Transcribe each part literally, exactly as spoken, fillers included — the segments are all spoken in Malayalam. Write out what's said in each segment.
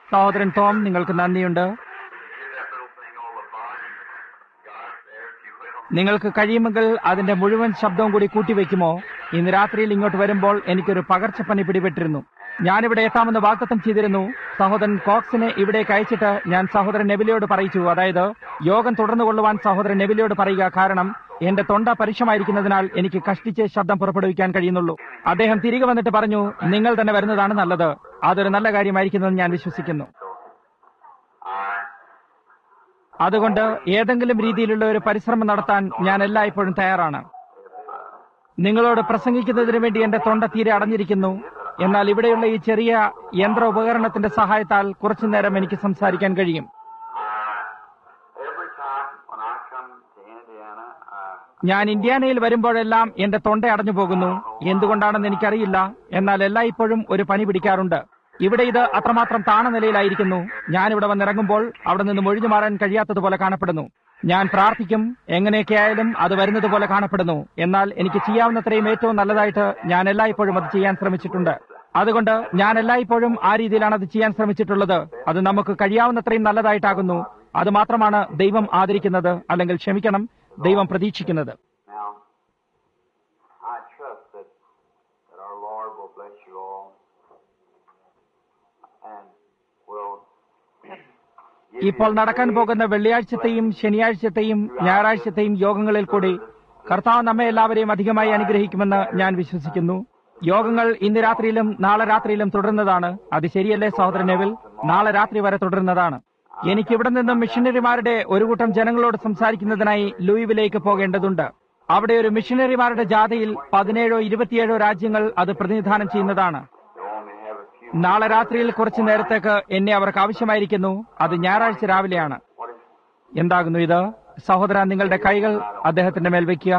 സഹോദരൻ ടോം, നിങ്ങൾക്ക് നന്ദിയുണ്ട്. നിങ്ങൾക്ക് കഴിയുമെങ്കിൽ അതിന്റെ മുഴുവൻ ശബ്ദവും കൂടി കൂട്ടിവെക്കുമോ? ഇന്ന് രാത്രിയിൽ ഇങ്ങോട്ട് വരുമ്പോൾ എനിക്കൊരു പകർച്ചപ്പനി പിടിപെട്ടിരുന്നു. ഞാനിവിടെ എത്താമെന്ന് വാഗ്ദത്തം ചെയ്തിരുന്നു. സഹോദരൻ കോക്സിനെ ഇവിടേക്ക് അയച്ചിട്ട് ഞാൻ സഹോദരൻ നെവിലിയോട് പറയിച്ചു, അതായത് യോഗം തുടർന്നു കൊള്ളുവാൻ സഹോദരൻ നെവിലിയോട് പറയുക, കാരണം എന്റെ തൊണ്ട പരുഷമായിരിക്കുന്നതിനാൽ എനിക്ക് കഷ്ടിച്ച് ശബ്ദം പുറപ്പെടുവിക്കാൻ കഴിയുന്നുള്ളൂ. അദ്ദേഹം തിരികെ വന്നിട്ട് പറഞ്ഞു, നിങ്ങൾ തന്നെ വരുന്നതാണ് നല്ലത്. അതൊരു നല്ല കാര്യമായിരിക്കുമെന്ന് ഞാൻ വിശ്വസിക്കുന്നു. അതുകൊണ്ട് ഏതെങ്കിലും രീതിയിലുള്ള ഒരു പരിശ്രമം നടത്താൻ ഞാൻ എല്ലായ്പ്പോഴും തയ്യാറാണ്. നിങ്ങളോട് പ്രസംഗിക്കുന്നതിന് വേണ്ടി എന്റെ തൊണ്ട തീരെ അടഞ്ഞിരിക്കുന്നു. എന്നാൽ ഇവിടെയുള്ള ഈ ചെറിയ യന്ത്ര ഉപകരണത്തിന്റെ സഹായത്താൽ കുറച്ചുനേരം എനിക്ക് സംസാരിക്കാൻ കഴിയും. ഞാൻ ഇന്ത്യാനയിൽ വരുമ്പോഴെല്ലാം എന്റെ തൊണ്ട അടഞ്ഞു പോകുന്നു. എന്തുകൊണ്ടാണെന്ന് എനിക്കറിയില്ല. എന്നാൽ എല്ലായ്പ്പോഴും ഒരു പനി പിടിക്കാറുണ്ട്. ഇവിടെ ഇത് അത്രമാത്രം താണ നിലയിലായിരിക്കുന്നു. ഞാനിവിടെ വന്നിറങ്ങുമ്പോൾ അവിടെ നിന്ന് ഒഴിഞ്ഞു മാറാൻ കഴിയാത്തതുപോലെ കാണപ്പെടുന്നു. ഞാൻ പ്രാർത്ഥിക്കും, എങ്ങനെയൊക്കെയായാലും അത് വരുന്നത് പോലെ കാണപ്പെടുന്നു. എന്നാൽ എനിക്ക് ചെയ്യാവുന്നത്രയും ഏറ്റവും നല്ലതായിട്ട് ഞാൻ എല്ലായ്പ്പോഴും അത് ചെയ്യാൻ ശ്രമിച്ചിട്ടുണ്ട്. അതുകൊണ്ട് ഞാൻ എല്ലായ്പ്പോഴും ആ രീതിയിലാണ് അത് ചെയ്യാൻ ശ്രമിച്ചിട്ടുള്ളത്. അത് നമുക്ക് കഴിയാവുന്നത്രയും നല്ലതായിട്ടാകുന്നു. അത് മാത്രമാണ് ദൈവം ആദരിക്കുന്നത്, അല്ലെങ്കിൽ ക്ഷമിക്കണം, ദൈവം പ്രതീക്ഷിക്കുന്നത്. ഇപ്പോൾ നടക്കാൻ പോകുന്ന വെള്ളിയാഴ്ചത്തെയും ശനിയാഴ്ചത്തെയും ഞായറാഴ്ചത്തെയും യോഗങ്ങളിൽ കൂടി കർത്താവ് നമ്മെ എല്ലാവരെയും അധികമായി അനുഗ്രഹിക്കുമെന്ന് ഞാൻ വിശ്വസിക്കുന്നു. യോഗങ്ങൾ ഇന്ന് രാത്രിയിലും നാളെ രാത്രിയിലും തുടരുന്നതാണ്. അത് ശരിയല്ലേ സഹോദരൻ നെവിൽ? നാളെ രാത്രി വരെ തുടരുന്നതാണ്. എനിക്കിവിടെ നിന്നും മിഷനറിമാരുടെ ഒരു കൂട്ടം ജനങ്ങളോട് സംസാരിക്കുന്നതിനായി ലൂയിവിലേക്ക് പോകേണ്ടതുണ്ട്. അവിടെ ഒരു മിഷനറിമാരുടെ ജാഥയിൽ പതിനേഴോ ഇരുപത്തിയേഴോ രാജ്യങ്ങൾ അത് പ്രതിനിധാനം ചെയ്യുന്നതാണ്. നാളെ രാത്രിയിൽ കുറച്ചു നേരത്തേക്ക് എന്നെ അവർക്ക് ആവശ്യമായിരിക്കുന്നു. അത് ഞായറാഴ്ച രാവിലെയാണ്. എന്താകുന്നു ഇത്? സഹോദര, നിങ്ങളുടെ കൈകൾ അദ്ദേഹത്തിന്റെ മേൽ വയ്ക്കുക.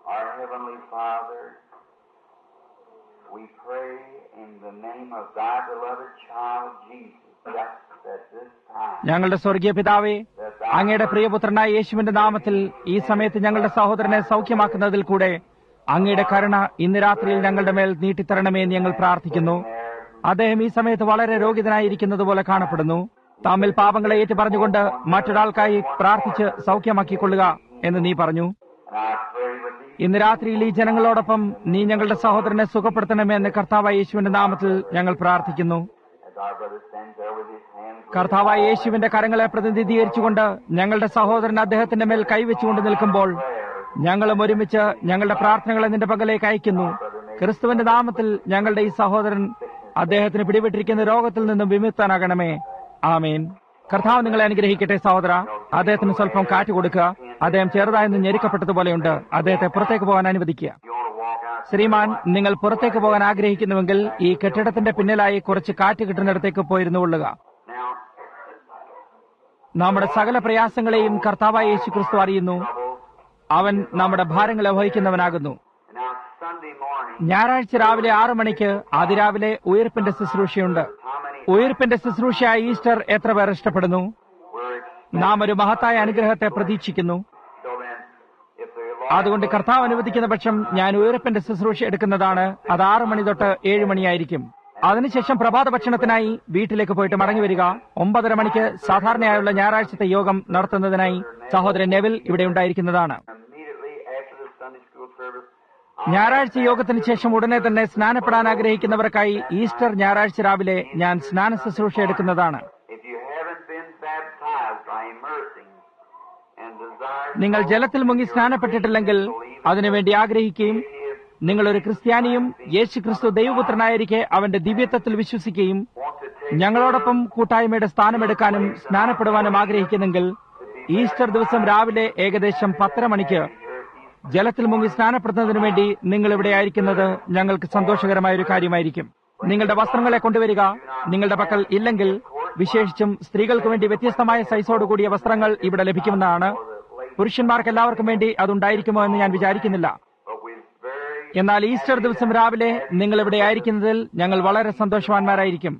ഞങ്ങളുടെ സ്വർഗീയ പിതാവേ, അങ്ങയുടെ പ്രിയപുത്രനായ യേശുവിന്റെ നാമത്തിൽ ഈ സമയത്ത് ഞങ്ങളുടെ സഹോദരനെ സൗഖ്യമാക്കുന്നതിൽ കൂടെ അങ്ങയുടെ കരുണ ഇന്ന് രാത്രിയിൽ ഞങ്ങളുടെ മേൽ നീട്ടിത്തരണമേ എന്ന് ഞങ്ങൾ പ്രാർത്ഥിക്കുന്നു. അദ്ദേഹം ഈ സമയത്ത് വളരെ രോഗിതനായിരിക്കുന്നത് പോലെ കാണപ്പെടുന്നു. തമ്മിൽ പാപങ്ങളെ ഏറ്റു പറഞ്ഞുകൊണ്ട് മറ്റൊരാൾക്കായി പ്രാർത്ഥിച്ച് സൗഖ്യമാക്കിക്കൊള്ളുക എന്ന് നീ പറഞ്ഞു. ഇന്ന് രാത്രിയിൽ ഈ ജനങ്ങളോടൊപ്പം നീ ഞങ്ങളുടെ സഹോദരനെ സുഖപ്പെടുത്തണമേ എന്ന് കർത്താവായ യേശുവിന്റെ നാമത്തിൽ ഞങ്ങൾ പ്രാർത്ഥിക്കുന്നു. കർത്താവായ യേശുവിന്റെ കരങ്ങളെ പ്രതിനിധീകരിച്ചുകൊണ്ട് ഞങ്ങളുടെ സഹോദരൻ അദ്ദേഹത്തിന്റെ മേൽ കൈവച്ചുകൊണ്ട് നിൽക്കുമ്പോൾ ഞങ്ങളും ഒരുമിച്ച് ഞങ്ങളുടെ പ്രാർത്ഥനകളെ നിന്റെ പക്കലേക്ക് അയക്കുന്നു. ക്രിസ്തുവിന്റെ നാമത്തിൽ ഞങ്ങളുടെ ഈ സഹോദരൻ അദ്ദേഹത്തിന് പിടിപെട്ടിരിക്കുന്ന രോഗത്തിൽ നിന്നും വിമുക്തനാകണമേ. ആമേൻ. കർത്താവ് നിങ്ങളെ അനുഗ്രഹിക്കട്ടെ. സഹോദര, അദ്ദേഹത്തിന് സ്വല്പം കാറ്റ് കൊടുക്കുക. അദ്ദേഹം ചെറുതായെന്ന് ഞെരുക്കപ്പെട്ടതുപോലെയുണ്ട്. അദ്ദേഹത്തെ പുറത്തേക്ക് പോകാൻ അനുവദിക്കുക. ശ്രീമാൻ, നിങ്ങൾ പുറത്തേക്ക് പോകാൻ ആഗ്രഹിക്കുന്നുവെങ്കിൽ ഈ കെട്ടിടത്തിന്റെ പിന്നിലായി കുറച്ച് കാറ്റ് കിട്ടുന്നിടത്തേക്ക് പോയിരുന്നു കൊള്ളുക. നമ്മുടെ സകല പ്രയാസങ്ങളെയും കർത്താവായ യേശു ക്രിസ്തു അറിയുന്നു. അവൻ നമ്മുടെ ഭാരങ്ങളെ വഹിക്കുന്നവനാകുന്നു. ഞായറാഴ്ച രാവിലെ ആറു മണിക്ക് അതിരാവിലെ ഉയർപ്പിന്റെ ശുശ്രൂഷയുണ്ട്. ഉയർപ്പിന്റെ ശുശ്രൂഷയായ ഈസ്റ്റർ എത്ര പേർ ഇഷ്ടപ്പെടുന്നു? നാം ഒരു മഹത്തായ അനുഗ്രഹത്തെ പ്രതീക്ഷിക്കുന്നു. അതുകൊണ്ട് കർത്താവ് അനുവദിക്കുന്ന പക്ഷം ഞാൻ ഉയർപ്പിന്റെ ശുശ്രൂഷ എടുക്കുന്നതാണ്. അത് ആറു മണി തൊട്ട് ഏഴ് മണിയായിരിക്കും. അതിനുശേഷം പ്രഭാത ഭക്ഷണത്തിനായി വീട്ടിലേക്ക് പോയിട്ട് മടങ്ങി വരിക. ഒമ്പതര മണിക്ക് സാധാരണയായുള്ള ഞായറാഴ്ചത്തെ യോഗം നടത്തുന്നതിനായി സഹോദരൻ നെവിൽ ഇവിടെ ഉണ്ടായിരിക്കുന്നതാണ്. ഞായറാഴ്ച യോഗത്തിന് ശേഷം ഉടനെ തന്നെ സ്നാനപ്പെടാൻ ആഗ്രഹിക്കുന്നവർക്കായി ഈസ്റ്റർ ഞായറാഴ്ച രാവിലെ ഞാൻ സ്നാന ശുശ്രൂഷ എടുക്കുന്നതാണ്. നിങ്ങൾ ജലത്തിൽ മുങ്ങി സ്നാനപ്പെട്ടിട്ടില്ലെങ്കിൽ അതിനുവേണ്ടി ആഗ്രഹിക്കുകയും നിങ്ങൾ ഒരു ക്രിസ്ത്യാനിയും യേശു ക്രിസ്തു ദൈവപുത്രനായിരിക്കെ അവന്റെ ദിവ്യത്വത്തിൽ വിശ്വസിക്കുകയും ഞങ്ങളോടൊപ്പം കൂട്ടായ്മയുടെ സ്ഥാനമെടുക്കാനും സ്നാനപ്പെടുവാനും ആഗ്രഹിക്കുന്നെങ്കിൽ ഈസ്റ്റർ ദിവസം രാവിലെ ഏകദേശം പത്തര മണിക്ക് ജലത്തിൽ മുങ്ങി സ്നാനപ്പെടുന്നതിനു വേണ്ടി നിങ്ങൾ ഇവിടെ ആയിരിക്കുന്നത് ഞങ്ങൾക്ക് സന്തോഷകരമായ ഒരു കാര്യമായിരിക്കും. നിങ്ങളുടെ വസ്ത്രങ്ങളെ കൊണ്ടുവരിക. നിങ്ങളുടെ പക്കൽ ഇല്ലെങ്കിൽ വിശേഷിച്ചും സ്ത്രീകൾക്ക് വേണ്ടി വ്യത്യസ്തമായ സൈസോട് കൂടിയ വസ്ത്രങ്ങൾ ഇവിടെ ലഭിക്കുമെന്നാണ്. പുരുഷന്മാർക്ക് എല്ലാവർക്കും വേണ്ടി അതുണ്ടായിരിക്കുമോ എന്ന് ഞാൻ വിചാരിക്കുന്നില്ല. എന്നാൽ ഈസ്റ്റർ ദിവസം രാവിലെ നിങ്ങൾ ഇവിടെ ആയിരിക്കുന്നതിൽ ഞങ്ങൾ വളരെ സന്തോഷവാന്മാരായിരിക്കും.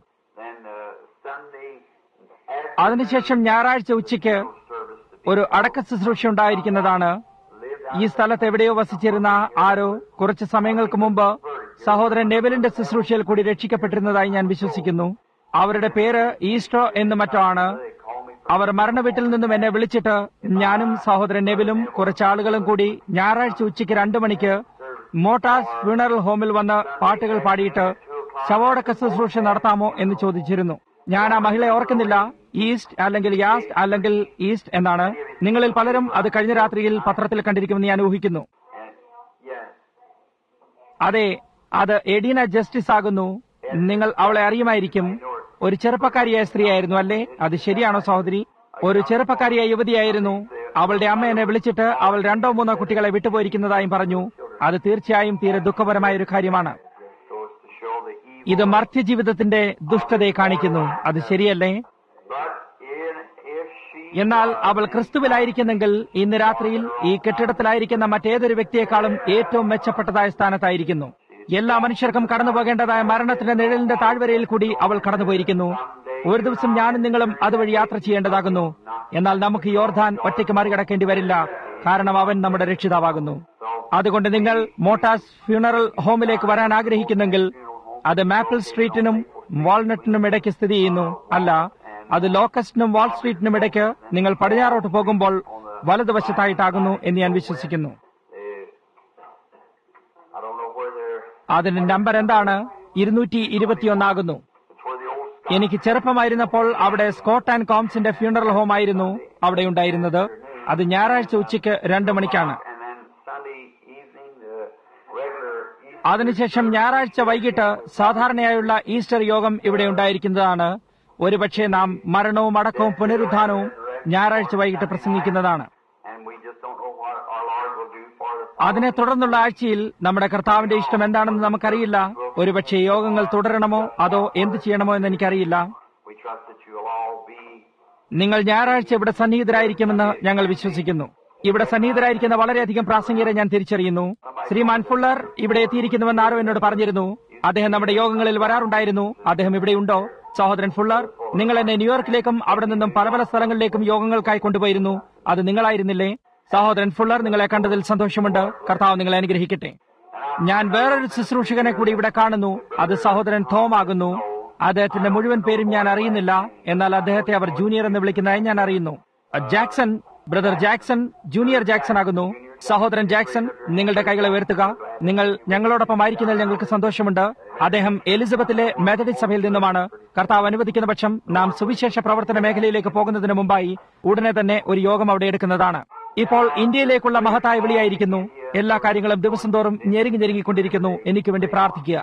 അതിനുശേഷം ഞായറാഴ്ച ഉച്ചയ്ക്ക് ഒരു അടക്ക ശുശ്രൂഷ ഉണ്ടായിരിക്കുന്നതാണ്. ഈ സ്ഥലത്ത് എവിടെയോ വസിച്ചിരുന്ന ആരോ കുറച്ച് സമയങ്ങൾക്ക് മുമ്പ് സഹോദരൻ നെവിലിന്റെ ശുശ്രൂഷയിൽ കൂടി രക്ഷിക്കപ്പെട്ടിരുന്നതായി ഞാൻ വിശ്വസിക്കുന്നു. അവരുടെ പേര് ഈസ്റ്റോ എന്ന് മറ്റോ ആണ്. അവർ മരണവീട്ടിൽ നിന്നും എന്നെ വിളിച്ചിട്ട് ഞാനും സഹോദരൻ നെവിലും കുറച്ചാളുകളും കൂടി ഞായറാഴ്ച ഉച്ചയ്ക്ക് രണ്ടു മണിക്ക് മോട്ടാസ് ഫ്യൂണറൽ ഹോമിൽ വന്ന് പാട്ടുകൾ പാടിയിട്ട് ശവോടക്ക ശുശ്രൂഷ നടത്താമോ എന്ന് ചോദിച്ചിരുന്നു. ഞാൻ ആ മഹിളയെ ഓർക്കുന്നില്ല. ഈസ്റ്റ് അല്ലെങ്കിൽ യാസ്റ്റ് അല്ലെങ്കിൽ ഈസ്റ്റ് എന്നാണ്. നിങ്ങളിൽ പലരും അത് കഴിഞ്ഞ രാത്രിയിൽ പത്രത്തിൽ കണ്ടിരിക്കുമെന്ന് ഞാൻ ഊഹിക്കുന്നു. അതെ, അത് എഡീന ജസ്റ്റിസ് ആകുന്നു. നിങ്ങൾ അവളെ അറിയുമായിരിക്കും. ഒരു ചെറുപ്പക്കാരിയായ സ്ത്രീയായിരുന്നു അല്ലേ? അത് ശരിയാണോ സഹോദരി? ഒരു ചെറുപ്പക്കാരിയായ യുവതിയായിരുന്നു. അവളുടെ അമ്മ എന്നെ വിളിച്ചിട്ട് അവൾ രണ്ടോ മൂന്നോ കുട്ടികളെ വിട്ടുപോയിരിക്കുന്നതായും പറഞ്ഞു. അത് തീർച്ചയായും തീരെ ദുഃഖപരമായ ഒരു കാര്യമാണ്. ഇത് മർത്യജീവിതത്തിന്റെ ദുഷ്ടതയെ കാണിക്കുന്നു. അത് ശരിയല്ലേ? എന്നാൽ അവൾ ക്രിസ്തുവിലായിരിക്കുന്നെങ്കിൽ ഇന്ന് രാത്രിയിൽ ഈ കെട്ടിടത്തിലായിരിക്കുന്ന മറ്റേതൊരു വ്യക്തിയെക്കാളും ഏറ്റവും മെച്ചപ്പെട്ടതായ സ്ഥാനത്തായിരിക്കുന്നു. എല്ലാ മനുഷ്യർക്കും കടന്നു പോകേണ്ടതായ മരണത്തിന്റെ നിഴലിന്റെ താഴ്വരയിൽ കൂടി അവൾ കടന്നുപോയിരിക്കുന്നു. ഒരു ദിവസം ഞാനും നിങ്ങളും അതുവഴി യാത്ര ചെയ്യേണ്ടതാകുന്നു. എന്നാൽ നമുക്ക് യോർദാൻ ഒറ്റയ്ക്ക് മറികടക്കേണ്ടി വരില്ല, കാരണം അവൻ നമ്മുടെ രക്ഷിതാവാകുന്നു. അതുകൊണ്ട് നിങ്ങൾ മോട്ടാസ് ഫ്യൂണറൽ ഹോമിലേക്ക് വരാൻ ആഗ്രഹിക്കുന്നെങ്കിൽ അത് മാപ്പിൾ സ്ട്രീറ്റിനും വാൾനട്ടിനും ഇടയ്ക്ക് സ്ഥിതി ചെയ്യുന്നു. അല്ല, അത് ലോക്കസ്റ്റിനും വാൾ സ്ട്രീറ്റിനും ഇടയ്ക്ക് നിങ്ങൾ പടിഞ്ഞാറോട്ട് പോകുമ്പോൾ വലതുവശത്തായിട്ടാകുന്നു എന്ന് ഞാൻ വിശ്വസിക്കുന്നു. അതിന്റെ നമ്പർ എന്താണ്? ഇരുന്നൂറ്റി ഇരുപത്തിയൊന്നാകുന്നു. എനിക്ക് ചെറുപ്പമായിരുന്നപ്പോൾ അവിടെ സ്കോട്ട് ആൻഡ് കോംസിന്റെ ഫ്യൂണറൽ ഹോം ആയിരുന്നു അവിടെ ഉണ്ടായിരുന്നത്. അത് ഞായറാഴ്ച ഉച്ചയ്ക്ക് രണ്ടു മണിക്കാണ്. അതിനുശേഷം ഞായറാഴ്ച വൈകിട്ട് സാധാരണയായുള്ള ഈസ്റ്റർ യോഗം ഇവിടെ ഉണ്ടായിരിക്കുന്നതാണ്. ഒരുപക്ഷെ നാം മരണവും അടക്കവും പുനരുദ്ധാനവും ഞായറാഴ്ച വൈകിട്ട് പ്രസംഗിക്കുന്നതാണ്. അതിനെ തുടർന്നുള്ള ആഴ്ചയിൽ നമ്മുടെ കർത്താവിന്റെ ഇഷ്ടം എന്താണെന്ന് നമുക്കറിയില്ല. ഒരുപക്ഷെ യോഗങ്ങൾ തുടരണമോ അതോ എന്ത് ചെയ്യണമോ എന്ന് എനിക്കറിയില്ല. നിങ്ങൾ ഞായറാഴ്ച ഇവിടെ സന്നിഹിതരായിരിക്കുമെന്ന് ഞങ്ങൾ വിശ്വസിക്കുന്നു. ഇവിടെ സന്നിഹിതരായിരിക്കുന്ന വളരെയധികം പ്രാസംഗികരെ ഞാൻ തിരിച്ചറിയുന്നു. ശ്രീമാൻ ഫുള്ളർ ഇവിടെ എത്തിയിരിക്കുന്നുവെന്ന് ആരോ എന്നോട് പറഞ്ഞിരുന്നു. അദ്ദേഹം നമ്മുടെ യോഗങ്ങളിൽ വരാറുണ്ടായിരുന്നു. അദ്ദേഹം ഇവിടെയുണ്ടോ? സഹോദരൻ ഫുള്ളർ, നിങ്ങൾ എന്നെ ന്യൂയോർക്കിലേക്കും അവിടെ നിന്നും പല പല സ്ഥലങ്ങളിലേക്കും യോഗങ്ങൾക്കായി കൊണ്ടുപോയിരുന്നു. അത് നിങ്ങളായിരുന്നില്ലേ? സഹോദരൻ ഫുള്ളർ, നിങ്ങളെ കണ്ടതിൽ സന്തോഷമുണ്ട്. കർത്താവ് നിങ്ങളെ അനുഗ്രഹിക്കട്ടെ. ഞാൻ വേറൊരു ശുശ്രൂഷകനെ കൂടി ഇവിടെ കാണുന്നു. അത് സഹോദരൻ തോം ആകുന്നു. അദ്ദേഹത്തിന്റെ മുഴുവൻ പേരും ഞാൻ അറിയുന്നില്ല, എന്നാൽ അദ്ദേഹത്തെ അവർ ജൂനിയർ എന്ന് വിളിക്കുന്നതായി ഞാൻ അറിയുന്നു. Jackson, brother Jackson, junior Jackson ആകുന്നു. സഹോദരൻ ജാക്സൺ, നിങ്ങളുടെ കൈകളെ ഉയർത്തുക. നിങ്ങൾ ഞങ്ങളോടൊപ്പം ആയിരിക്കുന്നതിൽ ഞങ്ങൾക്ക് സന്തോഷമുണ്ട്. അദ്ദേഹം എലിസബത്തിലെ മെത്തഡിസ്റ്റ് സഭയിൽ നിന്നുമാണ്. കർത്താവ് അനുവദിക്കുന്ന പക്ഷം നാം സുവിശേഷ പ്രവർത്തന മേഖലയിലേക്ക് പോകുന്നതിന് മുമ്പായി ഉടനെ തന്നെ ഒരു യോഗം അവിടെ എടുക്കുന്നതാണ്. ഇപ്പോൾ ഇന്ത്യയിലേക്കുള്ള മഹത്തായ വിളിയായിരിക്കുന്നു. എല്ലാ കാര്യങ്ങളും ദിവസം തോറും ഞെരുങ്ങി ഞെരുങ്ങിക്കൊണ്ടിരിക്കുന്നു. എനിക്ക് വേണ്ടി പ്രാർത്ഥിക്കുക.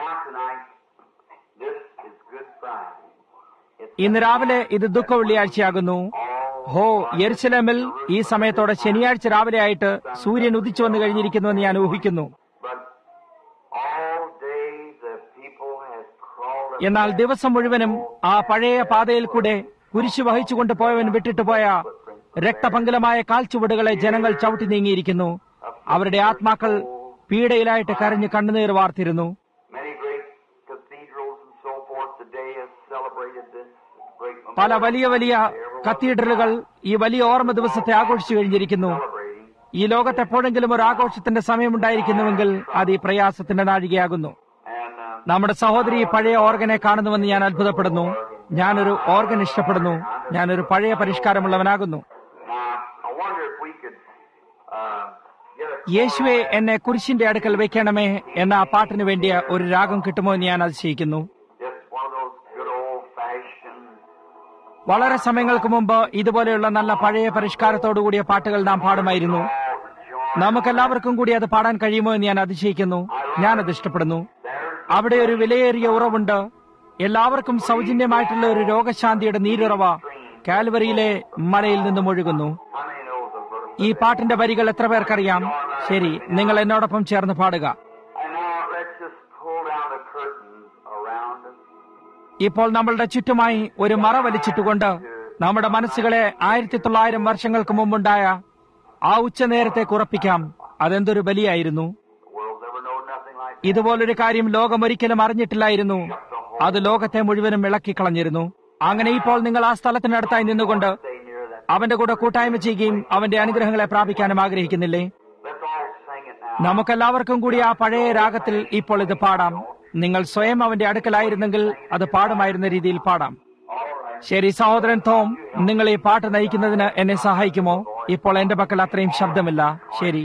ഇന്ന് രാവിലെ ഇത് ദുഃഖ വെള്ളിയാഴ്ചയാകുന്നു. ഹോ, യെരുശലേമിൽ ഈ സമയത്തോടെ ശനിയാഴ്ച രാവിലെ ആയിട്ട് സൂര്യൻ ഉദിച്ചു വന്നു കഴിഞ്ഞിരിക്കുന്നുവെന്ന് ഞാൻ ഊഹിക്കുന്നു. എന്നാൽ ദിവസം മുഴുവനും ആ പഴയ പാതയിൽ കൂടെ കുരിശു വഹിച്ചുകൊണ്ട് പോയവൻ വിട്ടിട്ട് പോയ രക്തപങ്കിലമായ കാൽച്ചുവടുകളെ ജനങ്ങൾ ചവിട്ടി നീങ്ങിയിരിക്കുന്നു. അവരുടെ ആത്മാക്കൾ പീഡയിലായിട്ട് കരഞ്ഞ് കണ്ണുനീർ വാർത്തിരുന്നു. പല വലിയ വലിയ കത്തീഡ്രലുകൾ ഈ വലിയ ഓർമ്മ ദിവസത്തെ ആഘോഷിച്ചു കഴിഞ്ഞിരിക്കുന്നു. ഈ ലോകത്ത് എപ്പോഴെങ്കിലും ഒരു ആഘോഷത്തിന്റെ സമയമുണ്ടായിരിക്കുന്നുവെങ്കിൽ അത് ഈ പ്രയാസത്തിന്റെ നാഴികയാകുന്നു. നമ്മുടെ സഹോദരി പഴയ ഓർഗനെ കാണുന്നുവെന്ന് ഞാൻ അത്ഭുതപ്പെടുന്നു. ഞാനൊരു ഓർഗൻ ഇഷ്ടപ്പെടുന്നു. ഞാനൊരു പഴയ പരിഷ്കാരമുള്ളവനാകുന്നു. യേശുവെ, എന്നെ കുരിശിന്റെ അടുക്കൽ വെക്കണമേ എന്ന ആ പാട്ടിന് വേണ്ടിയ ഒരു രാഗം കിട്ടുമോ എന്ന് ഞാൻ അതിശയിക്കുന്നു. വളരെ സമയങ്ങൾക്ക് മുമ്പ് ഇതുപോലെയുള്ള നല്ല പഴയ പരിഷ്കാരത്തോടുകൂടിയ പാട്ടുകൾ നാം പാടുമായിരുന്നു. നമുക്കെല്ലാവർക്കും കൂടി അത് പാടാൻ കഴിയുമോ എന്ന് ഞാൻ അതിശയിക്കുന്നു. ഞാനത് ഇഷ്ടപ്പെടുന്നു. അവിടെ ഒരു വിലയേറിയ ഉറവുണ്ട്. എല്ലാവർക്കും സൗജന്യമായിട്ടുള്ള ഒരു രോഗശാന്തിയുടെ നീരുറവ കാൽവറിയിലെ മലയിൽ നിന്നും ഒഴുകുന്നു. ഈ പാട്ടിന്റെ വരികൾ എത്ര പേർക്കറിയാം? ശരി, നിങ്ങൾ എന്നോടൊപ്പം ചേർന്ന് പാടുക. ഇപ്പോൾ നമ്മളുടെ ചുറ്റുമായി ഒരു മറ വലിച്ചിട്ടുകൊണ്ട് നമ്മുടെ മനസ്സുകളെ ആയിരത്തി തൊള്ളായിരം വർഷങ്ങൾക്ക് മുമ്പുണ്ടായ ആ ഉച്ചനേരത്തേക്ക് ഉറപ്പിക്കാം. അതെന്തൊരു ബലിയായിരുന്നു! ഇതുപോലൊരു കാര്യം ലോകം ഒരിക്കലും അറിഞ്ഞിട്ടില്ലായിരുന്നു. അത് ലോകത്തെ മുഴുവനും ഇളക്കിക്കളഞ്ഞിരുന്നു. അങ്ങനെ ഇപ്പോൾ നിങ്ങൾ ആ സ്ഥലത്തിനടുത്തായി നിന്നുകൊണ്ട് അവന്റെ കൂടെ കൂട്ടായ്മ ചെയ്യുകയും അവന്റെ അനുഗ്രഹങ്ങളെ പ്രാപിക്കാനും ആഗ്രഹിക്കുന്നില്ലേ? നമുക്കെല്ലാവർക്കും കൂടി ആ പഴയ രാഗത്തിൽ ഇപ്പോൾ ഇത് പാടാം. നിങ്ങൾ സ്വയം അവന്റെ അടുക്കലായിരുന്നെങ്കിൽ അത് പാടുമായിരുന്ന രീതിയിൽ പാടാം. ശരി, സഹോദരൻ തോം, നിങ്ങൾ ഈ പാട്ട് നയിക്കുന്നതിന് എന്നെ സഹായിക്കുമോ? ഇപ്പോൾ എന്റെ പക്കൽ അത്രയും ശബ്ദമില്ല. ശരി.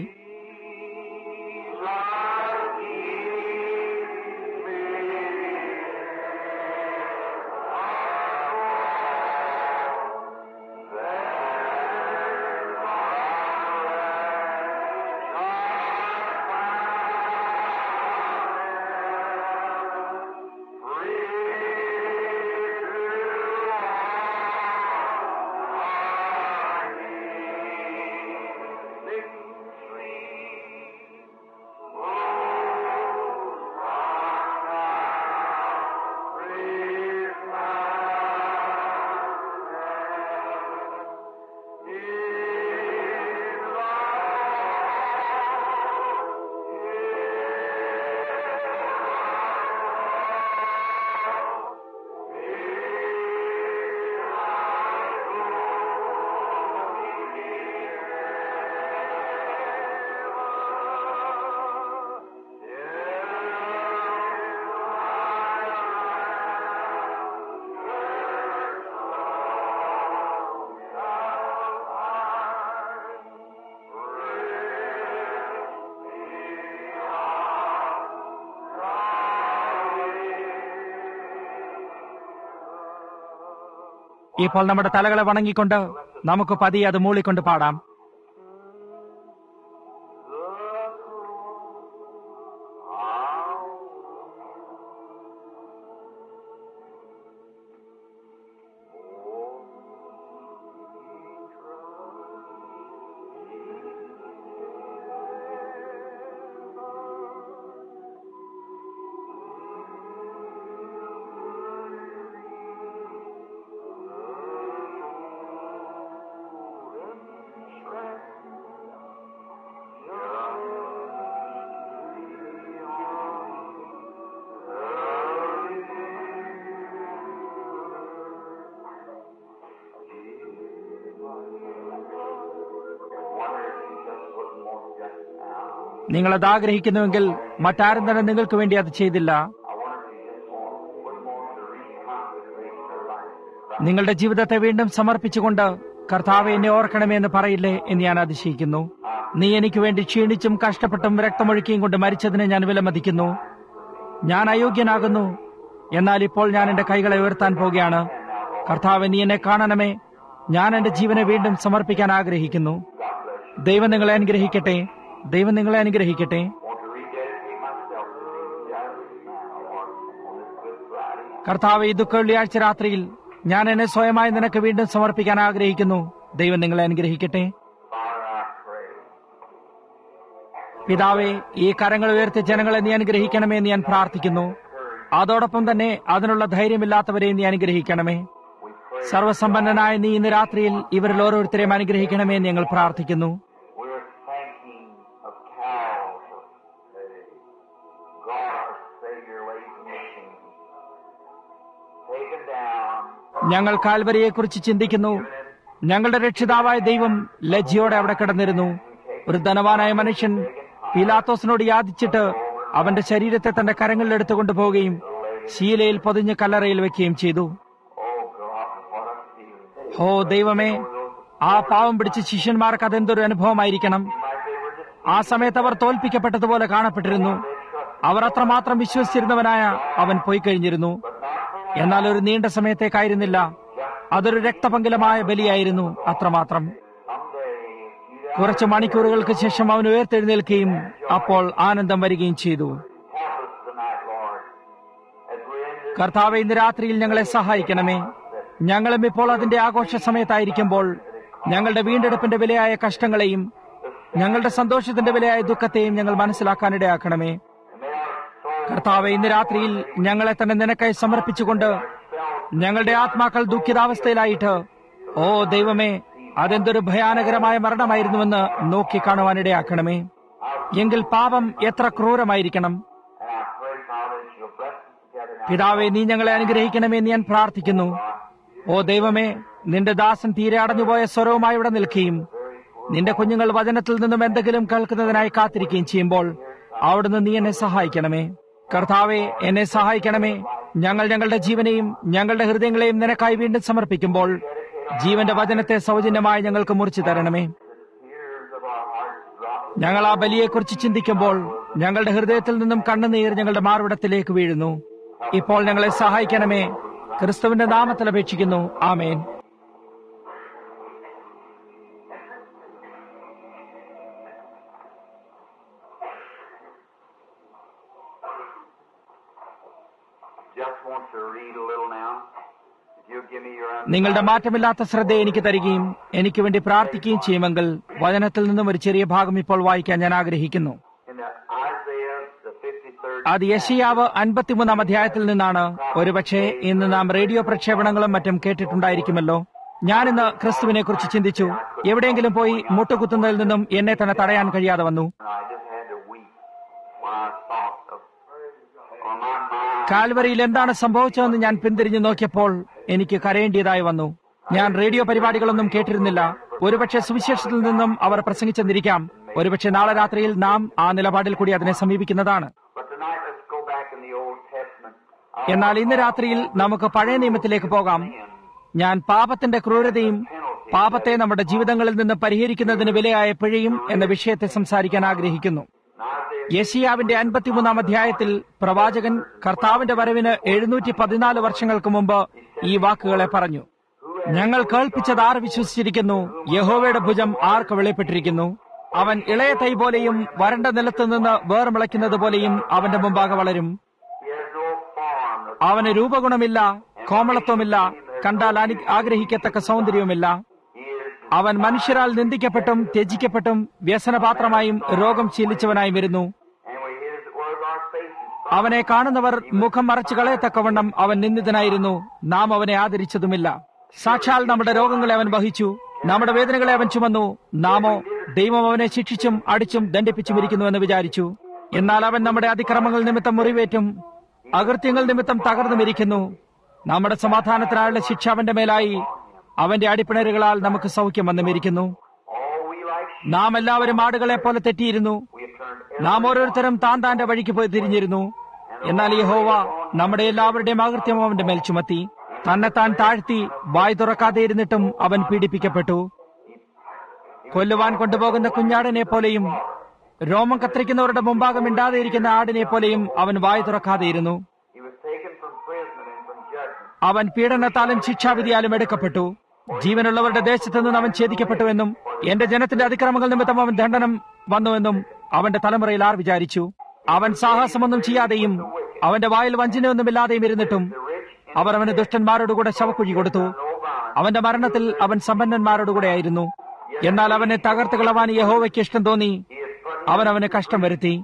ഇപ്പോൾ നമ്മുടെ തലകളെ വണങ്ങിക്കൊണ്ട് നമുക്ക് പതിയെ അത് മൂളിക്കൊണ്ട് പാടാം. നിങ്ങളത് ആഗ്രഹിക്കുന്നുവെങ്കിൽ മറ്റാരും തന്നെ നിങ്ങൾക്ക് വേണ്ടി അത് ചെയ്തില്ല. നിങ്ങളുടെ ജീവിതത്തെ വീണ്ടും സമർപ്പിച്ചുകൊണ്ട് കർത്താവെ എന്നെ ഓർക്കണമേ എന്ന് പറയില്ലേ എന്ന് ഞാൻ അതിശയിക്കുന്നു. നീ എനിക്ക് വേണ്ടി ക്ഷീണിച്ചും കഷ്ടപ്പെട്ടും രക്തമൊഴുക്കിയും കൊണ്ട് മരിച്ചതിനെ ഞാൻ വിലമതിക്കുന്നു. ഞാൻ അയോഗ്യനാകുന്നു, എന്നാൽ ഇപ്പോൾ ഞാൻ എന്റെ കൈകളെ ഉയർത്താൻ പോകുകയാണ്. കർത്താവെ, നീ എന്നെ കാണണമേ. ഞാൻ എന്റെ ജീവനെ വീണ്ടും സമർപ്പിക്കാൻ ആഗ്രഹിക്കുന്നു. ദൈവം നിങ്ങളെ അനുഗ്രഹിക്കട്ടെ. ദൈവം നിങ്ങളെ അനുഗ്രഹിക്കട്ടെ. കർത്താവെ, ഈ ദുഃഖ വെള്ളിയാഴ്ച രാത്രിയിൽ ഞാൻ എന്നെ സ്വയമായി നിനക്ക് വീണ്ടും സമർപ്പിക്കാൻ ആഗ്രഹിക്കുന്നു. ദൈവം നിങ്ങളെ അനുഗ്രഹിക്കട്ടെ. പിതാവേ, ഈ കരങ്ങൾ ഉയർത്തിയ ജനങ്ങളെ നീ അനുഗ്രഹിക്കണമേ എന്ന് ഞാൻ പ്രാർത്ഥിക്കുന്നു. അതോടൊപ്പം തന്നെ അതിനുള്ള ധൈര്യമില്ലാത്തവരെ നീ അനുഗ്രഹിക്കണമേ. സർവസമ്പന്നനായ നീ ഇന്ന് രാത്രിയിൽ ഇവരിൽ ഓരോരുത്തരെയും അനുഗ്രഹിക്കണമേ എന്ന് ഞങ്ങൾ പ്രാർത്ഥിക്കുന്നു. ഞങ്ങൾ കാൽവരിയെക്കുറിച്ച് ചിന്തിക്കുന്നു. ഞങ്ങളുടെ രക്ഷിതാവായ ദൈവം ലജ്ജയോടെ അവിടെ കിടന്നിരുന്നു. ഒരു ധനവാനായ മനുഷ്യൻ പീലാത്തോസിനോട് യാചിച്ചിട്ട് അവന്റെ ശരീരത്തെ തന്റെ കരങ്ങളിൽ എടുത്തുകൊണ്ടു പോവുകയും ശീലയിൽ പൊതിഞ്ഞ് കല്ലറയിൽ വെക്കുകയും ചെയ്തു. ഹോ ദൈവമേ, ആ പാവം പിടിച്ച ശിഷ്യന്മാർക്ക് അതെന്തൊരു അനുഭവമായിരിക്കണം. ആ സമയത്ത് അവർ തോൽപ്പിക്കപ്പെട്ടതുപോലെ കാണപ്പെട്ടിരുന്നു. അവർ അത്രമാത്രം വിശ്വസിച്ചിരുന്നവനായ അവൻ പോയി കഴിഞ്ഞിരുന്നു. എന്നാൽ ഒരു നീണ്ട സമയത്തേക്കായിരുന്നില്ല. അതൊരു രക്തപങ്കിലമായ ബലിയായിരുന്നു. അത്രമാത്രം. കുറച്ച് മണിക്കൂറുകൾക്ക് ശേഷം അവൻ ഉയർത്തെഴുന്നേൽക്കുകയും അപ്പോൾ ആനന്ദം വരികയും ചെയ്തു. കർത്താവെ, ഇന്ന് രാത്രിയിൽ ഞങ്ങളെ സഹായിക്കണമേ. ഞങ്ങളും ഇപ്പോൾ അതിന്റെ ആഘോഷ സമയത്തായിരിക്കുമ്പോൾ ഞങ്ങളുടെ വീണ്ടെടുപ്പിന്റെ വിലയായ കഷ്ടങ്ങളെയും ഞങ്ങളുടെ സന്തോഷത്തിന്റെ വിലയായ ദുഃഖത്തെയും ഞങ്ങൾ മനസ്സിലാക്കാനിടയാക്കണമേ. കർത്താവെ, ഇന്ന് രാത്രിയിൽ ഞങ്ങളെ തന്നെ നിനക്കായി സമർപ്പിച്ചുകൊണ്ട് ഞങ്ങളുടെ ആത്മാക്കൾ ദുഃഖിതാവസ്ഥയിലായിട്ട്, ഓ ദൈവമേ, അതെന്തൊരു ഭയാനകരമായ മരണമായിരുന്നുവെന്ന് നോക്കിക്കാണുവാനിടയാക്കണമേ. എങ്കിൽ പാപം എത്ര ക്രൂരമായിരിക്കണം. പിതാവെ, നീ ഞങ്ങളെ അനുഗ്രഹിക്കണമേ എന്ന് ഞാൻ പ്രാർത്ഥിക്കുന്നു. ഓ ദൈവമേ, നിന്റെ ദാസൻ തീരെ അടഞ്ഞുപോയ സ്വരവുമായി ഇവിടെ നിൽക്കുകയും നിന്റെ കുഞ്ഞുങ്ങൾ വചനത്തിൽ നിന്നും എന്തെങ്കിലും കേൾക്കുന്നതിനായി കാത്തിരിക്കുകയും ചെയ്യുമ്പോൾ അവിടുന്ന് നീ എന്നെ സഹായിക്കണമേ. കർത്താവെ, എന്നെ സഹായിക്കണമേ. ഞങ്ങൾ ഞങ്ങളുടെ ജീവനെയും ഞങ്ങളുടെ ഹൃദയങ്ങളെയും നിനക്കായി വീണ്ടും സമർപ്പിക്കുമ്പോൾ ജീവന്റെ വചനത്തെ സൗജന്യമായി ഞങ്ങൾക്ക് മുറിച്ചു തരണമേ. ഞങ്ങൾ ആ ബലിയെക്കുറിച്ച് ചിന്തിക്കുമ്പോൾ ഞങ്ങളുടെ ഹൃദയത്തിൽ നിന്നും കണ്ണുനീർ ഞങ്ങളുടെ മാർവിടത്തിലേക്ക് വീഴുന്നു. ഇപ്പോൾ ഞങ്ങളെ സഹായിക്കണമേ. ക്രിസ്തുവിന്റെ നാമത്തിൽ അപേക്ഷിക്കുന്നു. ആമേൻ. നിങ്ങളുടെ മാറ്റമില്ലാത്ത ശ്രദ്ധ എനിക്ക് തരികയും എനിക്ക് വേണ്ടി പ്രാർത്ഥിക്കുകയും ചെയ്യുമെങ്കിൽ വചനത്തിൽ നിന്നും ഒരു ചെറിയ ഭാഗം ഇപ്പോൾ വായിക്കാൻ ഞാൻ ആഗ്രഹിക്കുന്നു. അത് യെശയ്യാവ് അൻപത്തിമൂന്നാം അധ്യായത്തിൽ നിന്നാണ്. ഒരുപക്ഷെ ഇന്ന് നാം റേഡിയോ പ്രക്ഷേപണങ്ങളും മറ്റും കേട്ടിട്ടുണ്ടായിരിക്കുമല്ലോ. ഞാനിന്ന് ക്രിസ്തുവിനെ കുറിച്ച് ചിന്തിച്ചു. എവിടെയെങ്കിലും പോയി മുട്ടുകുത്തുന്നതിൽ നിന്നും എന്നെ തന്നെ തടയാൻ കഴിയാതെ വന്നു. കാൽവരിയിൽ എന്താണ് സംഭവിച്ചതെന്ന് ഞാൻ പിന്തിരിഞ്ഞു നോക്കിയപ്പോൾ എനിക്ക് കരയേണ്ടിയതായി വന്നു. ഞാൻ റേഡിയോ പരിപാടികളൊന്നും കേട്ടിരുന്നില്ല. ഒരുപക്ഷെ സുവിശേഷത്തിൽ നിന്നും അവർ പ്രസംഗിച്ചെന്നിരിക്കാം. ഒരുപക്ഷെ നാളെ രാത്രിയിൽ നാം ആ നിലപാടിൽ കൂടി അതിനെ സമീപിക്കുന്നതാണ്. എന്നാൽ ഇന്ന് രാത്രിയിൽ നമുക്ക് പഴയ നിയമത്തിലേക്ക് പോകാം. ഞാൻ പാപത്തിന്റെ ക്രൂരതയും പാപത്തെ നമ്മുടെ ജീവിതങ്ങളിൽ നിന്ന് പരിഹരിക്കുന്നതിന് വിലയായ പിഴയും എന്ന വിഷയത്തെ സംസാരിക്കാൻ ആഗ്രഹിക്കുന്നു. യെശയ്യാവിന്റെ അൻപത്തിമൂന്നാം അധ്യായത്തിൽ പ്രവാചകൻ കർത്താവിന്റെ വരവിന് എഴുന്നൂറ്റി പതിനാല് വർഷങ്ങൾക്ക് മുമ്പ് ഈ വാക്കുകളെ പറഞ്ഞു. ഞങ്ങൾ കേൾപ്പിച്ചത് ആർ വിശ്വസിച്ചിരിക്കുന്നു? യഹോവയുടെ ഭുജം ആർക്ക് വെളിപ്പെട്ടിരിക്കുന്നു? അവൻ ഇളയ തൈ പോലെയും വരണ്ട നിലത്ത് നിന്ന് വേർമുളയ്ക്കുന്നത് പോലെയും അവന്റെ മുമ്പാകെ വളരും. അവന് രൂപഗുണമില്ല, കോമളത്വമില്ല, കണ്ടാൽ ആഗ്രഹിക്കത്തക്ക സൗന്ദര്യവുമില്ല. അവൻ മനുഷ്യരാൽ നിന്ദിക്കപ്പെട്ടും ത്യജിക്കപ്പെട്ടും വ്യസനപാത്രമായും രോഗം ശീലിച്ചവനായും വരുന്നു. അവനെ കാണുന്നവർ മുഖം മറച്ചു കളയത്തക്കവണ്ണം അവൻ നിന്ദിതനായിരുന്നു. നാം അവനെ ആദരിച്ചതുമില്ല. സാക്ഷാൽ നമ്മുടെ രോഗങ്ങളെ അവൻ വഹിച്ചു, നമ്മുടെ വേദനകളെ അവൻ ചുമന്നു. നാമോ ദൈവം അവനെ ശിക്ഷിച്ചും അടിച്ചും ദണ്ഡിപ്പിച്ചും ഇരിക്കുന്നുവെന്ന് വിചാരിച്ചു. എന്നാൽ അവൻ നമ്മുടെ അതിക്രമങ്ങൾ നിമിത്തം മുറിവേറ്റും അകൃത്യങ്ങൾ നിമിത്തം തകർന്നുമിരിക്കുന്നു. നമ്മുടെ സമാധാനത്തിനായുള്ള ശിക്ഷ അവന്റെ മേലായി, അവന്റെ അടിപ്പിണരുകളാൽ നമുക്ക് സൗഖ്യം വന്നുമിരിക്കുന്നു. നാം എല്ലാവരും ആടുകളെ പോലെ തെറ്റിയിരുന്നു. നാം ഓരോരുത്തരും താൻ താന്റെ വഴിക്ക് പോയി തിരിഞ്ഞിരുന്നു. എന്നാൽ യഹോവ നമ്മുടെ എല്ലാവരുടെയും അകൃത്യം അവന്റെ മേൽ ചുമത്തി. തന്നെത്താൻ താഴ്ത്തി വായ് തുറക്കാതെ ഇരുന്നിട്ടും അവൻ പീഡിപ്പിക്കപ്പെട്ടു. കൊല്ലുവാൻ കൊണ്ടുപോകുന്ന കുഞ്ഞാടിനെ പോലെയും രോമം കത്തിരിക്കുന്നവരുടെ മുമ്പാകെ മിണ്ടാതെ ഇരിക്കുന്ന ആടിനെ പോലെയും അവൻ വായ് തുറക്കാതെയിരുന്നു. അവൻ പീഡനത്താലും ശിക്ഷാവിധിയാലും എടുക്കപ്പെട്ടു. ജീവനുള്ളവരുടെ ദേശത്തു നിന്ന് അവൻ ഛേദിക്കപ്പെട്ടുവെന്നും എന്റെ ജനത്തിന്റെ അതിക്രമങ്ങൾ നിമിത്തം അവൻ ദണ്ഡനം വന്നുവെന്നും അവന്റെ തലമുറയിൽ ആർ വിചാരിച്ചു. അവൻ സാഹസമൊന്നും ചെയ്യാതെയും അവന്റെ വായിൽ വഞ്ചനയൊന്നുമില്ലാതെയും ഇരുന്നിട്ടും അവർ അവന് ദുഷ്ടന്മാരോടുകൂടെ ശവക്കുഴി കൊടുത്തു. അവന്റെ മരണത്തിൽ അവൻ സമ്പന്നന്മാരോടുകൂടെ ആയിരുന്നു. എന്നാൽ അവനെ തകർത്ത് കളവാൻ യഹോവയ്ക്ക് ഇഷ്ടം തോന്നി. അവൻ അവന് കഷ്ടം വരുത്തി.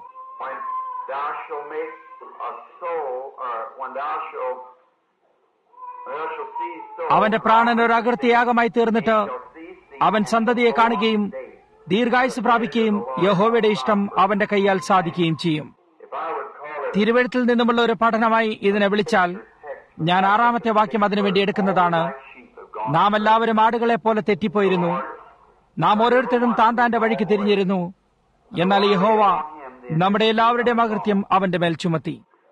അവന്റെ പ്രാണൻ ഒരു അകൃത്യയാഗമായി തീർന്നിട്ട് അവൻ സന്തതിയെ കാണുകയും ദീർഘായുസ് പ്രാപിക്കുകയും യഹോവയുടെ ഇഷ്ടം അവന്റെ കൈയാൽ സാധിക്കുകയും ചെയ്യും. തിരുവെഴുത്തിൽ നിന്നുമുള്ള ഒരു പഠനമായി ഇതിനെ വിളിച്ചാൽ ഞാൻ ആറാമത്തെ വാക്യം അതിനുവേണ്ടി എടുക്കുന്നതാണ്. നാം എല്ലാവരും ആടുകളെ പോലെ തെറ്റിപ്പോയിരുന്നു. നാം ഓരോരുത്തരും താൻ താന്റെ വഴിക്ക് തിരിഞ്ഞിരുന്നു. എന്നാൽ യഹോവ നമ്മുടെ എല്ലാവരുടെയും അകൃത്യം അവന്റെ മേൽ ചുമത്തി.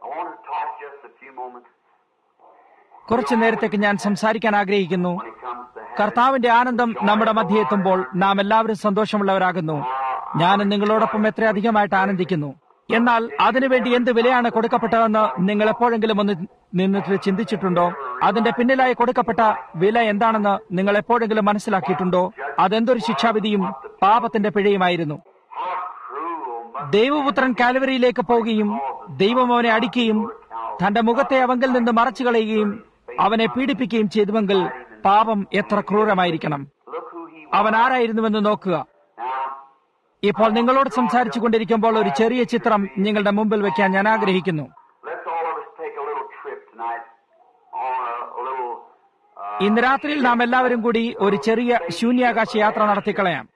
കുറച്ചു നേരത്തേക്ക് ഞാൻ സംസാരിക്കാൻ ആഗ്രഹിക്കുന്നു. കർത്താവിന്റെ ആനന്ദം നമ്മുടെ മധ്യേ എത്തുമ്പോൾ നാം എല്ലാവരും സന്തോഷമുള്ളവരാകുന്നു. ഞാൻ നിങ്ങളോടൊപ്പം എത്രയധികമായിട്ട് ആനന്ദിക്കുന്നു. എന്നാൽ അതിനുവേണ്ടി എന്ത് വിലയാണ് കൊടുക്കപ്പെട്ടതെന്ന് നിങ്ങൾ എപ്പോഴെങ്കിലും ഒന്ന് നിന്നിട്ട് ചിന്തിച്ചിട്ടുണ്ടോ? അതിന്റെ പിന്നിലായി കൊടുക്കപ്പെട്ട വില എന്താണെന്ന് നിങ്ങൾ എപ്പോഴെങ്കിലും മനസ്സിലാക്കിയിട്ടുണ്ടോ? അതെന്തൊരു ശിക്ഷാവിധിയും പാപത്തിന്റെ പിഴയുമായിരുന്നു. ദൈവപുത്രൻ കാൽവരിയിലേക്ക് പോവുകയും ദൈവം അവനെ അടിക്കുകയും തന്റെ മുഖത്തെ അവങ്കിൽ നിന്ന് മറച്ചു കളയുകയും അവനെ പീഡിപ്പിക്കുകയും ചെയ്തുവെങ്കിൽ പാപം എത്ര ക്രൂരമായിരിക്കണം. അവൻ ആരായിരുന്നുവെന്ന് നോക്കുക. ഇപ്പോൾ നിങ്ങളോട് സംസാരിച്ചു കൊണ്ടിരിക്കുമ്പോൾ ഒരു ചെറിയ ചിത്രം നിങ്ങളുടെ മുമ്പിൽ വെക്കാൻ ഞാൻ ആഗ്രഹിക്കുന്നു. ഇന്ന് രാത്രിയിൽ നാം എല്ലാവരും കൂടി ഒരു ചെറിയ ശൂന്യാകാശ യാത്ര നടത്തിക്കളയാം.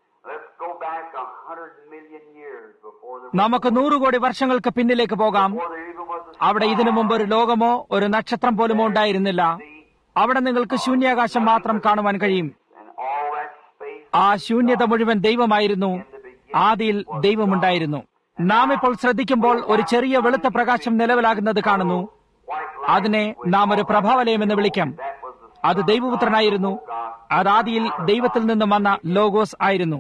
നമുക്ക് നൂറ് കോടി വർഷങ്ങൾക്ക് പിന്നിലേക്ക് പോകാം. അവിടെ ഇതിനു മുമ്പ് ഒരു ലോകമോ ഒരു നക്ഷത്രം പോലുമോ ഉണ്ടായിരുന്നില്ല. അവിടെ നിങ്ങൾക്ക് ശൂന്യാകാശം മാത്രം കാണുവാൻ കഴിയും. ആ ശൂന്യത മുഴുവൻ ദൈവമായിരുന്നു. ആദിയിൽ ദൈവമുണ്ടായിരുന്നു. നാം ഇപ്പോൾ ശ്രദ്ധിക്കുമ്പോൾ ഒരു ചെറിയ വെളുത്ത പ്രകാശം നിലവിലാകുന്നത് കാണുന്നു. അതിനെ നാം ഒരു പ്രഭാവലയം എന്ന് വിളിക്കാം. അത് ദൈവപുത്രനായിരുന്നു. അത് ആദിയിൽ ദൈവത്തിൽ നിന്നും വന്ന ലോഗോസ് ആയിരുന്നു.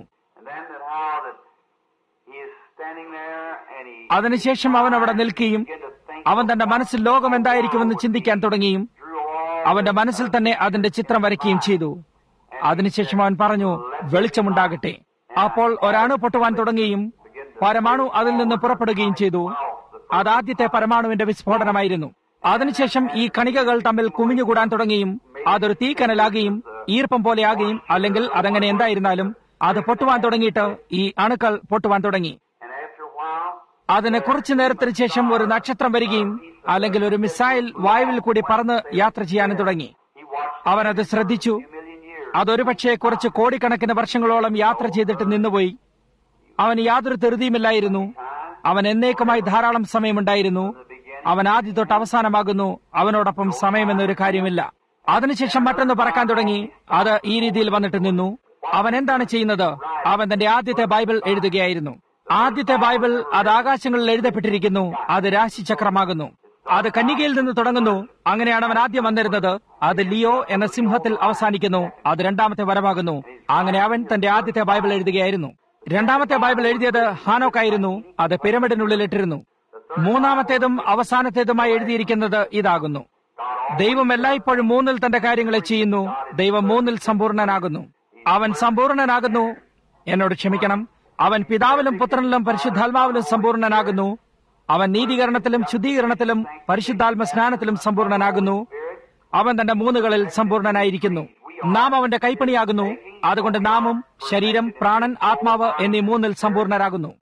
അതിനുശേഷം അവൻ അവിടെ നിൽക്കുകയും അവൻ തന്റെ മനസ്സിൽ ലോകം എന്തായിരിക്കുമെന്ന് ചിന്തിക്കാൻ തുടങ്ങിയും അവന്റെ മനസ്സിൽ തന്നെ അതിന്റെ ചിത്രം വരയ്ക്കുകയും ചെയ്തു. അതിനുശേഷം അവൻ പറഞ്ഞു, വെളിച്ചമുണ്ടാകട്ടെ. അപ്പോൾ ഒരണു പൊട്ടുവാൻ തുടങ്ങുകയും പരമാണു അതിൽ നിന്ന് പുറപ്പെടുകയും ചെയ്തു. അത് ആദ്യത്തെ പരമാണുവിന്റെ വിസ്ഫോടനമായിരുന്നു. അതിനുശേഷം ഈ കണികകൾ തമ്മിൽ കുമിഞ്ഞുകൂടാൻ തുടങ്ങിയും അതൊരു തീക്കനലാകുകയും ഈർപ്പം പോലെയാകുകയും, അല്ലെങ്കിൽ അതങ്ങനെ എന്തായിരുന്നാലും അത് പൊട്ടുവാൻ തുടങ്ങിയിട്ട് ഈ അണുക്കൾ പൊട്ടുവാൻ തുടങ്ങി. അതിന് കുറച്ചു നേരത്തിന് ശേഷം ഒരു നക്ഷത്രം വരികയും അല്ലെങ്കിൽ ഒരു മിസൈൽ വായുവിൽ കൂടി പറന്ന് യാത്ര ചെയ്യാനും തുടങ്ങി. അവനത് ശ്രദ്ധിച്ചു. അതൊരു പക്ഷേ കുറച്ച് കോടിക്കണക്കിന് വർഷങ്ങളോളം യാത്ര ചെയ്തിട്ട് നിന്നുപോയി. അവന് യാതൊരു ധൃതിയുമില്ലായിരുന്നു. അവൻ എന്നേക്കുമായി ധാരാളം സമയമുണ്ടായിരുന്നു. അവൻ ആദ്യ തൊട്ട് അവസാനമാകുന്നു. അവനോടൊപ്പം സമയമെന്നൊരു കാര്യമില്ല. അതിനുശേഷം മറ്റൊന്ന് പറക്കാൻ തുടങ്ങി. അത് ഈ രീതിയിൽ വന്നിട്ട് നിന്നു. അവൻ എന്താണ് ചെയ്യുന്നത്? അവൻ തന്റെ ആദ്യത്തെ ബൈബിൾ എഴുതുകയായിരുന്നു. ആദ്യത്തെ ബൈബിൾ അത് ആകാശങ്ങളിൽ എഴുതപ്പെട്ടിരിക്കുന്നു. അത് രാശിചക്രമാകുന്നു. അത് കന്യകയിൽ നിന്ന് തുടങ്ങുന്നു. അങ്ങനെയാണ് അവൻ ആദ്യം വന്നിരുന്നത്. അത് ലിയോ എന്ന സിംഹത്തിൽ അവസാനിക്കുന്നു. അത് രണ്ടാമത്തെ വരവാകുന്നു. അങ്ങനെ അവൻ തന്റെ ആദ്യത്തെ ബൈബിൾ എഴുതുകയായിരുന്നു. രണ്ടാമത്തെ ബൈബിൾ എഴുതിയത് ഹാനോക്കായിരുന്നു. അത് പിരമിഡിനുള്ളിൽ ഇട്ടിരുന്നു. മൂന്നാമത്തേതും അവസാനത്തേതുമായി എഴുതിയിരിക്കുന്നത് ഇതാകുന്നു: ദൈവം എല്ലായ്പ്പോഴും മൂന്നിൽ തന്റെ കാര്യങ്ങളെ ചെയ്യുന്നു. ദൈവം മൂന്നിൽ സമ്പൂർണനാകുന്നു. അവൻ സമ്പൂർണനാകുന്നു. എന്നോട് ക്ഷമിക്കണം. അവൻ പിതാവിലും പുത്രനിലും പരിശുദ്ധാത്മാവിലും സമ്പൂർണനാകുന്നു. അവൻ നീതീകരണത്തിലും ശുദ്ധീകരണത്തിലും പരിശുദ്ധാത്മ സ്നാനത്തിലും സമ്പൂർണനാകുന്നു. അവൻ തന്റെ മൂന്നുകളിൽ സമ്പൂർണനായിരിക്കുന്നു. നാം അവന്റെ കൈപ്പണിയാകുന്നു. അതുകൊണ്ട് നാമും ശരീരം, പ്രാണൻ, ആത്മാവ് എന്നീ മൂന്നിൽ സമ്പൂർണരാകുന്നു.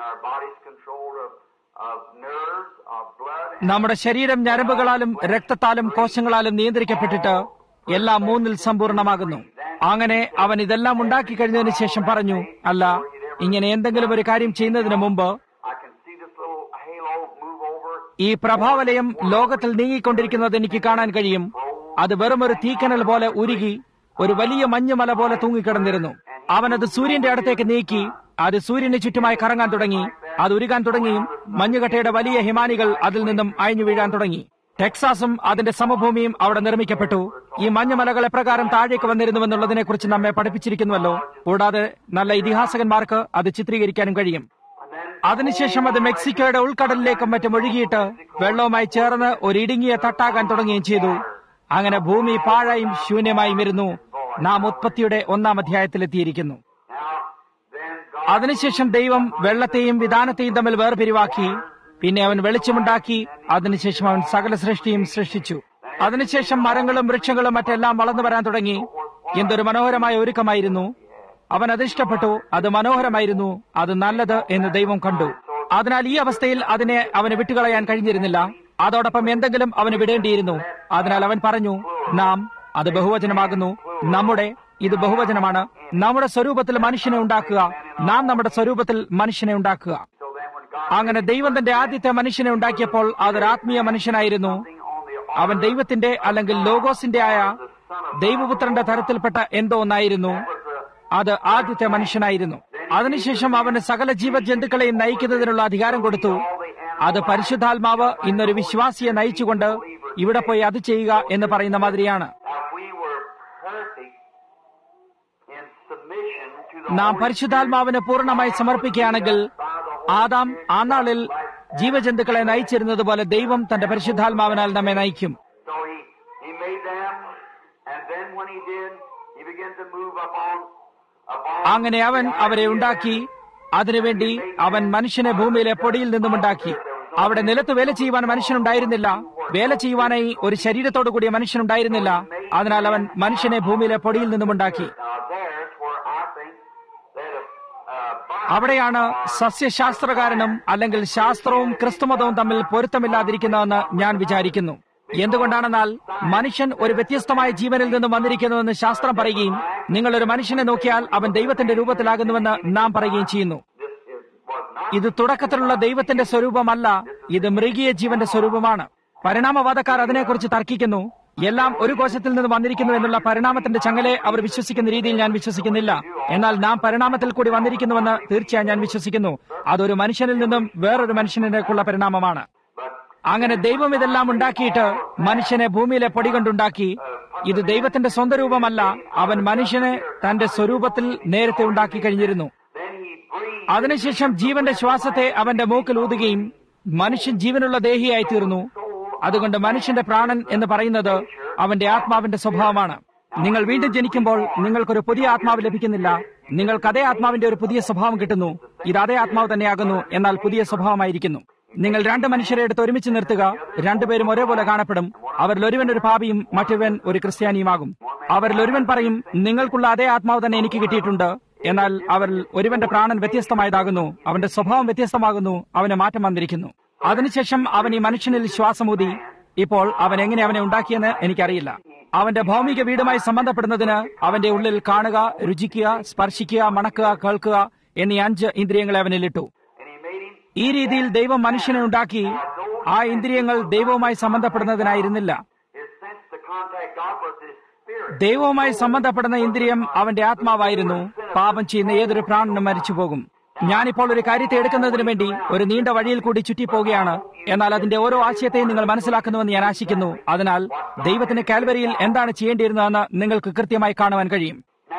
നമ്മുടെ ശരീരം ഞരമ്പുകളാലും രക്തത്താലും കോശങ്ങളാലും നിയന്ത്രിക്കപ്പെട്ടിട്ട് എല്ലാം മൂന്നിൽ സമ്പൂർണമാകുന്നു. അങ്ങനെ അവൻ ഇതെല്ലാം ഉണ്ടാക്കി കഴിഞ്ഞതിന് ശേഷം പറഞ്ഞു, അല്ല, ഇങ്ങനെ എന്തെങ്കിലും ഒരു കാര്യം ചെയ്യുന്നതിന് മുമ്പ് ഈ പ്രഭാവലയം ലോകത്തിൽ നീങ്ങിക്കൊണ്ടിരിക്കുന്നത് എനിക്ക് കാണാൻ കഴിയും. അത് വെറും ഒരു തീക്കനൽ പോലെ ഉരുകി ഒരു വലിയ മഞ്ഞുമല പോലെ തൂങ്ങിക്കിടന്നിരുന്നു. അവനത് സൂര്യന്റെ അടുത്തേക്ക് നീക്കി. അത് സൂര്യന് ചുറ്റുമായി കറങ്ങാൻ തുടങ്ങി. അത് ഉരുകാൻ തുടങ്ങിയും മഞ്ഞുകട്ടയുടെ വലിയ ഹിമാനികൾ അതിൽ നിന്നും അയഞ്ഞു വീഴാൻ തുടങ്ങി. ടെക്സാസും അതിന്റെ സമഭൂമിയും അവിടെ നിർമ്മിക്കപ്പെട്ടു. ഈ മഞ്ഞുമലകൾ എപ്രകാരം താഴേക്ക് വന്നിരുന്നുവെന്നുള്ളതിനെ കുറിച്ച് നമ്മെ പഠിപ്പിച്ചിരിക്കുന്നുവല്ലോ. കൂടാതെ നല്ല ഇതിഹാസകന്മാർക്ക് അത് ചിത്രീകരിക്കാനും കഴിയും. അതിനുശേഷം അത് മെക്സിക്കോയുടെ ഉൾക്കടലിലേക്കും മറ്റും ഒഴുകിയിട്ട് വെള്ളവുമായി ചേർന്ന് ഒരു ഇടുങ്ങിയ തട്ടാകാൻ തുടങ്ങുകയും ചെയ്തു. അങ്ങനെ ഭൂമി പാഴായും ശൂന്യമായും ഇരുന്നു. നാം ഉത്പത്തിയുടെ ഒന്നാം അധ്യായത്തിലെത്തിയിരിക്കുന്നു. അതിനുശേഷം ദൈവം വെള്ളത്തെയും വിധാനത്തെയും തമ്മിൽ വേർപിരിവാക്കി. പിന്നെ അവൻ വെളിച്ചമുണ്ടാക്കി. അതിനുശേഷം അവൻ സകല സൃഷ്ടിയും സൃഷ്ടിച്ചു. അതിനുശേഷം മരങ്ങളും വൃക്ഷങ്ങളും മറ്റെല്ലാം വളർന്നു വരാൻ തുടങ്ങി. എന്തൊരു മനോഹരമായ ഒരുക്കമായിരുന്നു. അവൻ അത് ഇഷ്ടപ്പെട്ടു. അത് മനോഹരമായിരുന്നു. അത് നല്ലത് എന്ന് ദൈവം കണ്ടു. അതിനാൽ ഈ അവസ്ഥയിൽ അതിനെ അവന് വിട്ടുകളയാൻ കഴിഞ്ഞിരുന്നില്ല. അതോടൊപ്പം എന്തെങ്കിലും അവന് വിടേണ്ടിയിരുന്നു. അതിനാൽ അവൻ പറഞ്ഞു, നാം, അത് ബഹുവചനമാകുന്നു, നമ്മുടെ, ഇത് ബഹുവചനമാണ്, നമ്മുടെ സ്വരൂപത്തിൽ മനുഷ്യനെ ഉണ്ടാക്കുക, നാം നമ്മുടെ സ്വരൂപത്തിൽ മനുഷ്യനെ ഉണ്ടാക്കുക. അങ്ങനെ ദൈവം തന്റെ ആദ്യത്തെ മനുഷ്യനെ ഉണ്ടാക്കിയപ്പോൾ അതൊരു ആത്മീയ മനുഷ്യനായിരുന്നു. അവൻ ദൈവത്തിന്റെ അല്ലെങ്കിൽ ലോഗോസിന്റെ ആയ ദൈവപുത്രന്റെ തരത്തിൽപ്പെട്ട എന്തോ ഒന്നായിരുന്നു. അത് ആദ്യത്തെ മനുഷ്യനായിരുന്നു. അതിനുശേഷം അവന് സകല ജീവജന്തുക്കളെയും നയിക്കുന്നതിനുള്ള അധികാരം കൊടുത്തു. അത് പരിശുദ്ധാത്മാവ് ഇന്നൊരു വിശ്വാസിയെ നയിച്ചുകൊണ്ട് ഇവിടെ പോയി അത് ചെയ്യുക എന്ന് പറയുന്ന മാതിരിയാണ്. നാം പരിശുദ്ധാത്മാവിന് പൂർണ്ണമായി സമർപ്പിക്കുകയാണെങ്കിൽ ആദാം ആ നാളിൽ ജീവജന്തുക്കളെ നയിച്ചിരുന്നത് പോലെ ദൈവം തന്റെ പരിശുദ്ധാത്മാവിനാൽ നമ്മെ നയിക്കും. അങ്ങനെ അവൻ അവരെ ഉണ്ടാക്കി. അതിനുവേണ്ടി അവൻ മനുഷ്യനെ ഭൂമിയിലെ പൊടിയിൽ നിന്നുമുണ്ടാക്കി. അവിടെ നിലത്ത് വേല ചെയ്യുവാൻ മനുഷ്യനുണ്ടായിരുന്നില്ല. വേല ചെയ്യുവാനായി ഒരു ശരീരത്തോടു കൂടിയ മനുഷ്യനുണ്ടായിരുന്നില്ല. അതിനാൽ അവൻ മനുഷ്യനെ ഭൂമിയിലെ പൊടിയിൽ നിന്നുമുണ്ടാക്കി. അവിടെയാണ് സസ്യശാസ്ത്രകാരനും അല്ലെങ്കിൽ ശാസ്ത്രവും ക്രിസ്തുമതവും തമ്മിൽ പൊരുത്തമില്ലാതിരിക്കുന്നതെന്ന് ഞാൻ വിചാരിക്കുന്നു. എന്തുകൊണ്ടാണെന്നാൽ മനുഷ്യൻ ഒരു വ്യത്യസ്തമായ ജീവനിൽ നിന്നും വന്നിരിക്കുന്നുവെന്ന് ശാസ്ത്രം പറയുകയും നിങ്ങൾ ഒരു മനുഷ്യനെ നോക്കിയാൽ അവൻ ദൈവത്തിന്റെ രൂപത്തിലാകുന്നുവെന്ന് നാം പറയുകയും ചെയ്യുന്നു. ഇത് തുടക്കത്തിലുള്ള ദൈവത്തിന്റെ സ്വരൂപമല്ല, ഇത് മൃഗീയ ജീവന്റെ സ്വരൂപമാണ്. പരിണാമവാദക്കാർ അതിനെക്കുറിച്ച് തർക്കിക്കുന്നു. എല്ലാം ഒരു കോശത്തിൽ നിന്ന് വന്നിരിക്കുന്നു എന്നുള്ള പരിണാമത്തിന്റെ ചങ്ങലെ അവർ വിശ്വസിക്കുന്ന രീതിയിൽ ഞാൻ വിശ്വസിക്കുന്നില്ല. എന്നാൽ നാം പരിണാമത്തിൽ കൂടി വന്നിരിക്കുന്നുവെന്ന് തീർച്ചയായും ഞാൻ വിശ്വസിക്കുന്നു. അതൊരു മനുഷ്യനിൽ നിന്നും വേറൊരു മനുഷ്യനിലേക്കുള്ള പരിണാമമാണ്. അങ്ങനെ ദൈവം ഇതെല്ലാം ഉണ്ടാക്കിയിട്ട് മനുഷ്യനെ ഭൂമിയിലെ പൊടി കൊണ്ടുണ്ടാക്കി. ഇത് ദൈവത്തിന്റെ സ്വന്തം രൂപമല്ല, അവൻ മനുഷ്യനെ തന്റെ സ്വരൂപത്തിൽ നേരത്തെ ഉണ്ടാക്കി കഴിഞ്ഞിരുന്നു. അതിനുശേഷം ജീവന്റെ ശ്വാസത്തെ അവന്റെ മൂക്കിൽ ഊതുകയും മനുഷ്യൻ ജീവനുള്ള ദേഹിയായി തീർന്നു. അതുകൊണ്ട് മനുഷ്യന്റെ പ്രാണൻ എന്ന് പറയുന്നത് അവന്റെ ആത്മാവിന്റെ സ്വഭാവമാണ്. നിങ്ങൾ വീണ്ടും ജനിക്കുമ്പോൾ നിങ്ങൾക്കൊരു പുതിയ ആത്മാവ് ലഭിക്കുന്നില്ല, നിങ്ങൾക്ക് അതേ ആത്മാവിന്റെ ഒരു പുതിയ സ്വഭാവം കിട്ടുന്നു. ഇത് അതേ ആത്മാവ് തന്നെയാകുന്നു, എന്നാൽ പുതിയ സ്വഭാവമായിരിക്കുന്നു. നിങ്ങൾ രണ്ട് മനുഷ്യരെ എടുത്ത് ഒരുമിച്ച് നിർത്തുക, രണ്ടുപേരും ഒരേപോലെ കാണപ്പെടും. അവരിൽ ഒരുവൻ ഒരു പാപിയും മറ്റൊരുവൻ ഒരു ക്രിസ്ത്യാനിയുമാകും. അവരിൽ ഒരുവൻ പറയും, നിങ്ങൾക്കുള്ള അതേ ആത്മാവ് തന്നെ എനിക്ക് കിട്ടിയിട്ടുണ്ട്. എന്നാൽ അവരിൽ ഒരുവന്റെ പ്രാണൻ വ്യത്യസ്തമായതാകുന്നു, അവന്റെ സ്വഭാവം വ്യത്യസ്തമാകുന്നു, അവന് മാറ്റം വന്നിരിക്കുന്നു. അതിനുശേഷം അവൻ ഈ മനുഷ്യനിൽ ശ്വാസമൂതി. ഇപ്പോൾ അവൻ എങ്ങനെ അവനെ ഉണ്ടാക്കിയെന്ന് എനിക്കറിയില്ല. അവന്റെ ഭൗമിക വീടുമായി സംബന്ധപ്പെടുന്നതിന് അവന്റെ ഉള്ളിൽ കാണുക, രുചിക്കുക, സ്പർശിക്കുക, മണക്കുക, കേൾക്കുക എന്നീ അഞ്ച് ഇന്ദ്രിയങ്ങളെ അവനിലിട്ടു. ഈ രീതിയിൽ ദൈവം മനുഷ്യനെ ഉണ്ടാക്കി. ആ ഇന്ദ്രിയങ്ങൾ ദൈവവുമായി സംബന്ധപ്പെടുന്നതിനായിരുന്നില്ല. ദൈവവുമായി സംബന്ധപ്പെടുന്ന ഇന്ദ്രിയം അവന്റെ ആത്മാവായിരുന്നു. പാപം ചെയ്യുന്ന ഏതൊരു പ്രാണനും മരിച്ചുപോകും. ഞാനിപ്പോൾ ഒരു കാര്യത്തെ എടുക്കുന്നതിന് വേണ്ടി ഒരു നീണ്ട വഴിയിൽ കൂടി ചുറ്റിപ്പോവുകയാണ്. എന്നാൽ അതിന്റെ ഓരോ ആശയത്തെയും നിങ്ങൾ മനസ്സിലാക്കുന്നുവെന്ന് ഞാൻ ആശിക്കുന്നു. അതിനാൽ ദൈവത്തിന് കാൽവരിയിൽ എന്താണ് ചെയ്യേണ്ടിയിരുന്നതെന്ന് നിങ്ങൾക്ക് കൃത്യമായി കാണുവാൻ കഴിയും.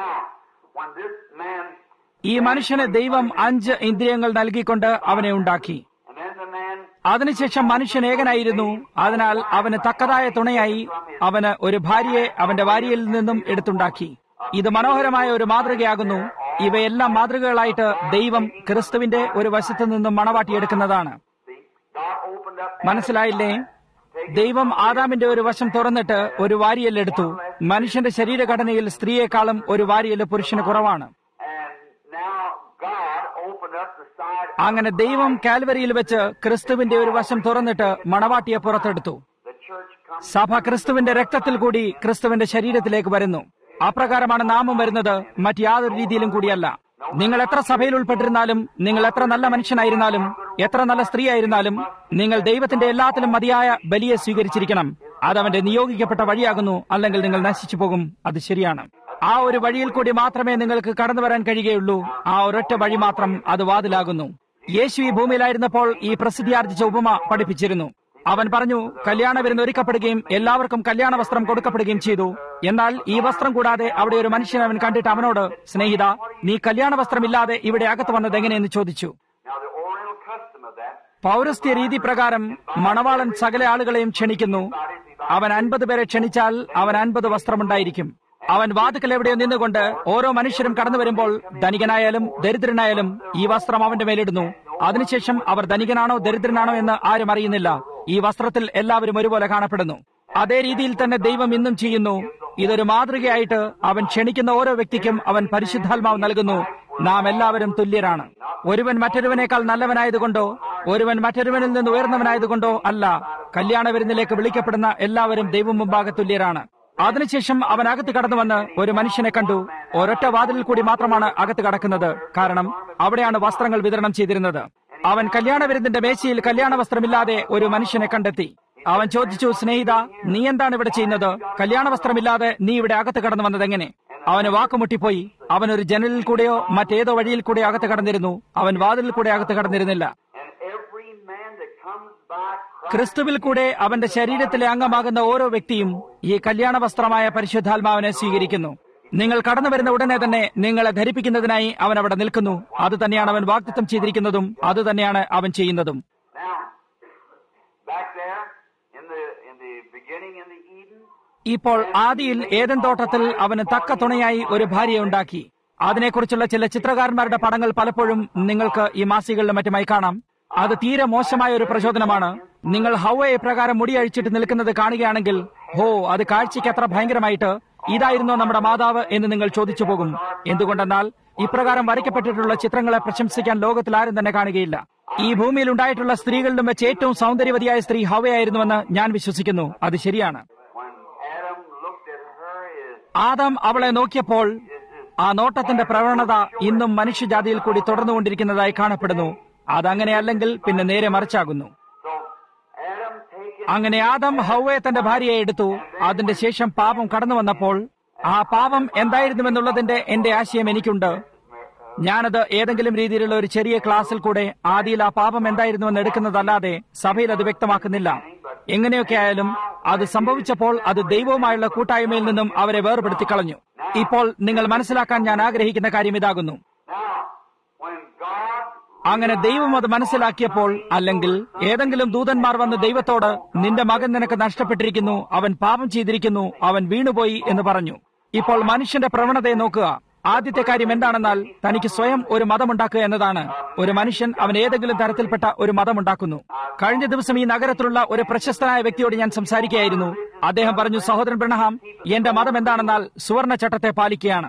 ഈ മനുഷ്യന് ദൈവം അഞ്ച് ഇന്ദ്രിയങ്ങൾ നൽകിക്കൊണ്ട് അവനെ ഉണ്ടാക്കി. അതിനുശേഷം മനുഷ്യൻ ഏകനായിരുന്നു. അതിനാൽ അവന് തക്കതായ തുണയായി അവന് ഒരു ഭാര്യയെ അവന്റെ ഭാര്യയിൽ നിന്നും എടുത്തുണ്ടാക്കി. ഇത് മനോഹരമായ ഒരു മാതൃകയാകുന്നു. ഇവയെല്ലാം മാതൃകകളായിട്ട് ദൈവം ക്രിസ്തുവിന്റെ ഒരു വശത്തു നിന്നും മണവാട്ടിയെടുക്കുന്നതാണ്. മനസ്സിലായില്ലേ? ദൈവം ആദാമിന്റെ ഒരു വശം തുറന്നിട്ട് ഒരു വാരിയൽ എടുത്തു. മനുഷ്യന്റെ ശരീരഘടനയിൽ സ്ത്രീയെക്കാളും ഒരു വാരിയൽ പുരുഷന് കുറവാണ്. അങ്ങനെ ദൈവം കാൽവരിയിൽ വെച്ച് ക്രിസ്തുവിന്റെ ഒരു വശം തുറന്നിട്ട് മണവാട്ടിയെ പുറത്തെടുത്തു. സഭ ക്രിസ്തുവിന്റെ രക്തത്തിൽ കൂടി ക്രിസ്തുവിന്റെ ശരീരത്തിലേക്ക് വരുന്നു. അപ്രകാരമാണ് നാമും വരുന്നത്, മറ്റ് യാതൊരു രീതിയിലും കൂടിയല്ല. നിങ്ങൾ എത്ര സഭയിൽ ഉൾപ്പെട്ടിരുന്നാലും, നിങ്ങൾ എത്ര നല്ല മനുഷ്യനായിരുന്നാലും, എത്ര നല്ല സ്ത്രീ ആയിരുന്നാലും, നിങ്ങൾ ദൈവത്തിന്റെ എല്ലാത്തിലും മതിയായ ബലിയെ സ്വീകരിച്ചിരിക്കണം. അതവന്റെ നിയോഗിക്കപ്പെട്ട വഴിയാകുന്നു, അല്ലെങ്കിൽ നിങ്ങൾ നശിച്ചു പോകും. അത് ശരിയാണ്. ആ ഒരു വഴിയിൽ കൂടി മാത്രമേ നിങ്ങൾക്ക് കടന്നു വരാൻ കഴിയുകയുള്ളൂ. ആ ഒരൊറ്റ വഴി മാത്രം, അത് വാതിലാകുന്നു. യേശു ഈ ഭൂമിയിലായിരുന്നപ്പോൾ ഈ പ്രസിദ്ധിയാർജിച്ച ഉപമ പഠിപ്പിച്ചിരുന്നു. അവൻ പറഞ്ഞു, കല്യാണ വിരുന്ന് ഒരുക്കപ്പെടുകയും എല്ലാവർക്കും കല്യാണ വസ്ത്രം കൊടുക്കപ്പെടുകയും ചെയ്തു. എന്നാൽ ഈ വസ്ത്രം കൂടാതെ അവിടെ ഒരു മനുഷ്യൻ അവൻ കണ്ടിട്ട് അവനോട്, സ്നേഹിത, നീ കല്യാണ വസ്ത്രമില്ലാതെ ഇവിടെ അകത്ത് വന്നത് എങ്ങനെയെന്ന് ചോദിച്ചു. പൗരസ്ത്യ രീതി പ്രകാരം മണവാളൻ സകല ആളുകളെയും ക്ഷണിക്കുന്നു. അവൻ അൻപത് പേരെ ക്ഷണിച്ചാൽ അവൻ അൻപത് വസ്ത്രമുണ്ടായിരിക്കും. അവൻ വാതുക്കൽ എവിടെയോ നിന്നുകൊണ്ട് ഓരോ മനുഷ്യരും കടന്നു വരുമ്പോൾ, ധനികനായാലും ദരിദ്രനായാലും ഈ വസ്ത്രം അവന്റെ മേലിടുന്നു. അതിനുശേഷം അവർ ധനികനാണോ ദരിദ്രനാണോ എന്ന് ആരും അറിയുന്നില്ല. ഈ വസ്ത്രത്തിൽ എല്ലാവരും ഒരുപോലെ കാണപ്പെടുന്നു. അതേ രീതിയിൽ തന്നെ ദൈവം ഇന്നും ചെയ്യുന്നു. ഇതൊരു മാതൃകയായിട്ട് അവൻ ക്ഷണിക്കുന്ന ഓരോ വ്യക്തിക്കും അവൻ പരിശുദ്ധാത്മാവ് നൽകുന്നു. നാം എല്ലാവരും തുല്യരാണ്. ഒരുവൻ മറ്റൊരുവനേക്കാൾ നല്ലവനായതുകൊണ്ടോ ഒരുവൻ മറ്റൊരുവനിൽ നിന്ന് ഉയർന്നവനായതുകൊണ്ടോ അല്ല. കല്യാണ വിരുന്നിലേക്ക് വിളിക്കപ്പെടുന്ന എല്ലാവരും ദൈവം മുമ്പാകെ തുല്യരാണ്. അതിനുശേഷം അവൻ അകത്ത് കടന്നുവന്ന് ഒരു മനുഷ്യനെ കണ്ടു. ഒരൊറ്റ വാതിലിൽ കൂടി മാത്രമാണ് അകത്ത് കടക്കുന്നത്, കാരണം അവിടെയാണ് വസ്ത്രങ്ങൾ വിതരണം ചെയ്തിരുന്നത്. അവൻ കല്യാണ വിരുന്നിന്റെ മേശയിൽ കല്യാണ വസ്ത്രമില്ലാതെ ഒരു മനുഷ്യനെ കണ്ടെത്തി. അവൻ ചോദിച്ചു, സ്നേഹിത, നീ എന്താണ് ഇവിടെ ചെയ്യുന്നത്? കല്യാണ വസ്ത്രമില്ലാതെ നീ ഇവിടെ അകത്ത് കടന്നു വന്നതെങ്ങനെ? അവന് വാക്കുമുട്ടിപ്പോയി. അവനൊരു ജനലിൽ കൂടെയോ മറ്റേതോ വഴിയിൽ കൂടെയോ അകത്ത് കടന്നിരുന്നു. അവൻ വാതിലിൽ കൂടെ അകത്ത് കടന്നിരുന്നില്ല. ക്രിസ്തുവിൽ കൂടെ അവന്റെ ശരീരത്തിലെ അംഗമാകുന്ന ഓരോ വ്യക്തിയും ഈ കല്യാണ വസ്ത്രമായ പരിശുദ്ധാത്മാവിനെ സ്വീകരിക്കുന്നു. നിങ്ങൾ കടന്നു വരുന്ന ഉടനെ തന്നെ നിങ്ങളെ ധരിപ്പിക്കുന്നതിനായി അവൻ അവിടെ നിൽക്കുന്നു. അത് തന്നെയാണ് അവൻ വാഗ്ദത്തം ചെയ്തിരിക്കുന്നതും അത് തന്നെയാണ് അവൻ ചെയ്യുന്നതും. ഇപ്പോൾ ആദിയിൽ ഏദൻ തോട്ടത്തിൽ അവന് തക്ക തുണയായി ഒരു ഭാര്യയെ ഉണ്ടാക്കി. അതിനെക്കുറിച്ചുള്ള ചില ചിത്രകാരന്മാരുടെ പടങ്ങൾ പലപ്പോഴും നിങ്ങൾക്ക് ഈ മാസികകളിലും മറ്റുമായി കാണാം. അത് തീരെ മോശമായ ഒരു പ്രചോദനമാണ്. നിങ്ങൾ ഹൗവയെ പ്രകാരം മുടിയഴിച്ചിട്ട് നിൽക്കുന്നത് കാണുകയാണെങ്കിൽ, ഹോ, അത് കാഴ്ചയ്ക്ക് അത്ര ഭയങ്കരമായിട്ട് ഇതായിരുന്നോ നമ്മുടെ മാതാവ് എന്ന് നിങ്ങൾ ചോദിച്ചു പോകും. എന്തുകൊണ്ടെന്നാൽ ഇപ്രകാരം വരയ്ക്കപ്പെട്ടിട്ടുള്ള ചിത്രങ്ങളെ പ്രശംസിക്കാൻ ലോകത്തിൽ ആരും തന്നെ കാണുകയില്ല. ഈ ഭൂമിയിൽ ഉണ്ടായിട്ടുള്ള സ്ത്രീകളിലും വെച്ച് ഏറ്റവും സൗന്ദര്യവതിയായ സ്ത്രീ ഹൗവയായിരുന്നുവെന്ന് ഞാൻ വിശ്വസിക്കുന്നു. അത് ശരിയാണ്. ആദാം അവളെ നോക്കിയപ്പോൾ ആ നോട്ടത്തിന്റെ പ്രവണത ഇന്നും മനുഷ്യജാതിയിൽ കൂടി തുടർന്നുകൊണ്ടിരിക്കുന്നതായി കാണപ്പെടുന്നു. അതങ്ങനെയല്ലെങ്കിൽ പിന്നെ നേരെ മറിച്ചാകുന്നു. അങ്ങനെ ആദം ഹൗവയെ തന്റെ ഭാര്യയെ എടുത്തു. അതിന്റെ ശേഷം പാപം കടന്നു വന്നപ്പോൾ ആ പാപം എന്തായിരുന്നുവെന്നുള്ളതിന്റെ എന്റെ ആശയം എനിക്കുണ്ട്. ഞാനത് ഏതെങ്കിലും രീതിയിലുള്ള ഒരു ചെറിയ ക്ലാസ്സിൽ കൂടെ ആദിയിൽ ആ പാപം എന്തായിരുന്നുവെന്ന് എടുക്കുന്നതല്ലാതെ സഭയിൽ അത് വ്യക്തമാക്കുന്നില്ല. എങ്ങനെയൊക്കെ ആയാലും അത് സംഭവിച്ചപ്പോൾ അത് ദൈവവുമായുള്ള കൂട്ടായ്മയിൽ നിന്നും അവരെ വേർപെടുത്തി കളഞ്ഞു. ഇപ്പോൾ നിങ്ങൾ മനസ്സിലാക്കാൻ ഞാൻ ആഗ്രഹിക്കുന്ന കാര്യം ഇതാകുന്നു. അങ്ങനെ ദൈവം അത് മനസ്സിലാക്കിയപ്പോൾ, അല്ലെങ്കിൽ ഏതെങ്കിലും ദൂതന്മാർ വന്ന് ദൈവത്തോട് നിന്റെ മകൻ നിനക്ക് നഷ്ടപ്പെട്ടിരിക്കുന്നു, അവൻ പാപം ചെയ്തിരിക്കുന്നു, അവൻ വീണുപോയി എന്ന് പറഞ്ഞു. ഇപ്പോൾ മനുഷ്യന്റെ പ്രവണതയെ നോക്കുക. ആദ്യത്തെ കാര്യം എന്താണെന്നാൽ തനിക്ക് സ്വയം ഒരു മതമുണ്ടാക്കുക എന്നതാണ്. ഒരു മനുഷ്യൻ അവൻ ഏതെങ്കിലും തരത്തിൽപ്പെട്ട ഒരു മതമുണ്ടാക്കുന്നു. കഴിഞ്ഞ ദിവസം ഈ നഗരത്തിലുള്ള ഒരു പ്രശസ്തനായ വ്യക്തിയോട് ഞാൻ സംസാരിക്കുകയായിരുന്നു. അദ്ദേഹം പറഞ്ഞു, സഹോദരൻ ബ്രഹ്നാം, എന്റെ മതം എന്താണെന്നാൽ സുവർണ ചട്ടത്തെ പാലിക്കുകയാണ്.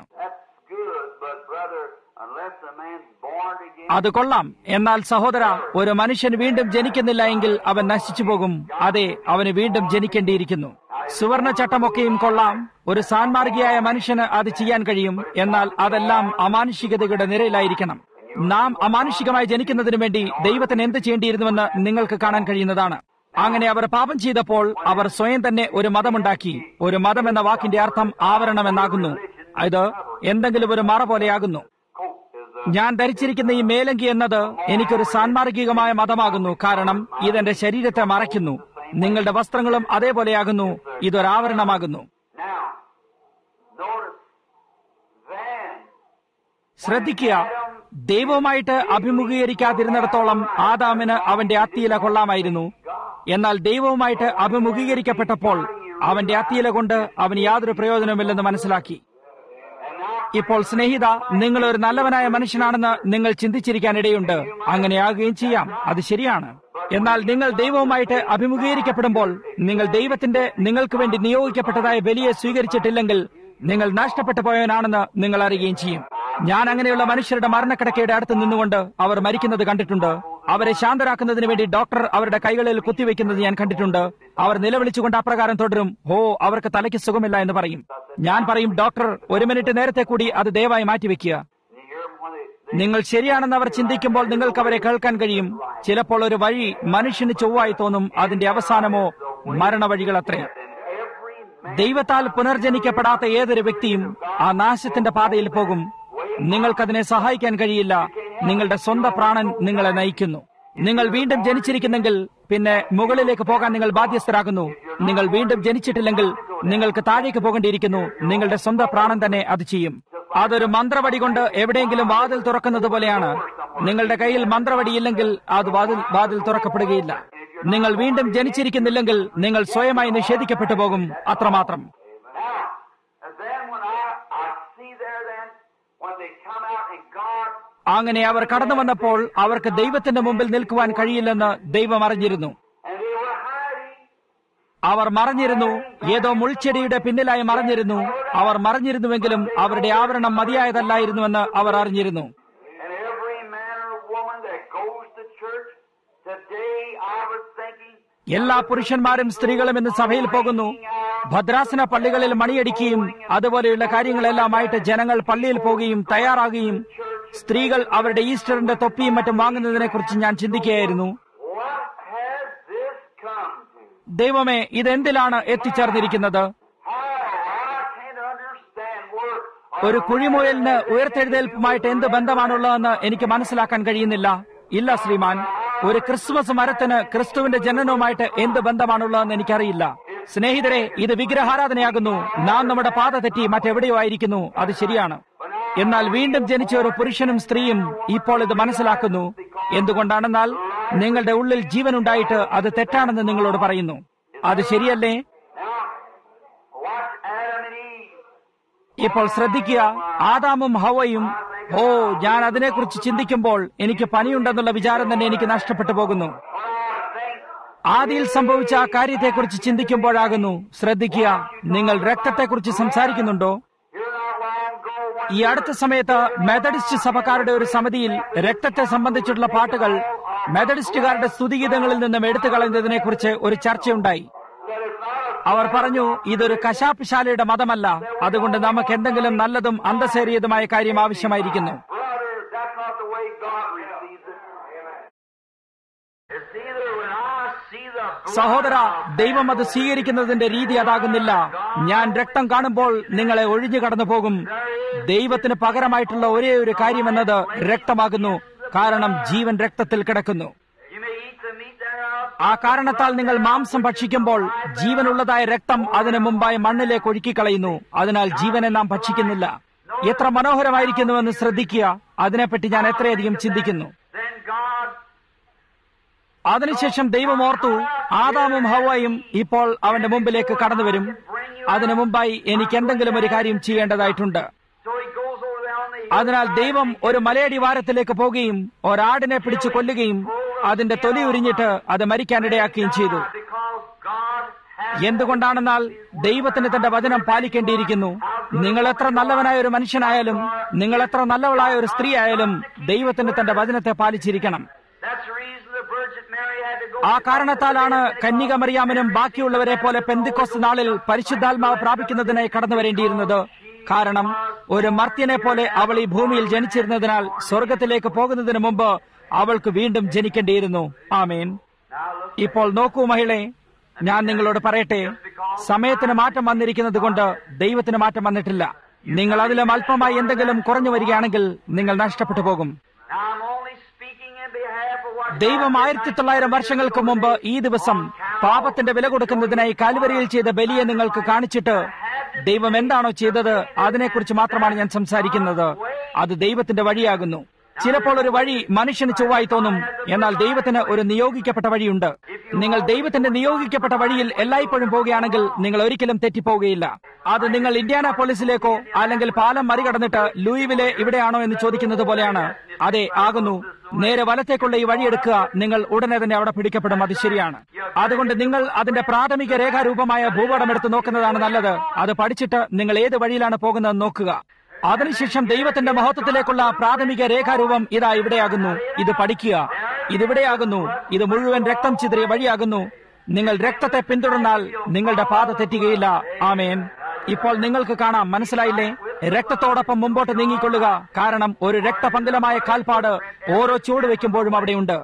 അത് കൊള്ളാം. എന്നാൽ സഹോദര, ഒരു മനുഷ്യൻ വീണ്ടും ജനിക്കുന്നില്ല എങ്കിൽ അവൻ നശിച്ചു പോകും. അതെ, അവന് വീണ്ടും ജനിക്കേണ്ടിയിരിക്കുന്നു. സുവർണ ചട്ടമൊക്കെയും കൊള്ളാം. ഒരു സാൻമാർഗിയായ മനുഷ്യന് അത് ചെയ്യാൻ കഴിയും. എന്നാൽ അതെല്ലാം അമാനുഷികതയുടെ നിരയിലായിരിക്കണം. നാം അമാനുഷികമായി ജനിക്കുന്നതിനു വേണ്ടി ദൈവത്തിന് എന്ത് ചെയ്യേണ്ടിയിരുന്നുവെന്ന് നിങ്ങൾക്ക് കാണാൻ കഴിയുന്നതാണ്. അങ്ങനെ അവർ പാപം ചെയ്തപ്പോൾ അവർ സ്വയം തന്നെ ഒരു മതമുണ്ടാക്കി. ഒരു മതം എന്ന വാക്കിന്റെ അർത്ഥം ആവരണം എന്നാകുന്നു. ഇത് എന്തെങ്കിലും ഒരു മറ പോലെയാകുന്നു. ഞാൻ ധരിച്ചിരിക്കുന്ന ഈ മേലങ്കി എന്നത് എനിക്കൊരു സാൻമാർഗികമായ മതമാകുന്നു. കാരണം ഇതെന്റെ ശരീരത്തെ മറയ്ക്കുന്നു. നിങ്ങളുടെ വസ്ത്രങ്ങളും അതേപോലെയാകുന്നു. ഇതൊരാവരണമാകുന്നു. ശ്രദ്ധിക്കുക, ദൈവവുമായിട്ട് അഭിമുഖീകരിക്കാതിരുന്നിടത്തോളം ആദാമിന് അവന്റെ അത്തിയില കൊള്ളാമായിരുന്നു. എന്നാൽ ദൈവവുമായിട്ട് അഭിമുഖീകരിക്കപ്പെട്ടപ്പോൾ അവന്റെ അത്തിയില കൊണ്ട് അവന് യാതൊരു പ്രയോജനവുമില്ലെന്ന് മനസ്സിലാക്കി. ഇപ്പോൾ സ്നേഹിത, നിങ്ങൾ ഒരു നല്ലവനായ മനുഷ്യനാണെന്ന് നിങ്ങൾ ചിന്തിച്ചിരിക്കാനിടയുണ്ട്. അങ്ങനെയാകുകയും ചെയ്യാം. അത് ശരിയാണ്. എന്നാൽ നിങ്ങൾ ദൈവവുമായിട്ട് അഭിമുഖീകരിക്കപ്പെടുമ്പോൾ നിങ്ങൾ ദൈവത്തിന്റെ നിങ്ങൾക്ക് വേണ്ടി നിയോഗിക്കപ്പെട്ടതായ ബലിയെ സ്വീകരിച്ചിട്ടില്ലെങ്കിൽ നിങ്ങൾ നഷ്ടപ്പെട്ടു പോയവനാണെന്ന് നിങ്ങൾ അറിയുകയും ചെയ്യും. ഞാൻ അങ്ങനെയുള്ള മനുഷ്യരുടെ മരണക്കിടക്കയുടെ അടുത്ത് നിന്നുകൊണ്ട് അവർ മരിക്കുന്നത് കണ്ടിട്ടുണ്ട്. അവരെ ശാന്തരാക്കുന്നതിന് വേണ്ടി ഡോക്ടർ അവരുടെ കൈകളിൽ കുത്തിവെക്കുന്നത് ഞാൻ കണ്ടിട്ടുണ്ട്. അവർ നിലവിളിച്ചുകൊണ്ട് അപ്രകാരം തുടരും, ഓ അവർക്ക് തലയ്ക്ക് സുഖമില്ല എന്ന് പറയും. ഞാൻ പറയും, ഡോക്ടർ ഒരു മിനിറ്റ് നേരത്തെ കൂടി അത് ദയവായി മാറ്റിവെക്കുക. നിങ്ങൾ ശരിയാണെന്ന് അവർ ചിന്തിക്കുമ്പോൾ നിങ്ങൾക്ക് അവരെ കേൾക്കാൻ കഴിയും. ചിലപ്പോൾ ഒരു വഴി മനുഷ്യന് ചൊവ്വായി തോന്നും. അതിന്റെ അവസാനമോ മരണവഴികൾ അത്രേ. ദൈവത്താൽ പുനർജനിക്കപ്പെടാത്ത ഏതൊരു വ്യക്തിയും ആ നാശത്തിന്റെ പാതയിൽ പോകും. നിങ്ങൾക്കതിനെ സഹായിക്കാൻ കഴിയില്ല. നിങ്ങളുടെ സ്വന്തം പ്രാണൻ നിങ്ങളെ നയിക്കുന്നു. നിങ്ങൾ വീണ്ടും ജനിച്ചിരിക്കുന്നെങ്കിൽ പിന്നെ മുകളിലേക്ക് പോകാൻ നിങ്ങൾ ബാധ്യസ്ഥരാകുന്നു. നിങ്ങൾ വീണ്ടും ജനിച്ചിട്ടില്ലെങ്കിൽ നിങ്ങൾക്ക് താഴേക്ക് പോകേണ്ടിയിരിക്കുന്നു. നിങ്ങളുടെ സ്വന്തം പ്രാണൻ തന്നെ അത് ചെയ്യും. അതൊരു മന്ത്രവടി കൊണ്ട് എവിടെയെങ്കിലും വാതിൽ തുറക്കുന്നത് പോലെയാണ്. നിങ്ങളുടെ കയ്യിൽ മന്ത്രവടി ഇല്ലെങ്കിൽ അത് വാതിൽ വാതിൽ തുറക്കപ്പെടുകയില്ല. നിങ്ങൾ വീണ്ടും ജനിച്ചിരിക്കുന്നില്ലെങ്കിൽ നിങ്ങൾ സ്വയമായി നിഷേധിക്കപ്പെട്ടു പോകും. അത്രമാത്രം. അങ്ങനെ അവർ കടന്നു വന്നപ്പോൾ അവർക്ക് ദൈവത്തിന്റെ മുമ്പിൽ നിൽക്കുവാൻ കഴിയില്ലെന്ന് ദൈവം അറിഞ്ഞിരുന്നു. അവർ മറഞ്ഞിരുന്നു. ഏതോ മുൾച്ചെടിയുടെ പിന്നിലായി മറഞ്ഞിരുന്നു. അവർ മറഞ്ഞിരുന്നുവെങ്കിലും അവരുടെ ആവരണം മതിയായതല്ലായിരുന്നുവെന്ന് അവർ അറിഞ്ഞിരുന്നു. എല്ലാ പുരുഷന്മാരും സ്ത്രീകളും ഇന്ന് സഭയിൽ പോകുന്നു. ഭദ്രാസന പള്ളികളിൽ മണിയടിക്കുകയും അതുപോലെയുള്ള കാര്യങ്ങളെല്ലാമായിട്ട് ജനങ്ങൾ പള്ളിയിൽ പോകുകയും തയ്യാറാകുകയും സ്ത്രീകൾ അവരുടെ ഈസ്റ്ററിന്റെ തൊപ്പിയും മറ്റും വാങ്ങുന്നതിനെ കുറിച്ച് ഞാൻ ചിന്തിക്കുകയായിരുന്നു. ദൈവമേ, ഇതെന്തിലാണ് എത്തിച്ചേർന്നിരിക്കുന്നത്? ഒരു കുഴിമുയലിന് ഉയർത്തെഴുന്നേൽപ്പുമായിട്ട് എന്ത് ബന്ധമാണുള്ളതെന്ന് എനിക്ക് മനസ്സിലാക്കാൻ കഴിയുന്നില്ല. ഇല്ല ശ്രീമാൻ, ഒരു ക്രിസ്മസ് മരത്തിന് ക്രിസ്തുവിന്റെ ജനനവുമായിട്ട് എന്ത് ബന്ധമാണുള്ളതെന്ന് എനിക്കറിയില്ല. സ്നേഹിതരെ, ഇത് വിഗ്രഹാരാധനയാകുന്നു. നാം നമ്മുടെ പാത തെറ്റി മറ്റെവിടെയോ ആയിരിക്കുന്നു. അത് ശരിയാണ്. എന്നാൽ വീണ്ടും ജനിച്ച ഒരു പുരുഷനും സ്ത്രീയും ഇപ്പോൾ ഇത് മനസ്സിലാക്കുന്നു. എന്തുകൊണ്ടാണെന്നാൽ നിങ്ങളുടെ ഉള്ളിൽ ജീവനുണ്ടായിട്ട് അത് തെറ്റാണെന്ന് നിങ്ങളോട് പറയുന്നു. അത് ശരിയല്ലേ? ഇപ്പോൾ ശ്രദ്ധിക്കുക, ആദാമും ഹവയും, ഓ ഞാൻ അതിനെക്കുറിച്ച് ചിന്തിക്കുമ്പോൾ എനിക്ക് പനിയുണ്ടെന്നുള്ള വിചാരം തന്നെ എനിക്ക് നഷ്ടപ്പെട്ടു പോകുന്നു. ആദിയിൽ സംഭവിച്ച ആ കാര്യത്തെക്കുറിച്ച് ചിന്തിക്കുമ്പോഴാകുന്നു. ശ്രദ്ധിക്കുക, നിങ്ങൾ രക്തത്തെക്കുറിച്ച് സംസാരിക്കുന്നുണ്ടോ? ഈ അടുത്ത സമയത്ത് മെത്തഡിസ്റ്റ് സഭക്കാരുടെ ഒരു സമിതിയിൽ രക്തത്തെ സംബന്ധിച്ചിട്ടുള്ള പാട്ടുകൾ മെത്തഡിസ്റ്റുകാരുടെ സ്തുതിഗീതങ്ങളിൽ നിന്നും എടുത്തു കളയുന്നതിനെ കുറിച്ച് ഒരു ചർച്ചയുണ്ടായി. അവർ പറഞ്ഞു, ഇതൊരു കശാപ്പുശാലയുടെ മതമല്ല. അതുകൊണ്ട് നമുക്ക് എന്തെങ്കിലും നല്ലതും അന്തസ്സേറിയതുമായ കാര്യം ആവശ്യമായിരിക്കുന്നു. സഹോദര, ദൈവം അത് സ്വീകരിക്കുന്നതിന്റെ രീതി അതാകുന്നില്ല. ഞാൻ രക്തം കാണുമ്പോൾ നിങ്ങളെ ഒഴിഞ്ഞു കടന്നു പോകും. ദൈവത്തിന് പകരമായിട്ടുള്ള ഒരേ ഒരു കാര്യമെന്നത് രക്തമാകുന്നു. കാരണം ജീവൻ രക്തത്തിൽ കിടക്കുന്നു. ആ കാരണത്താൽ നിങ്ങൾ മാംസം ഭക്ഷിക്കുമ്പോൾ ജീവനുള്ളതായ രക്തം അതിനു മുമ്പായി മണ്ണിലേക്ക് ഒഴുക്കിക്കളയുന്നു. അതിനാൽ ജീവനെ നാം ഭക്ഷിക്കുന്നില്ല. എത്ര മനോഹരമായിരിക്കുന്നുവെന്ന് ശ്രദ്ധിക്കുക. അതിനെപ്പറ്റി ഞാൻ എത്രയധികം ചിന്തിക്കുന്നു. അതിനുശേഷം ദൈവം ഓർത്തു, ആദാമും ഹവ്വയും ഇപ്പോൾ അവന്റെ മുമ്പിലേക്ക് കടന്നുവരും. അതിനു മുമ്പായി എനിക്ക് എന്തെങ്കിലും ഒരു കാര്യം ചെയ്യേണ്ടതായിട്ടുണ്ട്. അതിനാൽ ദൈവം ഒരു മലയടിവാരത്തിലേക്ക് പോകുകയും ഒരാടിനെ പിടിച്ചു കൊല്ലുകയും അതിന്റെ തൊലി ഉരിഞ്ഞിട്ട് അത് മരിക്കാനിടയാക്കുകയും ചെയ്തു. എന്തുകൊണ്ടാണെന്നാൽ ദൈവത്തിന് തന്റെ വചനം പാലിക്കേണ്ടിയിരിക്കുന്നു. നിങ്ങൾ എത്ര നല്ലവനായ ഒരു മനുഷ്യനായാലും, നിങ്ങൾ എത്ര നല്ലവളായ ഒരു സ്ത്രീ ആയാലും, ദൈവത്തിന് തന്റെ വചനത്തെ പാലിച്ചിരിക്കണം. ആ കാരണത്താലാണ് കന്യക മറിയാമിനും ബാക്കിയുള്ളവരെ പോലെ പെന്തിക്കോസ്ത് നാളിൽ പരിശുദ്ധാത്മാവ് പ്രാപിക്കുന്നതിനായി കടന്നു വരേണ്ടിയിരുന്നത്. കാരണം ഒരു മർത്യനെ പോലെ അവൾ ഈ ഭൂമിയിൽ ജനിച്ചിരുന്നതിനാൽ സ്വർഗത്തിലേക്ക് പോകുന്നതിന് മുമ്പ് അവൾക്ക് വീണ്ടും ജനിക്കേണ്ടിയിരുന്നു. ആമേൻ. ഇപ്പോൾ നോക്കൂ മഹിളെ, ഞാൻ നിങ്ങളോട് പറയട്ടെ, സമയത്തിന് മാറ്റം വന്നിരിക്കുന്നത് കൊണ്ട് ദൈവത്തിന് മാറ്റം വന്നിട്ടില്ല. നിങ്ങൾ അതിലും അല്പമായി എന്തെങ്കിലും കുറഞ്ഞു വരികയാണെങ്കിൽ നിങ്ങൾ നഷ്ടപ്പെട്ടു പോകും. ദൈവം ആയിരത്തി തൊള്ളായിരം വർഷങ്ങൾക്ക് മുമ്പ് ഈ ദിവസം പാപത്തിന്റെ വില കൊടുക്കുന്നതിനായി കാൽവരിയിൽ ചെയ്ത ബലിയെ നിങ്ങൾക്ക് കാണിച്ചിട്ട് ദൈവം എന്താണോ ചെയ്തത് അതിനെക്കുറിച്ച് മാത്രമാണ് ഞാൻ സംസാരിക്കുന്നത്. അത് ദൈവത്തിന്റെ വഴിയാകുന്നു. ചിലപ്പോൾ ഒരു വഴി മനുഷ്യന് ചൊവ്വായി തോന്നും, എന്നാൽ ദൈവത്തിന് ഒരു നിയോഗിക്കപ്പെട്ട വഴിയുണ്ട്. നിങ്ങൾ ദൈവത്തിന്റെ നിയോഗിക്കപ്പെട്ട വഴിയിൽ എല്ലായ്പ്പോഴും പോവുകയാണെങ്കിൽ നിങ്ങൾ ഒരിക്കലും തെറ്റിപ്പോവുകയില്ല. അത് നിങ്ങൾ ഇന്ത്യാനാപോളിസിലേക്കോ അല്ലെങ്കിൽ പാലം മറികടന്നിട്ട് ലൂയിവിലെ ഇവിടെയാണോ എന്ന് ചോദിക്കുന്നത് പോലെയാണ്. അതെ, ആകുന്നു. നേരെ വലത്തേക്കുള്ള ഈ വഴിയെടുക്കുക, നിങ്ങൾ ഉടനെ തന്നെ അവിടെ പിടിക്കപ്പെടും. അത് ശരിയാണ്. അതുകൊണ്ട് നിങ്ങൾ അതിന്റെ പ്രാഥമിക രേഖാരൂപമായ ഭൂപടം എടുത്ത് നോക്കുന്നതാണ് നല്ലത്. അത് പഠിച്ചിട്ട് നിങ്ങൾ ഏത് വഴിയിലാണ് പോകുന്നതെന്ന് നോക്കുക. അതിനുശേഷം ദൈവത്തിന്റെ മഹത്വത്തിലേക്കുള്ള പ്രാഥമിക രേഖാരൂപം ഇതാ ഇവിടെയാകുന്നു. ഇത് പഠിക്കുക. ഇതിവിടെയാകുന്നു. ഇത് മുഴുവൻ രക്തം ചിതറിയ വഴിയാകുന്നു. നിങ്ങൾ രക്തത്തെ പിന്തുടർന്നാൽ നിങ്ങളുടെ പാത തെറ്റുകയില്ല. ആമേൻ. ഇപ്പോൾ നിങ്ങൾക്ക് കാണാം, മനസ്സിലായില്ലേ? രക്തത്തോടൊപ്പം മുമ്പോട്ട് നീങ്ങിക്കൊള്ളുക. കാരണം ഒരു രക്തപങ്കിലമായ കാൽപ്പാട് ഓരോ ചുവട് വെക്കുമ്പോഴും അവിടെയുണ്ട്.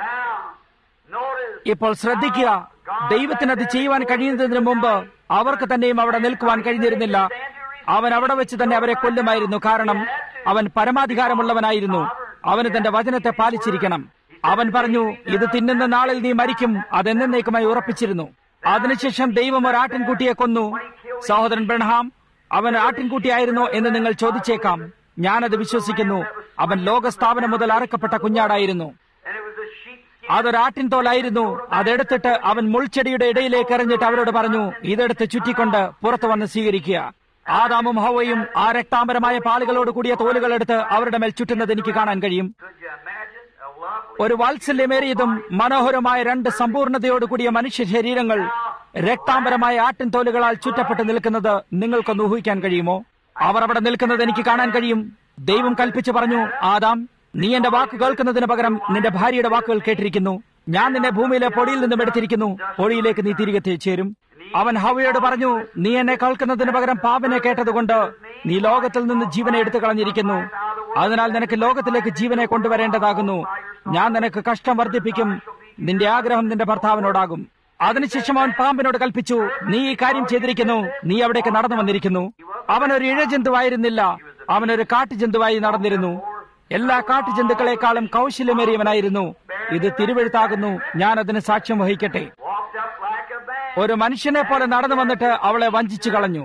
ഇപ്പോൾ ശ്രദ്ധിക്കുക, ദൈവത്തിനത് ചെയ്യുവാൻ കഴിയുന്നതിന് മുമ്പ് അവർക്ക് തന്നെയും അവിടെ നിൽക്കുവാൻ കഴിഞ്ഞിരുന്നില്ല. അവൻ അവിടെ വെച്ച് തന്നെ അവരെ കൊല്ലുമായിരുന്നു. കാരണം അവൻ പരമാധികാരമുള്ളവനായിരുന്നു. അവന് തന്റെ വചനത്തെ പാലിച്ചിരിക്കണം. അവൻ പറഞ്ഞു, ഇത് തിന്നുന്ന നാളിൽ നീ മരിക്കും. അതെന്നേക്കുമായി ഉറപ്പിച്ചിരുന്നു. അതിനുശേഷം ദൈവം ഒരു ആട്ടിൻകുട്ടിയെ കൊന്നു. സഹോദരൻ ബ്രൺഹാം, അവൻ ആട്ടിൻകുട്ടിയായിരുന്നോ എന്ന് നിങ്ങൾ ചോദിച്ചേക്കാം. ഞാനത് വിശ്വസിക്കുന്നു. അവൻ ലോകസ്ഥാപനം മുതൽ അറക്കപ്പെട്ട കുഞ്ഞാടായിരുന്നു. അതൊരാട്ടിൻ തോലായിരുന്നു. അതെടുത്തിട്ട് അവൻ മുൾച്ചെടിയുടെ ഇടയിലേക്ക് എറിഞ്ഞിട്ട് അവരോട് പറഞ്ഞു, ഇതെടുത്ത് ചുറ്റിക്കൊണ്ട് പുറത്തു വന്ന് സ്വീകരിക്കുക. ആദാമും ഹവ്വയും ആ രക്താംബരമായ പാലുകളോട് കൂടിയ തോലുകൾ എടുത്ത് അവരുടെ മേൽ ചുറ്റുന്നത് എനിക്ക് കാണാൻ കഴിയും. ഒരു വാത്സല്യമേറിയതും മനോഹരമായ രണ്ട് സമ്പൂർണതയോടുകൂടിയ മനുഷ്യ ശരീരങ്ങൾ രക്താംബരമായ ആട്ടിൻ തോലുകളാൽ ചുറ്റപ്പെട്ട് നിൽക്കുന്നത് നിങ്ങൾക്കൊന്ന് ഊഹിക്കാൻ കഴിയുമോ? അവർ അവിടെ നിൽക്കുന്നത് എനിക്ക് കാണാൻ കഴിയും. ദൈവം കൽപ്പിച്ചു പറഞ്ഞു, ആദാം, നീ എന്റെ വാക്ക് കേൾക്കുന്നതിന് പകരം നിന്റെ ഭാര്യയുടെ വാക്കുകൾ കേട്ടിരിക്കുന്നു. ഞാൻ നിന്നെ ഭൂമിയിലെ പൊടിയിൽ നിന്നും എടുത്തിരിക്കുന്നു. പൊടിയിലേക്ക് നീ തിരികെ ചേരും. അവൻ ഹവ്വയോട് പറഞ്ഞു, നീ എന്നെ കേൾക്കുന്നതിന് പകരം പാപിനെ കേട്ടതുകൊണ്ട് നീ ലോകത്തിൽ നിന്ന് ജീവനെ എടുത്തു കളഞ്ഞിരിക്കുന്നു. അതിനാൽ നിനക്ക് ലോകത്തിലേക്ക് ജീവനെ കൊണ്ടുവരേണ്ടതാകുന്നു. ഞാൻ നിനക്ക് കഷ്ടം വർദ്ധിപ്പിക്കും. നിന്റെ ആഗ്രഹം നിന്റെ ഭർത്താവിനോടാകും. അതിനുശേഷം അവൻ പാമ്പിനോട് കൽപ്പിച്ചു, നീ ഈ കാര്യം ചെയ്തിരിക്കുന്നു. നീ അവിടേക്ക് നടന്നു വന്നിരിക്കുന്നു. അവനൊരു ഇഴജന്തുവായിരുന്നില്ല, അവനൊരു കാട്ടുജന്തുവായി നടന്നിരുന്നു. എല്ലാ കാട്ടുജന്തുക്കളെക്കാളും കൗശല്യമേറിയവനായിരുന്നു. ഇത് തിരുവെഴുത്താകുന്നു. ഞാൻ അതിന് സാക്ഷ്യം വഹിക്കട്ടെ. ഒരു മനുഷ്യനെ പോലെ നടന്നു വന്നിട്ട് അവളെ വഞ്ചിച്ചു കളഞ്ഞു.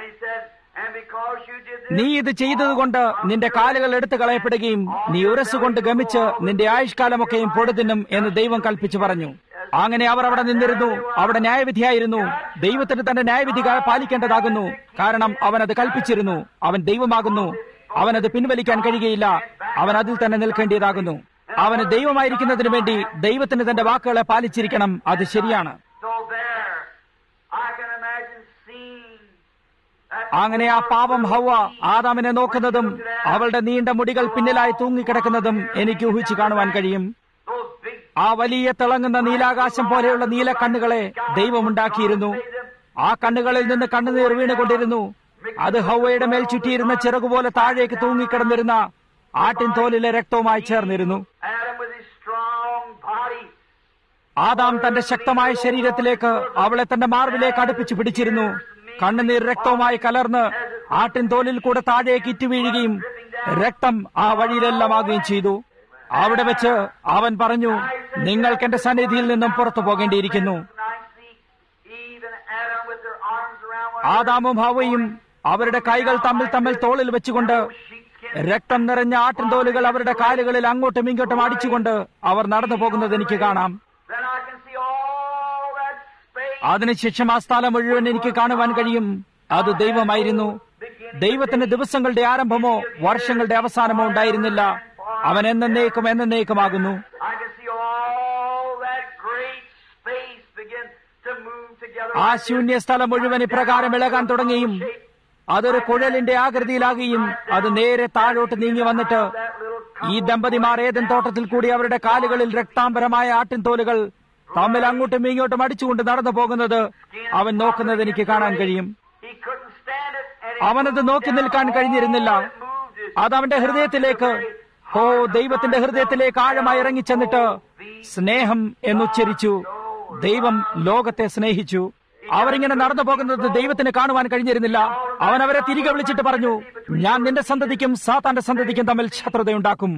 നീ ഇത് ചെയ്തതുകൊണ്ട് നിന്റെ കാലുകൾ എടുത്തു കളയപ്പെടുകയും നീ ഉരസുകൊണ്ട് ഗമിച്ച് നിന്റെ ആയുഷ്കാലമൊക്കെയും പൊടുതിന്നും എന്ന് ദൈവം കൽപ്പിച്ചു പറഞ്ഞു. അങ്ങനെ അവർ അവിടെ നിന്നിരുന്നു. അവിടെ ന്യായവിധിയായിരുന്നു. ദൈവത്തിന് തന്റെ ന്യായവിധി പാലിക്കേണ്ടതാകുന്നു. കാരണം അവൻ അത് കൽപ്പിച്ചിരുന്നു. അവൻ ദൈവമാകുന്നു. അവനത് പിൻവലിക്കാൻ കഴിയുകയില്ല. അവൻ അതിൽ തന്നെ നിൽക്കേണ്ടതാകുന്നു. അവന് ദൈവമായിരിക്കുന്നതിന് വേണ്ടി ദൈവത്തിന് തന്റെ വാക്കുകളെ പാലിച്ചിരിക്കണം. അത് ശരിയാണ്. അങ്ങനെ ആ പാപം ഹവ്വ ആദാമിനെ നോക്കുന്നതും അവളുടെ നീണ്ട മുടികൾ പിന്നിലായി തൂങ്ങിക്കിടക്കുന്നതും എനിക്ക് ഊഹിച്ചു കാണുവാൻ കഴിയും. ആ വലിയ തിളങ്ങുന്ന നീലാകാശം പോലെയുള്ള നീല കണ്ണുകളെ ദൈവമുണ്ടാക്കിയിരുന്നു. ആ കണ്ണുകളിൽ നിന്ന് കണ്ണുനീർ വീണുകൊണ്ടിരുന്നു. അത് ഹവ്വയുടെ മേൽ ചുറ്റിയിരുന്ന ചിറകുപോലെ താഴേക്ക് തൂങ്ങിക്കിടന്നിരുന്ന ആട്ടിൻ തോലിലെ രക്തവുമായി ചേർന്നിരുന്നു. ആദാം തന്റെ ശക്തമായ ശരീരത്തിലേക്ക് അവളെ തന്റെ മാർവിലേക്ക് അടുപ്പിച്ചു പിടിച്ചിരുന്നു. കണ്ണുനീർ രക്തവുമായി കലർന്ന് ആട്ടിൻ തോലിൽ കൂടെ താഴേക്ക് ഇറ്റുവീഴുകയും രക്തം ആ വഴിയിലെല്ലാം ആകുകയും ചെയ്തു. അവിടെ വെച്ച് അവൻ പറഞ്ഞു, നിങ്ങൾക്ക് എന്റെ സന്നിധിയിൽ നിന്നും പുറത്തു പോകേണ്ടിയിരിക്കുന്നു. ആദാമും ഹവ്വയും അവരുടെ കൈകൾ തമ്മിൽ തമ്മിൽ തോളിൽ വെച്ചുകൊണ്ട് രക്തം നിറഞ്ഞ ആട്ടിൻ തോലുകൾ അവരുടെ കാലുകളിൽ അങ്ങോട്ടും ഇങ്ങോട്ടും അടിച്ചുകൊണ്ട് അവർ നടന്നു പോകുന്നത് എനിക്ക് കാണാം. അതിനുശേഷം ആ സ്ഥലം മുഴുവൻ എനിക്ക് കാണുവാൻ കഴിയും. അത് ദൈവമായിരുന്നു. ദൈവത്തിന്റെ ദിവസങ്ങളുടെ ആരംഭമോ വർഷങ്ങളുടെ അവസാനമോ ഉണ്ടായിരുന്നില്ല. അവൻ എന്നേക്കും എന്നേക്കുമാകുന്നു. ആ ശൂന്യ സ്ഥലം മുഴുവൻ ഇപ്രകാരം ഇളകാൻ തുടങ്ങിയും അതൊരു കുഴലിന്റെ ആകൃതിയിലാകുകയും അത് നേരെ താഴോട്ട് നീങ്ങി വന്നിട്ട് ഈ ദമ്പതിമാർ ഏദൻ തോട്ടത്തിൽ കൂടി അവരുടെ കാലുകളിൽ രക്താംബരമായ ആട്ടിൻ തോലുകൾ തമ്മിൽ അങ്ങോട്ടും ഇങ്ങോട്ടും അടിച്ചുകൊണ്ട് നടന്നു പോകുന്നത് അവൻ നോക്കുന്നത് എനിക്ക് കാണാൻ കഴിയും. അവനത് നോക്കി നിൽക്കാൻ കഴിഞ്ഞിരുന്നില്ല. അതവന്റെ ഹൃദയത്തിലേക്ക്, ഓ ദൈവത്തിന്റെ ഹൃദയത്തിലേക്ക് ആഴമായി ഇറങ്ങിച്ചെന്നിട്ട് സ്നേഹം എന്നുച്ചരിച്ചു. ദൈവം ലോകത്തെ സ്നേഹിച്ചു. അവരിങ്ങനെ നടന്നു പോകുന്നത് ദൈവത്തിന് കാണുവാൻ കഴിഞ്ഞിരുന്നില്ല. അവൻ അവരെ തിരികെ വിളിച്ചിട്ട് പറഞ്ഞു, ഞാൻ നിന്റെ സന്തതിക്കും സാത്താന്റെ സന്തതിക്കും തമ്മിൽ ശത്രുതയുണ്ടാക്കും.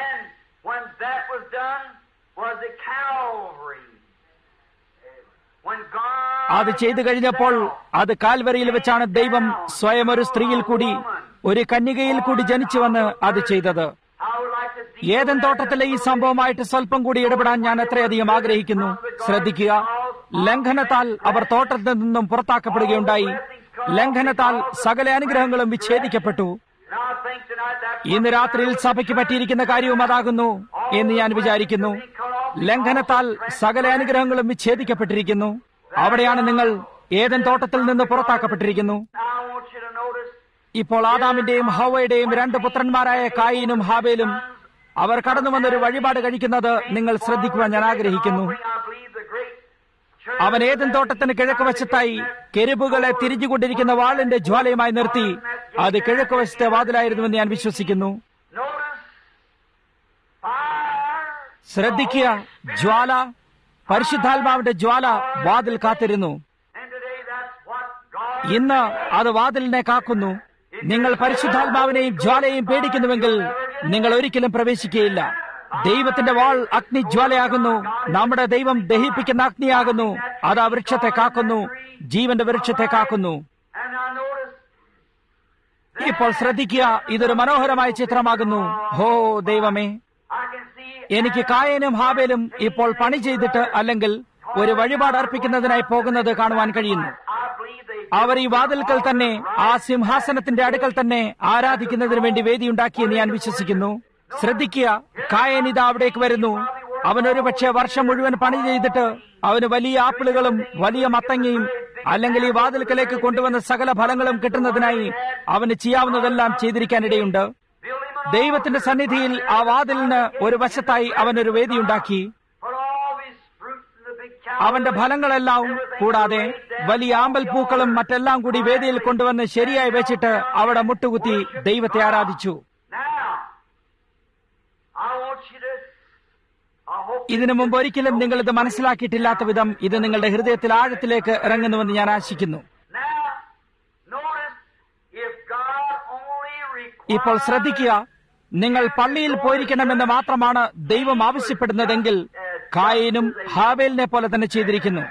അത് ചെയ്തു കഴിഞ്ഞപ്പോൾ അത് കാൽവരിയിൽ വെച്ചാണ് ദൈവം സ്വയം ഒരു സ്ത്രീയിൽ കൂടി ഒരു കന്യകയിൽ കൂടി ജനിച്ചു വന്ന് അത് ചെയ്തത്. ഏദൻ തോട്ടത്തിലെ ഈ സംഭവമായിട്ട് സ്വല്പം കൂടി ഇടപെടാൻ ഞാൻ എത്രയധികം ആഗ്രഹിക്കുന്നു. ശ്രദ്ധിക്കുക, ലംഘനത്താൽ അവർ തോട്ടത്തിൽ നിന്നും പുറത്താക്കപ്പെടുകയുണ്ടായി. ലംഘനത്താൽ സകല അനുഗ്രഹങ്ങളും വിച്ഛേദിക്കപ്പെട്ടു. ഇന്ന് രാത്രിയിൽ സഭയ്ക്ക് പറ്റിയിരിക്കുന്ന കാര്യവും അതാകുന്നു എന്ന് ഞാൻ വിചാരിക്കുന്നു. ലംഘനത്താൽ സകല അനുഗ്രഹങ്ങളും വിച്ഛേദിക്കപ്പെട്ടിരിക്കുന്നു. അവിടെയാണ് നിങ്ങൾ ഏദൻ തോട്ടത്തിൽ നിന്ന് പുറത്താക്കപ്പെട്ടിരിക്കുന്നു. ഇപ്പോൾ ആദാമിന്റെയും ഹവ്വയുടെയും രണ്ട് പുത്രന്മാരായ കായീനും ഹാബേലും അവർ കടന്നു വന്നൊരു വഴിപാട് കഴിക്കുന്നത് നിങ്ങൾ ശ്രദ്ധിക്കുവാൻ ഞാൻ ആഗ്രഹിക്കുന്നു. അവൻ ഏദൻ തോട്ടത്തിന് കിഴക്ക് വശത്തായി കെരുബുകളെ തിരിഞ്ഞുകൊണ്ടിരിക്കുന്ന വാളിന്റെ ജ്വാലയുമായി നിർത്തി. അത് കിഴക്ക് വശത്തെ വാതിലായിരുന്നുവെന്ന് ഞാൻ വിശ്വസിക്കുന്നു. ശ്രദ്ധിക്കുക, ജ്വാല, പരിശുദ്ധാത്മാവിന്റെ ജ്വാല വാതിൽ കാത്തിരുന്നു. ഇന്ന് അത് വാതിലിനെ കാക്കുന്നു. നിങ്ങൾ പരിശുദ്ധാത്മാവിനെയും ജ്വാലയെയും പേടിക്കുന്നുവെങ്കിൽ നിങ്ങൾ ഒരിക്കലും പ്രവേശിക്കുകയില്ല. ദൈവത്തിന്റെ വാൾ അഗ്നിജ്വാലയാകുന്നു. നമ്മുടെ ദൈവം ദഹിപ്പിക്കുന്ന അഗ്നിയാകുന്നു. അത് ആ വൃക്ഷത്തെ കാക്കുന്നു, ജീവന്റെ വൃക്ഷത്തെ കാക്കുന്നു. ഇപ്പോൾ ശ്രദ്ധിക്കുക, ഇതൊരു മനോഹരമായ ചിത്രമാകുന്നു. ഹോ ദൈവമേ, എനിക്ക് കായനും ഹാബേലും ഇപ്പോൾ പണി ചെയ്തിട്ട് അല്ലെങ്കിൽ ഒരു വഴിപാട് അർപ്പിക്കുന്നതിനായി പോകുന്നത് കാണുവാൻ കഴിയുന്നു. അവർ ഈ വാതിൽക്കൽ തന്നെ, ആ സിംഹാസനത്തിന്റെ അടുക്കൽ തന്നെ ആരാധിക്കുന്നതിന് വേണ്ടി വേദിയുണ്ടാക്കിയെന്ന് ഞാൻ വിശ്വസിക്കുന്നു. ശ്രദ്ധിക്കുക, കായൻ ഇതാ അവിടേക്ക് വരുന്നു. അവനൊരു പക്ഷേ വർഷം മുഴുവൻ പണി ചെയ്തിട്ട് അവന് വലിയ ആപ്പിളുകളും വലിയ മത്തങ്ങയും അല്ലെങ്കിൽ ഈ വാതിൽക്കലേക്ക് കൊണ്ടുവന്ന സകല ഫലങ്ങളും കിട്ടുന്നതിനായി അവന് ചെയ്യാവുന്നതെല്ലാം ചെയ്തിരിക്കാനിടയുണ്ട്. ദൈവത്തിന്റെ സന്നിധിയിൽ ആ വാതിലിന് ഒരു വശത്തായി അവനൊരു വേദിയുണ്ടാക്കി. അവന്റെ ഫലങ്ങളെല്ലാം കൂടാതെ വലിയ ആമ്പൽ പൂക്കളും മറ്റെല്ലാം കൂടി വേദിയിൽ കൊണ്ടുവന്ന് ശരിയായി വെച്ചിട്ട് അവിടെ മുട്ടുകുത്തി ദൈവത്തെ ആരാധിച്ചു. ഇതിനു മുമ്പ് ഒരിക്കലും നിങ്ങൾ ഇത് മനസ്സിലാക്കിയിട്ടില്ലാത്ത വിധം ഇത് നിങ്ങളുടെ ഹൃദയത്തിൽ ആഴത്തിലേക്ക് ഇറങ്ങുന്നുവെന്ന് ഞാൻ ആശിക്കുന്നു. ഇപ്പോൾ ശ്രദ്ധിക്കുക, നിങ്ങൾ പള്ളിയിൽ പോയിരിക്കണമെന്ന് മാത്രമാണ് ദൈവം ആവശ്യപ്പെടുന്നതെങ്കിൽ കായനും ഹാബേലിനെ പോലെ തന്നെ ചെയ്തിരിക്കുന്നു.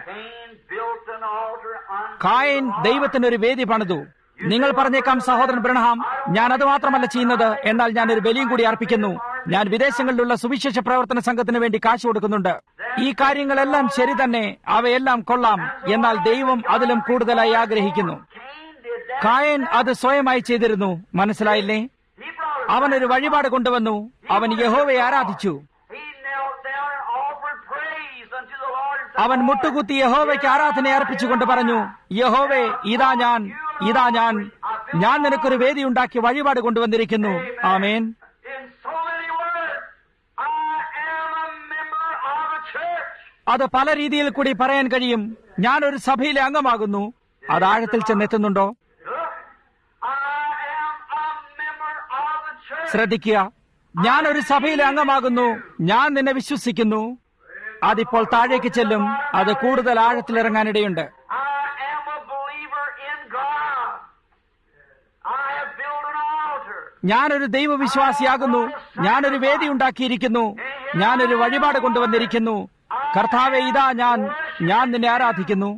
കായൻ ദൈവത്തിനൊരു വേദി പണിതു. നിങ്ങൾ പറഞ്ഞേക്കാം, സഹോദരൻ ബ്രഹ്നാം, ഞാൻ അത് മാത്രമല്ല ചെയ്യുന്നത്, എന്നാൽ ഞാൻ ഒരു ബലിയും കൂടി അർപ്പിക്കുന്നു. ഞാൻ വിദേശങ്ങളിലുള്ള സുവിശേഷ പ്രവർത്തന സംഘത്തിന് വേണ്ടി കാശ് കൊടുക്കുന്നുണ്ട്. ഈ കാര്യങ്ങളെല്ലാം ശരി തന്നെ, അവയെല്ലാം കൊള്ളാം. എന്നാൽ ദൈവം അതിലും കൂടുതലായി ആഗ്രഹിക്കുന്നു. കായൻ അത് സ്വയമായി ചെയ്തിരുന്നു. മനസ്സിലായില്ലേ? അവനൊരു വഴിപാട് കൊണ്ടുവന്നു. അവൻ യഹോവയെ ആരാധിച്ചു. അവൻ മുട്ടുകുത്തി യഹോവയ്ക്ക് ആരാധന അർപ്പിച്ചുകൊണ്ട് പറഞ്ഞു, യഹോവേ, ഇതാ ഞാൻ ഇതാ ഞാൻ ഞാൻ നിനക്കൊരു വേദി ഉണ്ടാക്കി വഴിപാട് കൊണ്ടുവന്നിരിക്കുന്നു. ആമേൻ. അത് പല രീതിയിൽ കൂടി പറയാൻ കഴിയും. ഞാനൊരു സഭയിലെ അംഗമാകുന്നു. അത് ആഴത്തിൽ ചെന്നെത്തുന്നുണ്ടോ? ശ്രദ്ധിക്കുക, ഞാനൊരു സഭയിലെ അംഗമാകുന്നു. ഞാൻ നിന്നെ വിശ്വസിക്കുന്നു. അതിപ്പോൾ താഴേക്ക് ചെല്ലും. അത് കൂടുതൽ ആഴത്തിലിറങ്ങാനിടയുണ്ട്. ഞാനൊരു ദൈവവിശ്വാസിയാകുന്നു. ഞാനൊരു വേദി ഉണ്ടാക്കിയിരിക്കുന്നു. ഞാനൊരു വഴിപാട് കൊണ്ടുവന്നിരിക്കുന്നു. കർത്താവേ, ഇതാ ഞാൻ ഞാൻ നിന്നെ ആരാധിക്കുന്നു.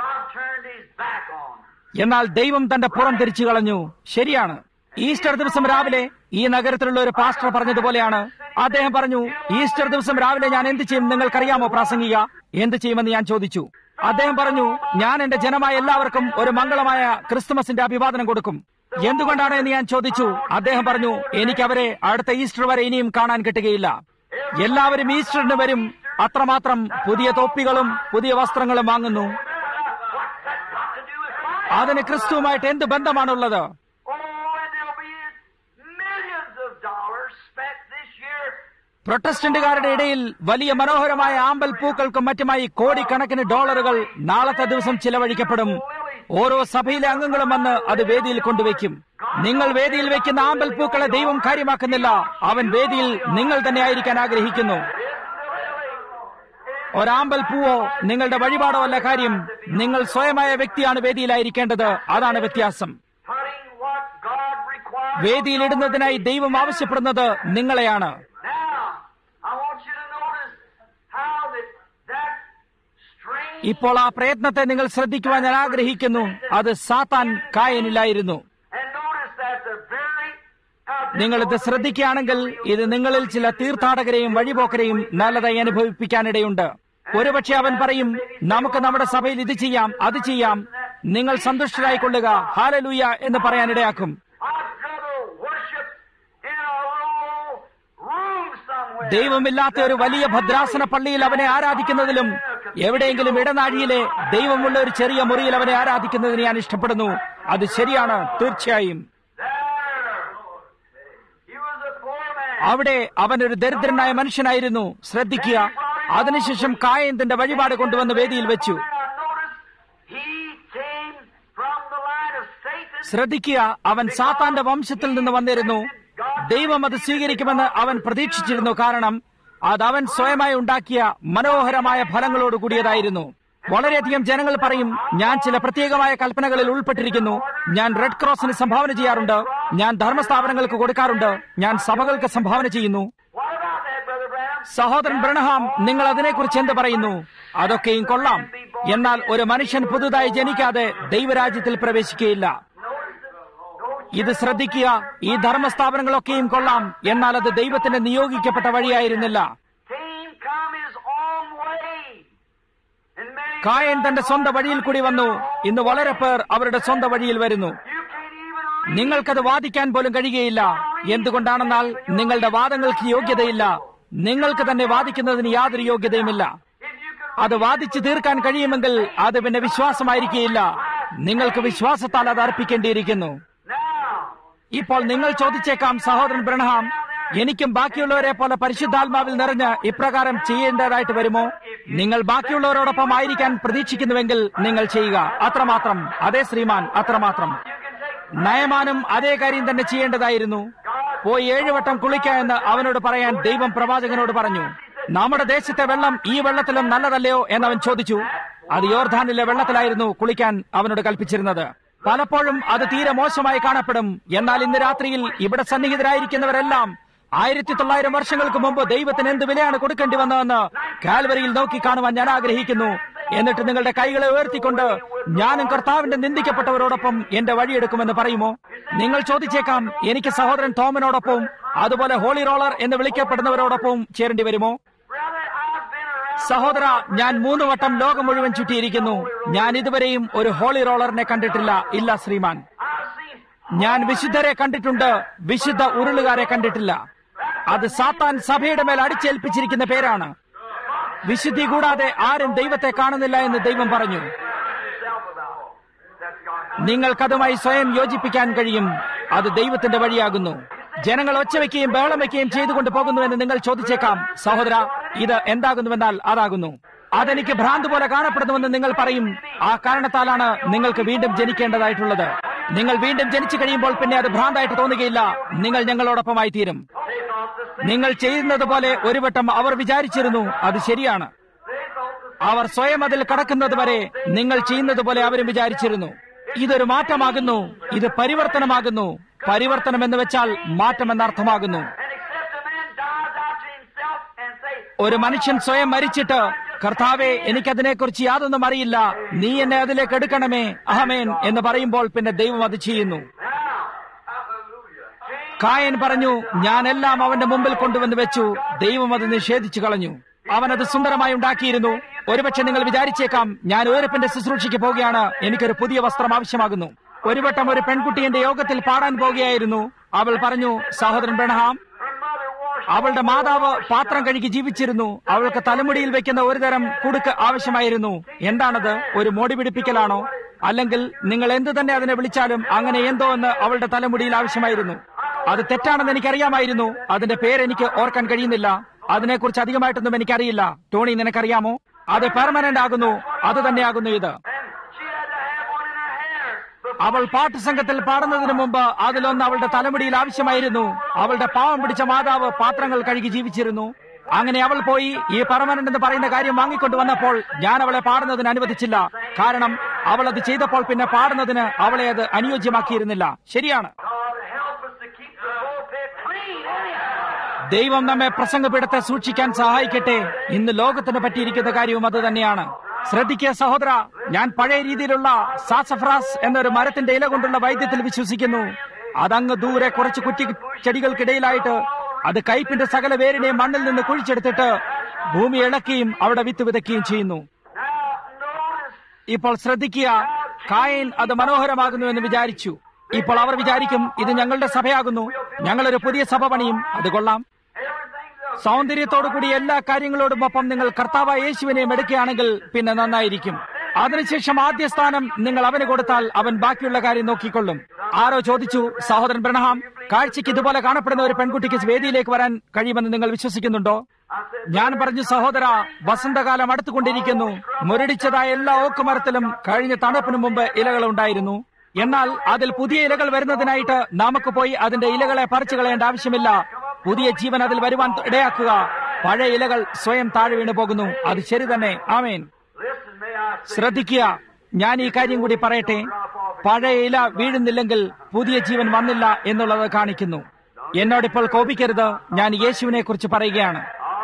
എന്നാൽ ദൈവം തന്റെ പുറം തിരിച്ചു കളഞ്ഞു. ശരിയാണ്. ഈസ്റ്റർ ദിവസം രാവിലെ ഈ നഗരത്തിലുള്ള ഒരു പാസ്റ്റർ പറഞ്ഞതുപോലെയാണ്. അദ്ദേഹം പറഞ്ഞു, ഈസ്റ്റർ ദിവസം രാവിലെ ഞാൻ എന്ത് ചെയ്യും നിങ്ങൾക്കറിയാമോ പ്രാസംഗിക? എന്ത് ചെയ്യുമെന്ന് ഞാൻ ചോദിച്ചു. അദ്ദേഹം പറഞ്ഞു, ഞാൻ എന്റെ ജനമായ എല്ലാവർക്കും ഒരു മംഗളമായ ക്രിസ്തുമസിന്റെ അഭിവാദനം കൊടുക്കും. എന്തുകൊണ്ടാണ് എന്ന് ഞാൻ ചോദിച്ചു. അദ്ദേഹം പറഞ്ഞു, എനിക്ക് അവരെ അടുത്ത ഈസ്റ്റർ വരെ ഇനിയും കാണാൻ കിട്ടുകയില്ല. എല്ലാവരും ഈസ്റ്ററിന് വരും. അത്രമാത്രം പുതിയ തൊപ്പികളും പുതിയ വസ്ത്രങ്ങളും വാങ്ങുന്നു. അതിന് ക്രിസ്തുവുമായിട്ട് എന്ത് ബന്ധമാണുള്ളത്? പ്രൊട്ടസ്റ്റന്റുകാരുടെ ഇടയിൽ വലിയ മനോഹരമായ ആമ്പൽ പൂക്കൾക്കും മറ്റുമായി കോടിക്കണക്കിന് ഡോളറുകൾ നാളത്തെ ദിവസം ചിലവഴിക്കപ്പെടും. ഓരോ സഭയിലെ അംഗങ്ങളും വന്ന് അത് വേദിയിൽ കൊണ്ടുവയ്ക്കും. നിങ്ങൾ വേദിയിൽ വെക്കുന്ന ആമ്പൽ പൂക്കളെ ദൈവം കാര്യമാക്കുന്നില്ല. അവൻ വേദിയിൽ നിങ്ങൾ തന്നെ ആയിരിക്കാൻ ആഗ്രഹിക്കുന്നു. ഒരാമ്പൽ പൂവോ നിങ്ങളുടെ വഴിപാടോ അല്ല കാര്യം. നിങ്ങൾ സ്വയമായ വ്യക്തിയാണ് വേദിയിലായിരിക്കേണ്ടത്. അതാണ് വ്യത്യാസം. വേദിയിലിടുന്നതിനായി ദൈവം ആവശ്യപ്പെടുന്നത് നിങ്ങളെയാണ്. ഇപ്പോൾ ആ പ്രയത്നത്തെ നിങ്ങൾ ശ്രദ്ധിക്കുവാൻ ഞാൻ ആഗ്രഹിക്കുന്നു. അത് സാത്താൻ കായനിലായിരുന്നു. നിങ്ങളിത് ശ്രദ്ധിക്കുകയാണെങ്കിൽ ഇത് നിങ്ങളിൽ ചില തീർത്ഥാടകരെയും വഴിപോക്കരെയും നല്ലതായി അനുഭവിപ്പിക്കാനിടയുണ്ട്. ഒരുപക്ഷെ അവൻ പറയും, നമുക്ക് നമ്മുടെ സഭയിൽ ഇത് ചെയ്യാം, അത് ചെയ്യാം, നിങ്ങൾ സന്തുഷ്ടരായിക്കൊള്ളുക, ഹല്ലേലൂയ എന്ന് പറയാനിടയാക്കും. ദൈവമില്ലാത്ത ഒരു വലിയ ഭദ്രാസന പള്ളിയിൽ അവനെ ആരാധിക്കുന്നതിലും എവിടെയെങ്കിലും ഇടനാഴിയിലെ ദൈവമുള്ള ഒരു ചെറിയ മുറിയിൽ അവനെ ആരാധിക്കുന്നതിന് ഞാൻ ഇഷ്ടപ്പെടുന്നു. അത് ശരിയാണ്, തീർച്ചയായും. അവിടെ അവനൊരു ദരിദ്രനായ മനുഷ്യനായിരുന്നു. ശ്രദ്ധിക്കുക. അതിനുശേഷം കായൻ തന്റെ വഴിപാട് കൊണ്ടുവന്ന് വേദിയിൽ വെച്ചു. ശ്രദ്ധിക്കുക, അവൻ സാത്താന്റെ വംശത്തിൽ നിന്ന് വന്നിരുന്നു. ദൈവം അത് സ്വീകരിക്കുമെന്ന് അവൻ പ്രതീക്ഷിച്ചിരുന്നു. കാരണം അത് അവൻ സ്വയമായി ഉണ്ടാക്കിയ മനോഹരമായ ഫലങ്ങളോട് കൂടിയതായിരുന്നു. വളരെയധികം ജനങ്ങൾ പറയും, ഞാൻ ചില പ്രത്യേകമായ കൽപ്പനകളിൽ ഉൾപ്പെട്ടിരിക്കുന്നു. ഞാൻ റെഡ് ക്രോസിന് സംഭാവന ചെയ്യാറുണ്ട്. ഞാൻ ധർമ്മസ്ഥാപനങ്ങൾക്ക് കൊടുക്കാറുണ്ട്. ഞാൻ സഭകൾക്ക് സംഭാവന ചെയ്യുന്നു. സഹോദരൻ ബ്രണഹാം, നിങ്ങൾ അതിനെക്കുറിച്ച് എന്ത് പറയുന്നു? അതൊക്കെയും കൊള്ളാം. എന്നാൽ ഒരു മനുഷ്യൻ പുതുതായി ജനിക്കാതെ ദൈവരാജ്യത്തിൽ പ്രവേശിക്കുകയില്ല. ഇത് ശ്രദ്ധിക്കുക. ഈ ധർമ്മസ്ഥാപനങ്ങളൊക്കെയും കൊള്ളാം. എന്നാൽ അത് ദൈവത്തിന്റെ നിയോഗിക്കപ്പെട്ട വഴിയായിരുന്നില്ല. കായൻ തന്റെ സ്വന്തം വഴിയിൽ കൂടി വന്നു. ഇന്ന് വളരെ പേർ അവരുടെ സ്വന്തം വഴിയിൽ വരുന്നു. നിങ്ങൾക്കത് വാദിക്കാൻ പോലും കഴിയുകയില്ല. എന്തുകൊണ്ടാണെന്നാൽ നിങ്ങളുടെ വാദങ്ങൾക്ക് യോഗ്യതയില്ല. നിങ്ങൾക്ക് തന്നെ വാദിക്കുന്നതിന് യാതൊരു യോഗ്യതയുമില്ല. അത് വാദിച്ചു തീർക്കാൻ കഴിയുമെങ്കിൽ അത് പിന്നെ വിശ്വാസമായിരിക്കുകയില്ല. നിങ്ങൾക്ക് വിശ്വാസത്താൽ അത് അർപ്പിക്കേണ്ടിയിരിക്കുന്നു. ഇപ്പോൾ നിങ്ങൾ ചോദിച്ചേക്കാം, സഹോദരൻ ബ്രണഹാം, എനിക്കും ബാക്കിയുള്ളവരെ പോലെ പരിശുദ്ധാത്മാവിൽ നിറഞ്ഞ് ഇപ്രകാരം ചെയ്യേണ്ടതായിട്ട് വരുമോ? നിങ്ങൾ ബാക്കിയുള്ളവരോടൊപ്പം ആയിരിക്കാൻ പ്രതീക്ഷിക്കുന്നുവെങ്കിൽ നിങ്ങൾ ചെയ്യുക. അത്രമാത്രം. അതെ ശ്രീമാൻ, അത്രമാത്രം. നയമാനും അതേ കാര്യം തന്നെ ചെയ്യേണ്ടതായിരുന്നു. പോയി ഏഴുവട്ടം കുളിക്ക എന്ന് അവനോട് പറയാൻ ദൈവം പ്രവാചകനോട് പറഞ്ഞു. നമ്മുടെ ദേശത്തെ വെള്ളം ഈ വെള്ളത്തിലും നല്ലതല്ലയോ എന്നവൻ ചോദിച്ചു. അത് യോർദാനിലെ വെള്ളത്തിലായിരുന്നു കുളിക്കാൻ അവനോട് കൽപ്പിച്ചിരുന്നത്. പലപ്പോഴും അത് തീരെ മോശമായി കാണപ്പെടും. എന്നാൽ ഇന്ന് രാത്രിയിൽ ഇവിടെ സന്നിഹിതരായിരിക്കുന്നവരെല്ലാം ആയിരത്തി തൊള്ളായിരം വർഷങ്ങൾക്ക് മുമ്പ് ദൈവത്തിന് എന്ത് വിലയാണ് കൊടുക്കേണ്ടി വന്നതെന്ന് കാൽവരിയിൽ നോക്കി കാണുവാൻ ഞാൻ ആഗ്രഹിക്കുന്നു. എന്നിട്ട് നിങ്ങളുടെ കൈകളെ ഉയർത്തിക്കൊണ്ട് ഞാനും കർത്താവിന്റെ നിന്ദിക്കപ്പെട്ടവരോടൊപ്പം എന്റെ വഴിയെടുക്കുമെന്ന് പറയുമോ? നിങ്ങൾ ചോദിച്ചേക്കാം, എനിക്ക് സഹോദരൻ തോമനോടൊപ്പം അതുപോലെ ഹോളി റോളർ എന്ന് വിളിക്കപ്പെടുന്നവരോടൊപ്പം ചേരേണ്ടി വരുമോ? സഹോദര, ഞാൻ മൂന്ന് വട്ടം ലോകം മുഴുവൻ ചുറ്റിയിരിക്കുന്നു. ഞാൻ ഇതുവരെയും ഒരു ഹോളി റോളറിനെ കണ്ടിട്ടില്ല. ഇല്ല ശ്രീമാൻ. ഞാൻ വിശുദ്ധരെ കണ്ടിട്ടുണ്ട്, വിശുദ്ധ ഉരുളുകാരെ കണ്ടിട്ടില്ല. അത് സാത്താൻ സഭയുടെ മേൽ അടിച്ചേൽപ്പിച്ചിരിക്കുന്ന പേരാണ്. വിശുദ്ധി കൂടാതെ ആരും ദൈവത്തെ കാണുന്നില്ല എന്ന് ദൈവം പറഞ്ഞു. നിങ്ങൾക്കതുമായി സ്വയം യോജിപ്പിക്കാൻ കഴിയും. അത് ദൈവത്തിന്റെ വഴിയാകുന്നു. ജനങ്ങൾ ഒച്ചവെക്കുകയും ബഹളം വയ്ക്കുകയും ചെയ്തുകൊണ്ട് പോകുന്നുവെന്ന് നിങ്ങൾ ചോദിച്ചേക്കാം. സഹോദര, ഇത് എന്താകുന്നുവെന്നാൽ അതാകുന്നു. അതെനിക്ക് ഭ്രാന്ത് പോലെ കാണപ്പെടുന്നുവെന്ന് നിങ്ങൾ പറയും. ആ കാരണത്താലാണ് നിങ്ങൾക്ക് വീണ്ടും ജനിക്കേണ്ടതായിട്ടുള്ളത്. നിങ്ങൾ വീണ്ടും ജനിച്ചു കഴിയുമ്പോൾ പിന്നെ അത് ഭ്രാന്തായിട്ട് തോന്നുകയില്ല. നിങ്ങൾ ഞങ്ങളോടൊപ്പമായി തീരും. നിങ്ങൾ ചെയ്യുന്നത് പോലെ ഒരു വട്ടം അവർ വിചാരിച്ചിരുന്നു. അത് ശരിയാണ്. അവർ സ്വയം അതിൽ കടക്കുന്നത് വരെ നിങ്ങൾ ചെയ്യുന്നത് പോലെ അവരും വിചാരിച്ചിരുന്നു. ഇതൊരു മാറ്റമാകുന്നു, ഇത് പരിവർത്തനമാകുന്നു. പരിവർത്തനം എന്ന് വെച്ചാൽ മാറ്റം എന്നർത്ഥമാകുന്നു. ഒരു മനുഷ്യൻ സ്വയം മരിച്ചിട്ട്, കർത്താവെ, എനിക്കതിനെക്കുറിച്ച് യാതൊന്നും അറിയില്ല, നീ എന്നെ അതിലേക്ക് എടുക്കണമേ, അഹമേൻ എന്ന് പറയുമ്പോൾ പിന്നെ ദൈവം അത് ചെയ്യുന്നു. കായൻ പറഞ്ഞു, ഞാനെല്ലാം അവന്റെ മുമ്പിൽ കൊണ്ടുവന്ന് വെച്ചു. ദൈവം അത് നിഷേധിച്ചു കളഞ്ഞു. അവനത് സുന്ദരമായി ഉണ്ടാക്കിയിരുന്നു. ഒരുപക്ഷെ നിങ്ങൾ വിചാരിച്ചേക്കാം, ഞാൻ ഉയരപ്പിന്റെ ശുശ്രൂഷയ്ക്ക് പോവുകയാണ്, എനിക്കൊരു പുതിയ വസ്ത്രം ആവശ്യമാകുന്നു. ഒരു വട്ടം ഒരു പെൺകുട്ടി എന്റെ യോഗത്തിൽ പാടാൻ പോകുകയായിരുന്നു. അവൾ പറഞ്ഞു, സഹോദരൻ ബ്രഹ്മാം, അവളുടെ മാതാവ് പാത്രം കഴുകി ജീവിച്ചിരുന്നു. അവൾക്ക് തലമുടിയിൽ വെക്കുന്ന ഒരു തരം കുടുക്ക് ആവശ്യമായിരുന്നു. എന്താണത്? ഒരു മോടി പിടിപ്പിക്കലാണോ? അല്ലെങ്കിൽ നിങ്ങൾ എന്തു തന്നെ അതിനെ വിളിച്ചാലും അങ്ങനെ എന്തോ എന്ന് അവളുടെ തലമുടിയിൽ ആവശ്യമായിരുന്നു. അത് തെറ്റാണെന്ന് എനിക്കറിയാമായിരുന്നു. അതിന്റെ പേരെനിക്ക് ഓർക്കാൻ കഴിയുന്നില്ല. അതിനെക്കുറിച്ച് അധികമായിട്ടൊന്നും എനിക്കറിയില്ല. ടോണി, നിനക്കറിയാമോ? അത് പെർമനന്റ് ആകുന്നു. അത് തന്നെയാകുന്നു ഇത്. അവൾ പാട്ടുസംഘത്തിൽ പാടുന്നതിന് മുമ്പ് അതിലൊന്ന് അവളുടെ തലമുടിയിൽ ആവശ്യമായിരുന്നു. അവളുടെ പാവം പിടിച്ച മാതാവ് പാത്രങ്ങൾ കഴുകി ജീവിച്ചിരുന്നു. അങ്ങനെ അവൾ പോയി ഈ പെർമനന്റ് എന്ന് പറയുന്ന കാര്യം വാങ്ങിക്കൊണ്ടു വന്നപ്പോൾ ഞാൻ അവളെ പാടുന്നതിന് അനുവദിച്ചില്ല. കാരണം അവൾ അത് ചെയ്തപ്പോൾ പിന്നെ പാടുന്നതിന് അവളെ അത് അനുയോജ്യമാക്കിയിരുന്നില്ല. ശരിയാണ്. ദൈവം നമ്മെ പ്രസംഗപീഠത്തെ സൂക്ഷിക്കാൻ സഹായിക്കട്ടെ. ഇന്ന് ലോകത്തിന് പറ്റിയിരിക്കുന്ന കാര്യവും അത് തന്നെയാണ്. ശ്രദ്ധിക്കുക സഹോദര, ഞാൻ പഴയ രീതിയിലുള്ള സാസഫ്രാസ് എന്നൊരു മരത്തിന്റെ ഇല കൊണ്ടുള്ള വൈദ്യത്തിൽ വിശ്വസിക്കുന്നു. അതങ്ങ് ദൂരെ കുറച്ച് കുറ്റി ചെടികൾക്കിടയിലായിട്ട് അത് കയ്പിന്റെ സകല വേരിനെയും മണ്ണിൽ നിന്ന് കുഴിച്ചെടുത്തിട്ട് ഭൂമി ഇളക്കുകയും അവിടെ വിത്ത് വിതയ്ക്കുകയും ചെയ്യുന്നു. ഇപ്പോൾ ശ്രദ്ധിക്കുക, കായൻ അത് മനോഹരമാകുന്നു എന്ന് വിചാരിച്ചു. ഇപ്പോൾ അവർ വിചാരിക്കും, ഇത് ഞങ്ങളുടെ സഭയാകുന്നു, ഞങ്ങളൊരു പുതിയ സഭ പണിയും. അത് കൊള്ളാം. സൗന്ദര്യത്തോടുകൂടി എല്ലാ കാര്യങ്ങളോടും ഒപ്പം നിങ്ങൾ കർത്താവായ യേശുവിനെയും എടുക്കുകയാണെങ്കിൽ പിന്നെ നന്നായിരിക്കും. അതിനുശേഷം ആദ്യ സ്ഥാനം നിങ്ങൾ അവന് കൊടുത്താൽ അവൻ ബാക്കിയുള്ള കാര്യം നോക്കിക്കൊള്ളും. ആരോ ചോദിച്ചു, സഹോദരൻ ബ്രഹ്മാം, കാഴ്ചയ്ക്ക് ഇതുപോലെ കാണപ്പെടുന്ന ഒരു പെൺകുട്ടിക്ക് വേദിയിലേക്ക് വരാൻ കഴിയുമെന്ന് നിങ്ങൾ വിശ്വസിക്കുന്നുണ്ടോ? ഞാൻ പറഞ്ഞു, സഹോദര, വസന്തകാലം അടുത്തുകൊണ്ടിരിക്കുന്നു. മുരടിച്ചതായ എല്ലാ ഓക്കുമരത്തിലും കഴിഞ്ഞ തണുപ്പിന് മുമ്പ് ഇലകൾ ഉണ്ടായിരുന്നു. എന്നാൽ അതിൽ പുതിയ ഇലകൾ വരുന്നതിനായിട്ട് നമുക്ക് പോയി അതിന്റെ ഇലകളെ പറിച്ചു കളയേണ്ട ആവശ്യമില്ല. പുതിയ ജീവൻ അതിൽ വരുവാൻ ഇടയാക്കുക. പഴയ ഇലകൾ സ്വയം താഴെ വീണു പോകുന്നു. അത് ശരി തന്നെ. ആമേൻ. ശ്രദ്ധിക്കുക, ഞാൻ ഈ കാര്യം കൂടി പറയട്ടെ. പഴയ ഇല വീഴുന്നില്ലെങ്കിൽ പുതിയ ജീവൻ വന്നില്ല എന്നുള്ളത് കാണിക്കുന്നു. എന്നോടിപ്പോൾ കോപിക്കരുത്, ഞാൻ യേശുവിനെ കുറിച്ച് പറയുകയാണ്.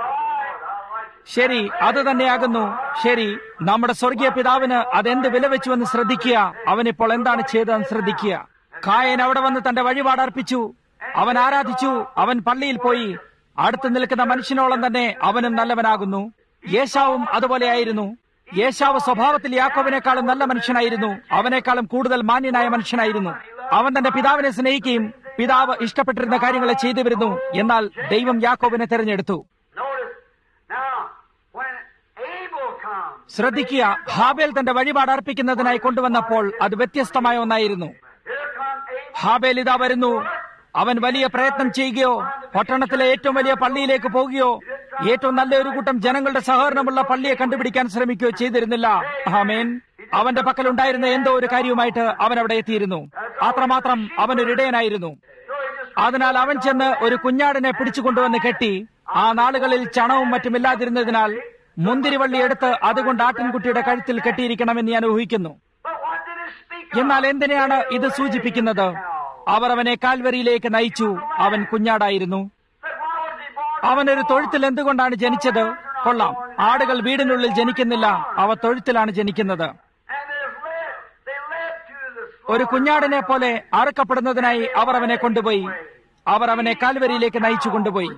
ശരി, അത് തന്നെയാകുന്നു. ശരി, നമ്മുടെ സ്വർഗീയ പിതാവിന് അതെന്ത് വില വെച്ചുവെന്ന് ശ്രദ്ധിക്കുക. അവനിപ്പോൾ എന്താണ് ചെയ്തതെന്ന് ശ്രദ്ധിക്കുക. കായൻ അവിടെ വന്ന് തന്റെ വഴിപാട് അർപ്പിച്ചു. അവൻ ആരാധിച്ചു. അവൻ പള്ളിയിൽ പോയി. അടുത്ത് നിൽക്കുന്ന മനുഷ്യനോളം തന്നെ അവനും നല്ലവനാകുന്നു. യേശാവും അതുപോലെയായിരുന്നു. യേശാവ് സ്വഭാവത്തിൽ യാക്കോബിനേക്കാളും നല്ല മനുഷ്യനായിരുന്നു. അവനേക്കാളും കൂടുതൽ മാന്യനായ മനുഷ്യനായിരുന്നു. അവൻ തന്റെ പിതാവിനെ സ്നേഹിക്കുകയും പിതാവ് ഇഷ്ടപ്പെട്ടിരുന്ന കാര്യങ്ങളെ ചെയ്തു വരുന്നു. എന്നാൽ ദൈവം യാക്കോബിനെ തെരഞ്ഞെടുത്തു. ശ്രദ്ധിക്കുക, ഹാബേൽ തന്റെ വഴിപാട് അർപ്പിക്കുന്നതിനായി കൊണ്ടുവന്നപ്പോൾ അത് വ്യത്യസ്തമായ ഒന്നായിരുന്നു. ഹാബേൽ ഇതാ വരുന്നു. അവൻ വലിയ പ്രയത്നം ചെയ്യുകയോ പട്ടണത്തിലെ ഏറ്റവും വലിയ പള്ളിയിലേക്ക് പോകുകയോ ഏറ്റവും നല്ല ഒരു കൂട്ടം ജനങ്ങളുടെ സഹകരണമുള്ള പള്ളിയെ കണ്ടുപിടിക്കാൻ ശ്രമിക്കുകയോ ചെയ്തിരുന്നില്ല. ആമേൻ. അവന്റെ പക്കലുണ്ടായിരുന്ന എന്തോ ഒരു കാര്യവുമായിട്ട് അവൻ അവിടെ എത്തിയിരുന്നു. അത്രമാത്രം അവനൊരു ഇടയനായിരുന്നു. അതിനാൽ അവൻ ചെന്ന് ഒരു കുഞ്ഞാടിനെ പിടിച്ചുകൊണ്ടുവന്ന് കെട്ടി. ആ നാളുകളിൽ ചണവും മറ്റുമില്ലാതിരുന്നതിനാൽ മുന്തിരിവള്ളി എടുത്ത് അതുകൊണ്ട് ആട്ടിൻകുട്ടിയുടെ കഴുത്തിൽ കെട്ടിയിരിക്കണമെന്ന് ഞാൻ ഊഹിക്കുന്നു. എന്നാൽ എന്തിനെയാണ് ഇത് സൂചിപ്പിക്കുന്നത്? അവർ അവനെ കാൽവരിയിലേക്ക് നയിച്ചു. അവൻ കുഞ്ഞാടായിരുന്നു. അവനൊരു തൊഴുത്തിൽ എന്തുകൊണ്ടാണ് ജനിച്ചത്? കൊള്ളാം, ആടുകൾ വീടിനുള്ളിൽ ജനിക്കുന്നില്ല, അവ തൊഴുത്തിലാണ് ജനിക്കുന്നത്. ഒരു കുഞ്ഞാടിനെ പോലെ അറുക്കപ്പെടുന്നതിനായി അവർ അവനെ കൊണ്ടുപോയി. അവർ അവനെ കാൽവരിയിലേക്ക് നയിച്ചു കൊണ്ടുപോയി.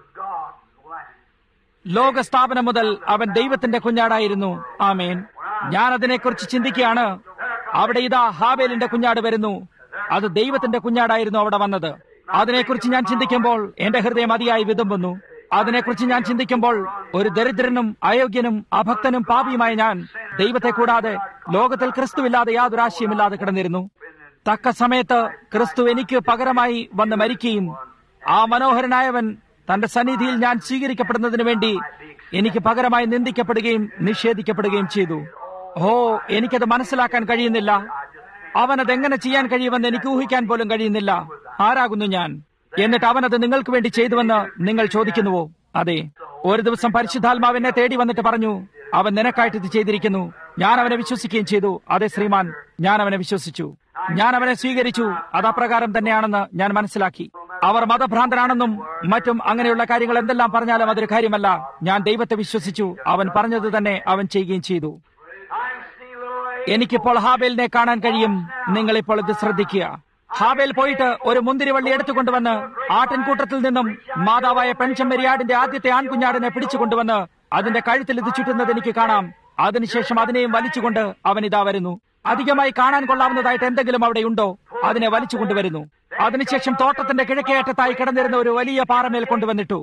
ലോകസ്ഥാപനം മുതൽ അവൻ ദൈവത്തിന്റെ കുഞ്ഞാടായിരുന്നു. ആമേൻ. ഞാൻ അതിനെക്കുറിച്ച് ചിന്തിക്കുകയാണ്. അവിടെ ഇതാ ഹാബേലിന്റെ കുഞ്ഞാട് വരുന്നു. അത് ദൈവത്തിന്റെ കുഞ്ഞാടായിരുന്നു അവിടെ വന്നത്. അതിനെക്കുറിച്ച് ഞാൻ ചിന്തിക്കുമ്പോൾ എന്റെ ഹൃദയം അതിയായി വിതുമ്പുന്നു. അതിനെക്കുറിച്ച് ഞാൻ ചിന്തിക്കുമ്പോൾ ഒരു ദരിദ്രനും അയോഗ്യനും അഭക്തനും പാപിയുമായ ഞാൻ ദൈവത്തെ കൂടാതെ ലോകത്തിൽ ക്രിസ്തുവില്ലാതെ യാതൊരു ആശയമില്ലാതെ കിടന്നിരുന്നു. തക്ക സമയത്ത് ക്രിസ്തു എനിക്ക് പകരമായി വന്ന് മരിക്കുകയും ആ മനോഹരനായവൻ തന്റെ സന്നിധിയിൽ ഞാൻ സ്വീകരിക്കപ്പെടുന്നതിന് വേണ്ടി എനിക്ക് പകരമായി നിന്ദിക്കപ്പെടുകയും നിഷേധിക്കപ്പെടുകയും ചെയ്തു. ഓ, എനിക്കത് മനസ്സിലാക്കാൻ കഴിയുന്നില്ല. അവനതെങ്ങനെ ചെയ്യാൻ കഴിയുമെന്ന് എനിക്ക് ഊഹിക്കാൻ പോലും കഴിയുന്നില്ല. ആരാകുന്നു ഞാൻ? എന്നിട്ട് അവനത് നിങ്ങൾക്ക് വേണ്ടി ചെയ്തുവെന്ന് നിങ്ങൾ ചോദിക്കുന്നുവോ? അതെ. ഒരു ദിവസം പരിശുദ്ധാത്മാവിനെ തേടി വന്നിട്ട് പറഞ്ഞു, അവൻ നിനക്കായിട്ട് ഇത് ചെയ്തിരിക്കുന്നു. ഞാൻ അവനെ വിശ്വസിക്കുകയും ചെയ്തു. അതെ ശ്രീമാൻ, ഞാൻ അവനെ വിശ്വസിച്ചു. ഞാൻ അവനെ സ്വീകരിച്ചു. അത് അപ്രകാരം തന്നെയാണെന്ന് ഞാൻ മനസ്സിലാക്കി. അവർ മതഭ്രാന്തരാണെന്നും മറ്റും അങ്ങനെയുള്ള കാര്യങ്ങൾ എന്തെല്ലാം പറഞ്ഞാലും അതൊരു കാര്യമല്ല. ഞാൻ ദൈവത്തെ വിശ്വസിച്ചു. അവൻ പറഞ്ഞത് തന്നെ അവൻ ചെയ്യുകയും ചെയ്തു. എനിക്കിപ്പോൾ ഹാബേലിനെ കാണാൻ കഴിയും. നിങ്ങളിപ്പോൾ ഇത് ശ്രദ്ധിക്കുക. ഹാബേൽ പോയിട്ട് ഒരു മുന്തിരിവള്ളി എടുത്തുകൊണ്ടുവന്ന് ആട്ടിൻകൂട്ടത്തിൽ നിന്നും മാതാവായ പെൺചെമ്മരിയാടിന്റെ ആദ്യത്തെ ആൺകുഞ്ഞാടിനെ പിടിച്ചുകൊണ്ടുവന്ന് അതിന്റെ കഴുത്തിൽ ഇത് ചുറ്റുന്നത് എനിക്ക് കാണാം. അതിനുശേഷം അതിനെയും വലിച്ചുകൊണ്ട് അവൻ ഇതാ വരുന്നു. അധികമായി കാണാൻ കൊള്ളാവുന്നതായിട്ട് എന്തെങ്കിലും അവിടെ ഉണ്ടോ? അതിനെ വലിച്ചുകൊണ്ടുവരുന്നു. അതിനുശേഷം തോട്ടത്തിന്റെ കിഴക്കേയറ്റത്തായി കിടന്നിരുന്ന ഒരു വലിയ പാറമേൽ കൊണ്ടുവന്നിട്ടു.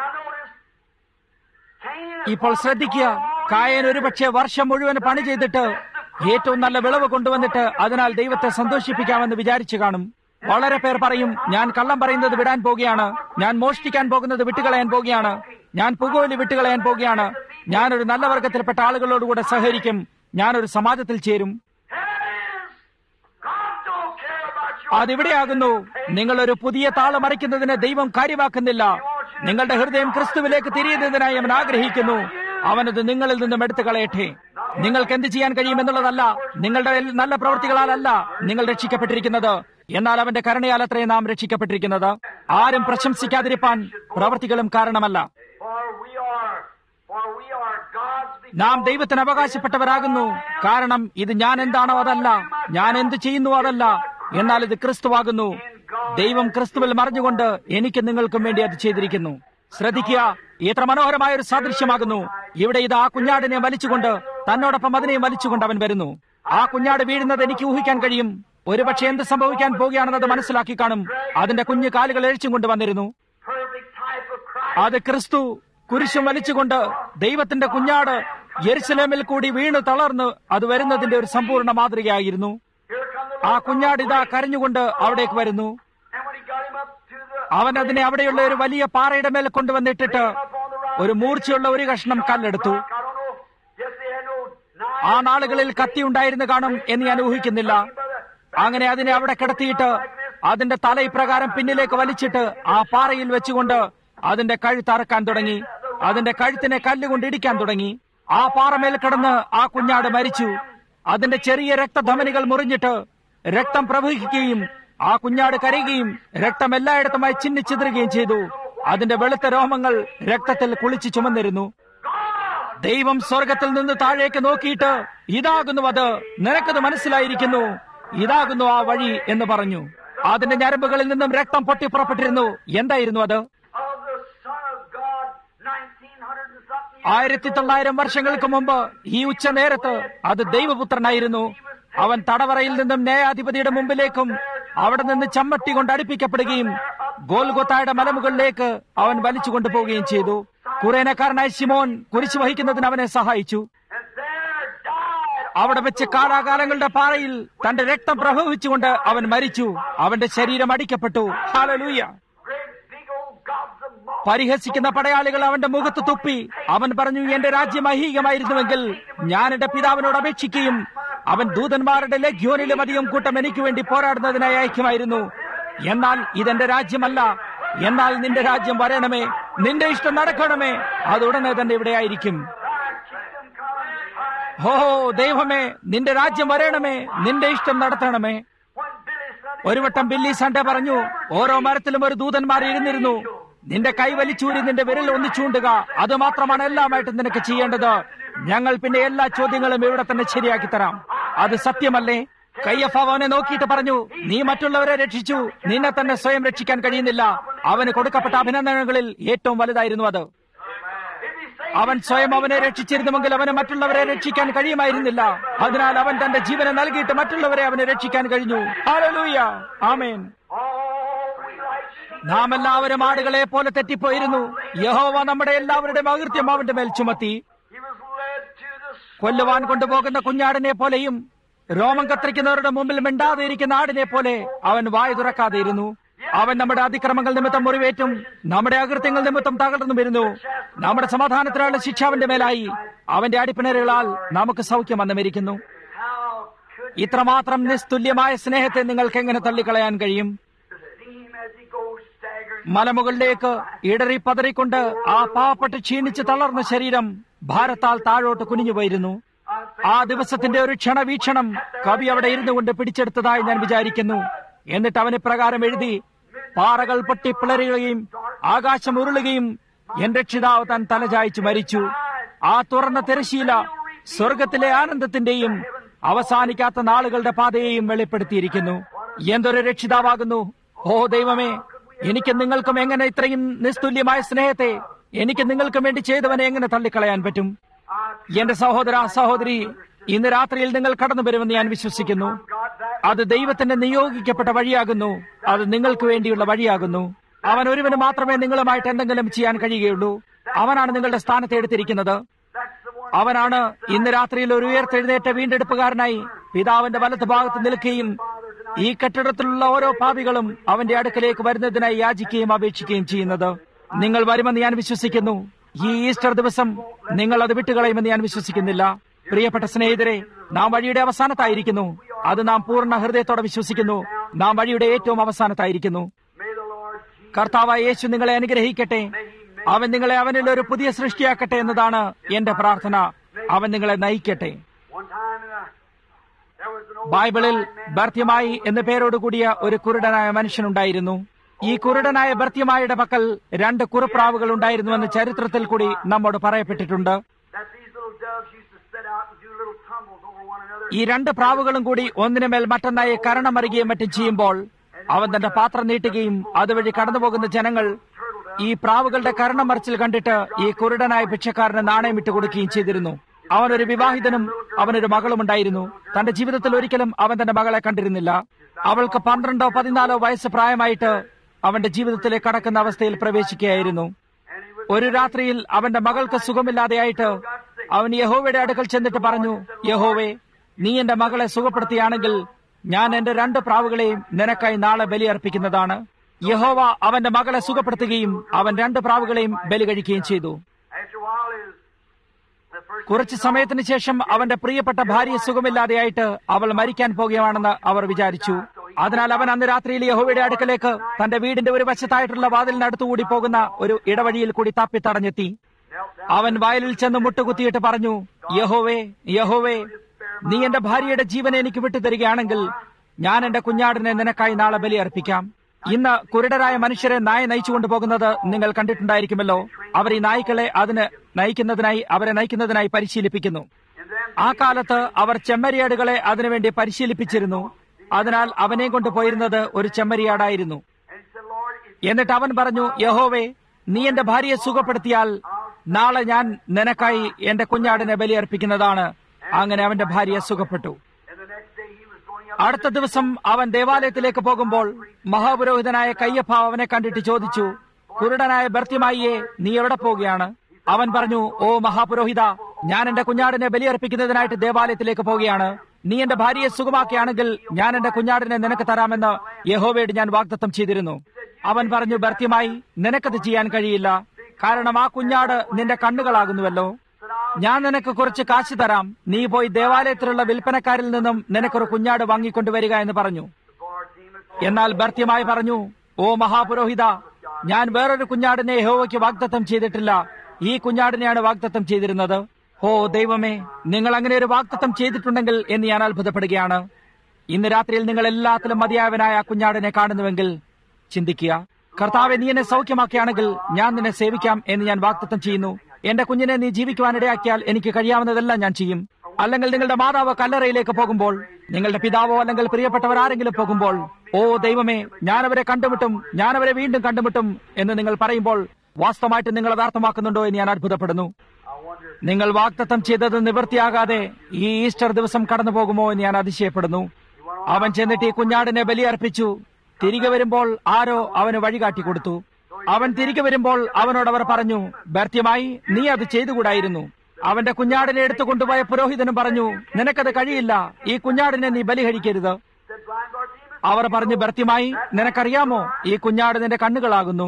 ഇപ്പോൾ ശ്രദ്ധിക്കുക. കായൻ ഒരുപക്ഷെ വർഷം മുഴുവൻ പണി ചെയ്തിട്ട് ഏറ്റവും നല്ല വിളവ് കൊണ്ടുവന്നിട്ട് അതിനാൽ ദൈവത്തെ സന്തോഷിപ്പിക്കാമെന്ന് വിചാരിച്ചു കാണും. വളരെ പേർ പറയും, ഞാൻ കള്ളം പറയുന്നത് വിടാൻ പോകുകയാണ്, ഞാൻ മോഷ്ടിക്കാൻ പോകുന്നത് വിട്ടുകളയാൻ പോകുകയാണ്, ഞാൻ പുകവലി വിട്ടുകളയാൻ പോകുകയാണ്, ഞാനൊരു നല്ല വർഗത്തിൽപ്പെട്ട ആളുകളോടുകൂടെ സഹകരിക്കും, ഞാനൊരു സമാജത്തിൽ ചേരും. അതിവിടെയാകുന്നു. നിങ്ങളൊരു പുതിയ താള് മറിക്കുന്നതിന് ദൈവം കാര്യമാക്കുന്നില്ല. നിങ്ങളുടെ ഹൃദയം ക്രിസ്തുവിലേക്ക് തിരിയുന്നതിനായി അവൻ ആഗ്രഹിക്കുന്നു. അവനത് നിങ്ങളിൽ നിന്നും എടുത്തു കളയട്ടെ. നിങ്ങൾക്ക് എന്ത് ചെയ്യാൻ കഴിയുമെന്നുള്ളതല്ല, നിങ്ങളുടെ നല്ല പ്രവൃത്തികളാലല്ല നിങ്ങൾ രക്ഷിക്കപ്പെട്ടിരിക്കുന്നത്. എന്നാൽ അവന്റെ കരുണയാൽ അത്രയും നാം രക്ഷിക്കപ്പെട്ടിരിക്കുന്നത്. ആരും പ്രശംസിക്കാതിരിപ്പാൻ പ്രവൃത്തികളും കാരണമല്ല. നാം ദൈവത്തിന് അവകാശപ്പെട്ടവരാകുന്നു. കാരണം ഇത് ഞാൻ എന്താണോ അതല്ല, ഞാൻ എന്ത് ചെയ്യുന്നു അതല്ല, എന്നാൽ ഇത് ക്രിസ്തുവാകുന്നു. ദൈവം ക്രിസ്തുവിൽ മറിഞ്ഞുകൊണ്ട് എനിക്ക് നിങ്ങൾക്കും വേണ്ടി അത് ചെയ്തിരിക്കുന്നു. ശ്രദ്ധിക്കുക, എത്ര മനോഹരമായ ഒരു സാദൃശ്യമാകുന്നു. ഇവിടെ ഇത് ആ കുഞ്ഞാടിനെ വലിച്ചുകൊണ്ട് തന്നോടൊപ്പം അതിനെയും വലിച്ചുകൊണ്ട് അവൻ വരുന്നു. ആ കുഞ്ഞാട് വീഴുന്നത് എനിക്ക് ഊഹിക്കാൻ കഴിയും. ഒരുപക്ഷെ എന്ത് സംഭവിക്കാൻ പോകുകയാണെന്നത് മനസ്സിലാക്കി കാണും. അതിന്റെ കുഞ്ഞു കാലുകൾ എഴിച്ചും കൊണ്ട് വന്നിരുന്നു. അത് ക്രിസ്തു കുരിശും വലിച്ചുകൊണ്ട് ദൈവത്തിന്റെ കുഞ്ഞാട് യെരുശലേമിൽ കൂടി വീണു തളർന്ന് അത് വരുന്നതിന്റെ ഒരു സമ്പൂർണ്ണ മാതൃകയായിരുന്നു. ആ കുഞ്ഞാട് ഇതാ കരഞ്ഞുകൊണ്ട് അവിടേക്ക് വരുന്നു. അവൻ അതിനെ അവിടെയുള്ള ഒരു വലിയ പാറയുടെ മേൽ കൊണ്ടുവന്നിട്ടിട്ട് ഒരു മൂർച്ചയുള്ള ഒരു കഷ്ണം കല്ലെടുത്തു. ആ നാളുകളിൽ കത്തി ഉണ്ടായിരുന്നു കാണും എന്ന് ഞാൻ ഊഹിക്കുന്നില്ല. അങ്ങനെ അതിനെ അവിടെ കിടത്തിയിട്ട് അതിന്റെ തല ഇപ്രകാരം പിന്നിലേക്ക് വലിച്ചിട്ട് ആ പാറയിൽ വെച്ചുകൊണ്ട് അതിന്റെ കഴുത്ത് അറക്കാൻ തുടങ്ങി. അതിന്റെ കഴുത്തിനെ കല്ലുകൊണ്ട് ഇടിക്കാൻ തുടങ്ങി. ആ പാറമേൽ കിടന്ന് ആ കുഞ്ഞാട് മരിച്ചു. അതിന്റെ ചെറിയ രക്തധമനികൾ മുറിഞ്ഞിട്ട് രക്തം പ്രവഹിക്കുകയും ആ കുഞ്ഞാട് കരയുകയും രക്തം എല്ലായിടത്തുമായി ചിന്നിച്ചിതറുകയും ചെയ്തു. അതിന്റെ വെളുത്ത രോമങ്ങൾ രക്തത്തിൽ കുളിച്ചു ചുമന്നിരുന്നു. ദൈവം സ്വർഗത്തിൽ നിന്ന് താഴേക്ക് നോക്കിയിട്ട് ഇതാകുന്നു അത്, നിനക്കത് മനസ്സിലായിരിക്കുന്നു, ഇതാകുന്നു ആ വഴി എന്ന് പറഞ്ഞു. അതിന്റെ ഞരമ്പുകളിൽ നിന്നും രക്തം പൊട്ടിപ്പുറപ്പെട്ടിരുന്നു. എന്തായിരുന്നു അത്? ആയിരത്തി തൊള്ളായിരം വർഷങ്ങൾക്ക് മുമ്പ് ഈ ഉച്ച നേരത്ത് അത് ദൈവപുത്രനായിരുന്നു. അവൻ തടവറയിൽ നിന്നും ന്യായാധിപതിയുടെ മുമ്പിലേക്കും അവിടെ നിന്ന് ചമ്മട്ടി കൊണ്ട് അടുപ്പിക്കപ്പെടുകയും ഗോൽഗോത്തായുടെ മലമുകളിലേക്ക് അവൻ വലിച്ചു കൊണ്ടുപോവുകയും ചെയ്തു. കുറേനക്കാരനായ ശിമോൻ കുരിശ് വഹിക്കുന്നതിന് അവനെ സഹായിച്ചു. അവിടെ വെച്ച് കാലാകാലങ്ങളുടെ പാറയിൽ തന്റെ രക്തം പ്രവഹിച്ചുകൊണ്ട് അവൻ മരിച്ചു. അവന്റെ ശരീരം അടിക്കപ്പെട്ടു. ഹല്ലേലൂയ. പരിഹസിക്കുന്ന പടയാളികൾ അവന്റെ മുഖത്ത് തുപ്പി. അവൻ പറഞ്ഞു, എന്റെ രാജ്യം ഐഹികമായിരുന്നുവെങ്കിൽ ഞാൻ എന്റെ പിതാവിനോട് അപേക്ഷിക്കുകയും അവൻ ദൂതന്മാരുടെ ലഗ്യോനിലും അധികം കൂട്ടം എനിക്ക് വേണ്ടി പോരാടുന്നതിനായി അയക്കുമായിരുന്നു. എന്നാൽ ഇതെന്റെ രാജ്യമല്ല. എന്നാൽ നിന്റെ രാജ്യം വരണമേ, നിന്റെ ഇഷ്ടം നടക്കണമേ, അത് ഉടനെ തന്നെ ഇവിടെ ആയിരിക്കും. ഹോ ദൈവമേ, നിന്റെ രാജ്യം വരണമേ, നിന്റെ ഇഷ്ടം നടത്തണമേ. ഒരു വട്ടം ബില്ലി സൺഡേ പറഞ്ഞു, ഓരോ മരത്തിലും ഒരു ദൂതന്മാർ ഇരുന്നിരുന്നു. നിന്റെ കൈ വലിച്ചൂരി നിന്റെ വിരൽ ഒന്ന് ചൂണ്ടുക, അത് മാത്രമാണ് എല്ലാമായിട്ടും നിനക്ക് ചെയ്യേണ്ടത്. ഞങ്ങൾ പിന്നെ എല്ലാ ചോദ്യങ്ങളും ഇവിടെ തന്നെ ശരിയാക്കി തരാം. അത് സത്യമല്ലേ? കയ്യഫാവ് അവനെ നോക്കിയിട്ട് പറഞ്ഞു, നീ മറ്റുള്ളവരെ രക്ഷിച്ചു, നിന്നെ തന്നെ സ്വയം രക്ഷിക്കാൻ കഴിയുന്നില്ല. അവന് കൊടുക്കപ്പെട്ട അഭിനന്ദനങ്ങളിൽ ഏറ്റവും വലുതായിരുന്നു അത്. അവൻ സ്വയം അവനെ രക്ഷിച്ചിരുന്നുവെങ്കിൽ അവന് മറ്റുള്ളവരെ രക്ഷിക്കാൻ കഴിയുമായിരുന്നില്ല. അതിനാൽ അവൻ തന്റെ ജീവനെ നൽകിയിട്ട് മറ്റുള്ളവരെ അവനെ രക്ഷിക്കാൻ കഴിഞ്ഞു. ഹല്ലേലൂയ, ആമേൻ. നാം എല്ലാവരും ആടുകളെ പോലെ തെറ്റിപ്പോയിരുന്നു. യഹോവ നമ്മുടെ എല്ലാവരുടെയും അകൃത്യം അവന്റെ മേൽ ചുമത്തി. കൊല്ലുവാൻ കൊണ്ടുപോകുന്ന കുഞ്ഞാടിനെ പോലെയും രോമം കത്തിരിക്കുന്നവരുടെ മുമ്പിൽ മിണ്ടാതെ ഇരിക്കുന്ന ആടിനെ പോലെ അവൻ വായു തുറക്കാതെ ഇരുന്നു. അവൻ നമ്മുടെ അതിക്രമങ്ങൾ നിമിത്തം മുറിവേറ്റും നമ്മുടെ അകൃത്യങ്ങൾ നിമിത്തം തകർന്നു വരുന്നു. നമ്മുടെ സമാധാനത്തിനുള്ള ശിക്ഷ അവന്റെ മേലായി. അവന്റെ അടിപ്പിണരുകളാൽ നമുക്ക് സൗഖ്യം വന്നുമിരിക്കുന്നു. ഇത്രമാത്രം നിസ്തുല്യമായ സ്നേഹത്തെ നിങ്ങൾക്ക് എങ്ങനെ തള്ളിക്കളയാൻ കഴിയും? മലമുകളിലേക്ക് ഇടറി പതറിക്കൊണ്ട് ആ പാവപ്പെട്ട് ക്ഷീണിച്ച് തളർന്ന ശരീരം ഭാരത്താൽ താഴോട്ട് കുനിഞ്ഞുപോയിരുന്നു. ആ ദിവസത്തിന്റെ ഒരു ക്ഷണവീക്ഷണം കവി അവിടെ ഇരുന്നു കൊണ്ട് പിടിച്ചെടുത്തതായി ഞാൻ വിചാരിക്കുന്നു. എന്നിട്ട് അവന് പ്രകാരം എഴുതി, പാറകൾ പൊട്ടിപ്പിളരുകയും ആകാശം ഉരുളുകയും എന്റെ രക്ഷിതാവ് താൻ തലചായ്ച്ചു മരിച്ചു. ആ തുറന്ന തിരശീല സ്വർഗത്തിലെ ആനന്ദത്തിന്റെയും അവസാനിക്കാത്ത നാളുകളുടെ പാതയെയും വെളിപ്പെടുത്തിയിരിക്കുന്നു. എന്തൊരു രക്ഷിതാവാകുന്നു! ഓ ദൈവമേ, എനിക്ക് നിങ്ങൾക്കും എങ്ങനെ ഇത്രയും നിസ്തുല്യമായ സ്നേഹത്തെ എനിക്ക് നിങ്ങൾക്കും വേണ്ടി ചെയ്തവനെ എങ്ങനെ തള്ളിക്കളയാൻ പറ്റും? എന്റെ സഹോദര സഹോദരി, ഇന്ന് രാത്രിയിൽ നിങ്ങൾ കടന്നു വരുമെന്ന് ഞാൻ വിശ്വസിക്കുന്നു. അത് ദൈവത്തിന്റെ നിയോഗിക്കപ്പെട്ട വഴിയാകുന്നു. അത് നിങ്ങൾക്ക് വേണ്ടിയുള്ള വഴിയാകുന്നു. അവൻ ഒരുവന് മാത്രമേ നിങ്ങളുമായിട്ട് എന്തെങ്കിലും ചെയ്യാൻ കഴിയുകയുള്ളൂ. അവനാണ് നിങ്ങളുടെ സ്ഥാനത്ത് എടുത്തിരിക്കുന്നത്. അവനാണ് ഇന്ന് രാത്രിയിൽ ഒരു ഉയർത്തെഴുന്നേറ്റ വീണ്ടെടുപ്പുകാരനായി പിതാവിന്റെ വലത്ത് ഭാഗത്ത് നിൽക്കുകയും ഈ കെട്ടിടത്തിലുള്ള ഓരോ പാപികളും അവന്റെ അടുക്കലേക്ക് വരുന്നതിനായി യാചിക്കുകയും അപേക്ഷിക്കുകയും ചെയ്യുന്നത്. നിങ്ങൾ വരുമെന്ന് ഞാൻ വിശ്വസിക്കുന്നു. ഈ ഈസ്റ്റർ ദിവസം നിങ്ങൾ അത് വിട്ടുകളയുമെന്ന് ഞാൻ വിശ്വസിക്കുന്നില്ല. പ്രിയപ്പെട്ട സ്നേഹിതരെ, നാം വഴിയുടെ അവസാനത്തായിരിക്കുന്നു. അത് നാം പൂർണ്ണ ഹൃദയത്തോടെ വിശ്വസിക്കുന്നു. നാം വഴിയുടെ ഏറ്റവും അവസാനത്തായിരിക്കുന്നു. കർത്താവായ യേശു നിങ്ങളെ അനുഗ്രഹിക്കട്ടെ. അവൻ നിങ്ങളെ അവനിൽ ഒരു പുതിയ സൃഷ്ടിയാക്കട്ടെ എന്നതാണ് എന്റെ പ്രാർത്ഥന. അവൻ നിങ്ങളെ നയിക്കട്ടെ. ബൈബിളിൽ ബർത്തിമായി എന്ന പേരോടുകൂടിയ ഒരു കുരുടനായ മനുഷ്യനുണ്ടായിരുന്നു. ഈ കുരുടനായ ബർത്തിമായുടെ പക്കൽ രണ്ട് കുറുപ്രാവുകൾ ഉണ്ടായിരുന്നുവെന്ന് ചരിത്രത്തിൽ കൂടി നമ്മോട് പറയപ്പെട്ടിട്ടുണ്ട്. ഈ രണ്ട് പ്രാവുകളും കൂടി ഒന്നിനുമേൽ മറ്റൊന്നായി കരണമറിയുകയും മറ്റും ചെയ്യുമ്പോൾ അവൻ തന്റെ പാത്രം നീട്ടുകയും അതുവഴി കടന്നുപോകുന്ന ജനങ്ങൾ ഈ പ്രാവുകളുടെ കരണം മറിച്ചിൽ കണ്ടിട്ട് ഈ കുരുടനായ ഭിക്ഷക്കാരന് നാണയം ഇട്ട് കൊടുക്കുകയും ചെയ്തിരുന്നു. അവനൊരു വിവാഹിതനും അവനൊരു മകളും ഉണ്ടായിരുന്നു. തന്റെ ജീവിതത്തിൽ ഒരിക്കലും അവൻ തന്റെ മകളെ കണ്ടിരുന്നില്ല. അവൾക്ക് പന്ത്രണ്ടോ പതിനാലോ വയസ്സ് പ്രായമായിട്ട് അവന്റെ ജീവിതത്തിലേക്ക് കടക്കുന്ന അവസ്ഥയിൽ പ്രവേശിക്കുകയായിരുന്നു. ഒരു രാത്രിയിൽ അവന്റെ മകൾക്ക് സുഖമില്ലാതെയായിട്ട് അവൻ യഹോവയുടെ അടുക്കൽ ചെന്നിട്ട് പറഞ്ഞു, യഹോവേ, നീ എന്റെ മകളെ സുഖപ്പെടുത്തിയാണെങ്കിൽ ഞാൻ എന്റെ രണ്ട് പ്രാവുകളെയും നിനക്കായി നാളെ ബലിയർപ്പിക്കുന്നതാണ്. യഹോവ അവന്റെ മകളെ സുഖപ്പെടുത്തുകയും അവൻ രണ്ട് പ്രാവുകളെയും ബലി കഴിക്കുകയും ചെയ്തു. കുറച്ചു സമയത്തിന് ശേഷം അവന്റെ പ്രിയപ്പെട്ട ഭാര്യ സുഖമില്ലാതെയായിട്ട് അവൾ മരിക്കാൻ പോകുകയാണെന്ന് അവർ വിചാരിച്ചു. അതിനാൽ അവൻ അന്ന് രാത്രിയിൽ യഹോവയുടെ അടുക്കലേക്ക് തന്റെ വീടിന്റെ ഒരു വശത്തായിട്ടുള്ള വാതിലിനടുത്തുകൂടി പോകുന്ന ഒരു ഇടവഴിയിൽ കൂടി തപ്പി തടഞ്ഞെത്തി. അവൻ വയലിൽ ചെന്ന് മുട്ടുകുത്തിയിട്ട് പറഞ്ഞു, യഹോവേ, യഹോവേ, നീ എന്റെ ഭാര്യയുടെ ജീവനെ എനിക്ക് വിട്ടുതരികയാണെങ്കിൽ ഞാൻ എന്റെ കുഞ്ഞാടിനെ നിനക്കായി നാളെ ബലിയർപ്പിക്കാം. ഇന്ന് കുരുടരായ മനുഷ്യരെ നായ നയിച്ചുകൊണ്ടു പോകുന്നത് നിങ്ങൾ കണ്ടിട്ടുണ്ടായിരിക്കുമല്ലോ. അവർ ഈ നായ്ക്കളെ അതിന് നയിക്കുന്നതിനായി അവരെ നയിക്കുന്നതിനായി പരിശീലിപ്പിക്കുന്നു. ആ കാലത്ത് അവർ ചെമ്മരിയാടുകളെ അതിനുവേണ്ടി പരിശീലിപ്പിച്ചിരുന്നു. അതിനാൽ അവനെ കൊണ്ടുപോയിരുന്നത് ഒരു ചെമ്മരിയാടായിരുന്നു. എന്നിട്ട് അവൻ പറഞ്ഞു, യഹോവേ, നീ എന്റെ ഭാര്യയെ സുഖപ്പെടുത്തിയാൽ നാളെ ഞാൻ നിനക്കായി എന്റെ കുഞ്ഞാടിനെ ബലിയർപ്പിക്കുന്നതാണ്. അങ്ങനെ അവന്റെ ഭാര്യ സുഖപ്പെട്ടു. അടുത്ത ദിവസം അവൻ ദേവാലയത്തിലേക്ക് പോകുമ്പോൾ മഹാപുരോഹിതനായ കയ്യപ്പ അവനെ കണ്ടിട്ട് ചോദിച്ചു, കുരുടനായ ബർത്തിമായിയെ, നീ എവിടെ പോവുകയാണ്? അവൻ പറഞ്ഞു, ഓ മഹാപുരോഹിത, ഞാൻ എന്റെ കുഞ്ഞാടിനെ ബലിയർപ്പിക്കുന്നതിനായിട്ട് ദേവാലയത്തിലേക്ക് പോവുകയാണ്. നീ എന്റെ ഭാര്യയെ സുഖമാക്കുകയാണെങ്കിൽ ഞാൻ എന്റെ കുഞ്ഞാടിനെ നിനക്ക് തരാമെന്ന് യഹോവയോട് ഞാൻ വാഗ്ദത്തം ചെയ്തിരുന്നു. അവൻ പറഞ്ഞു, ബർത്തിമായി, നിനക്കത് ചെയ്യാൻ കഴിയില്ല. കാരണം ആ കുഞ്ഞാട് നിന്റെ കണ്ണുകളാകുന്നുവല്ലോ. ഞാൻ നിനക്ക് കുറച്ച് കാശ് തരാം. നീ പോയി ദേവാലയത്തിലുള്ള വിൽപ്പനക്കാരിൽ നിന്നും നിനക്കൊരു കുഞ്ഞാട് വാങ്ങിക്കൊണ്ടുവരിക എന്ന് പറഞ്ഞു. എന്നാൽ ബർത്തിമായി പറഞ്ഞു, ഓ മഹാപുരോഹിത, ഞാൻ വേറൊരു കുഞ്ഞാടിനെ യഹോവയ്ക്ക് വാഗ്ദത്തം ചെയ്തിട്ടില്ല. ഈ കുഞ്ഞാടിനെയാണ് വാഗ്ദത്തം ചെയ്തിരുന്നത്. ഓ ദൈവമേ, നിങ്ങൾ അങ്ങനെ ഒരു വാഗ്ദത്തം ചെയ്തിട്ടുണ്ടെങ്കിൽ എന്ന് ഞാൻ അത്ഭുതപ്പെടുകയാണ്. ഇന്ന് രാത്രിയിൽ നിങ്ങൾ എല്ലാത്തിലും മതിയായവനായ ആ കുഞ്ഞാടിനെ കാണുന്നുവെങ്കിൽ ചിന്തിക്കുക, കർത്താവെ, നീ എന്നെ സൗഖ്യമാക്കുകയാണെങ്കിൽ ഞാൻ നിന്നെ സേവിക്കാം എന്ന് ഞാൻ വാഗ്ദത്തം ചെയ്യുന്നു. എന്റെ കുഞ്ഞിനെ നീ ജീവിക്കുവാനിടയാക്കിയാൽ എനിക്ക് കഴിയാവുന്നതെല്ലാം ഞാൻ ചെയ്യും. അല്ലെങ്കിൽ നിങ്ങളുടെ മാതാവ് കല്ലറയിലേക്ക് പോകുമ്പോൾ, നിങ്ങളുടെ പിതാവോ അല്ലെങ്കിൽ പ്രിയപ്പെട്ടവർ ആരെങ്കിലും പോകുമ്പോൾ, ഓ ദൈവമേ, ഞാനവരെ കണ്ടുമുട്ടും, ഞാനവരെ വീണ്ടും കണ്ടുമുട്ടും എന്ന് നിങ്ങൾ പറയുമ്പോൾ വാസ്തവമായിട്ട് നിങ്ങൾ യഥാർത്ഥമാക്കുന്നുണ്ടോ എന്ന് ഞാൻ അത്ഭുതപ്പെടുന്നു. നിങ്ങൾ വാഗ്ദത്തം ചെയ്തത് നിവൃത്തിയാകാതെ ഈ ഈസ്റ്റർ ദിവസം കടന്നു പോകുമോ എന്ന് ഞാൻ അതിശയപ്പെടുന്നു. അവൻ ചെന്നിട്ട് ഈ കുഞ്ഞാടിനെ ബലിയർപ്പിച്ചു. തിരികെ വരുമ്പോൾ ആരോ അവന് വഴികാട്ടി കൊടുത്തു. അവൻ തിരികെ വരുമ്പോൾ അവനോട് അവർ പറഞ്ഞു, ബർത്തിമായി, നീ അത് ചെയ്തുകൂടായിരുന്നു. അവന്റെ കുഞ്ഞാടിനെ എടുത്തു കൊണ്ടുപോയ പുരോഹിതനും പറഞ്ഞു, നിനക്കത് കഴിയില്ല. ഈ കുഞ്ഞാടിനെ നീ ബലി കഴിക്കരുത്. അവർ പറഞ്ഞു, ബർത്തിമായി, നിനക്കറിയാമോ ഈ കുഞ്ഞാട് നിന്റെ കണ്ണുകളാകുന്നു?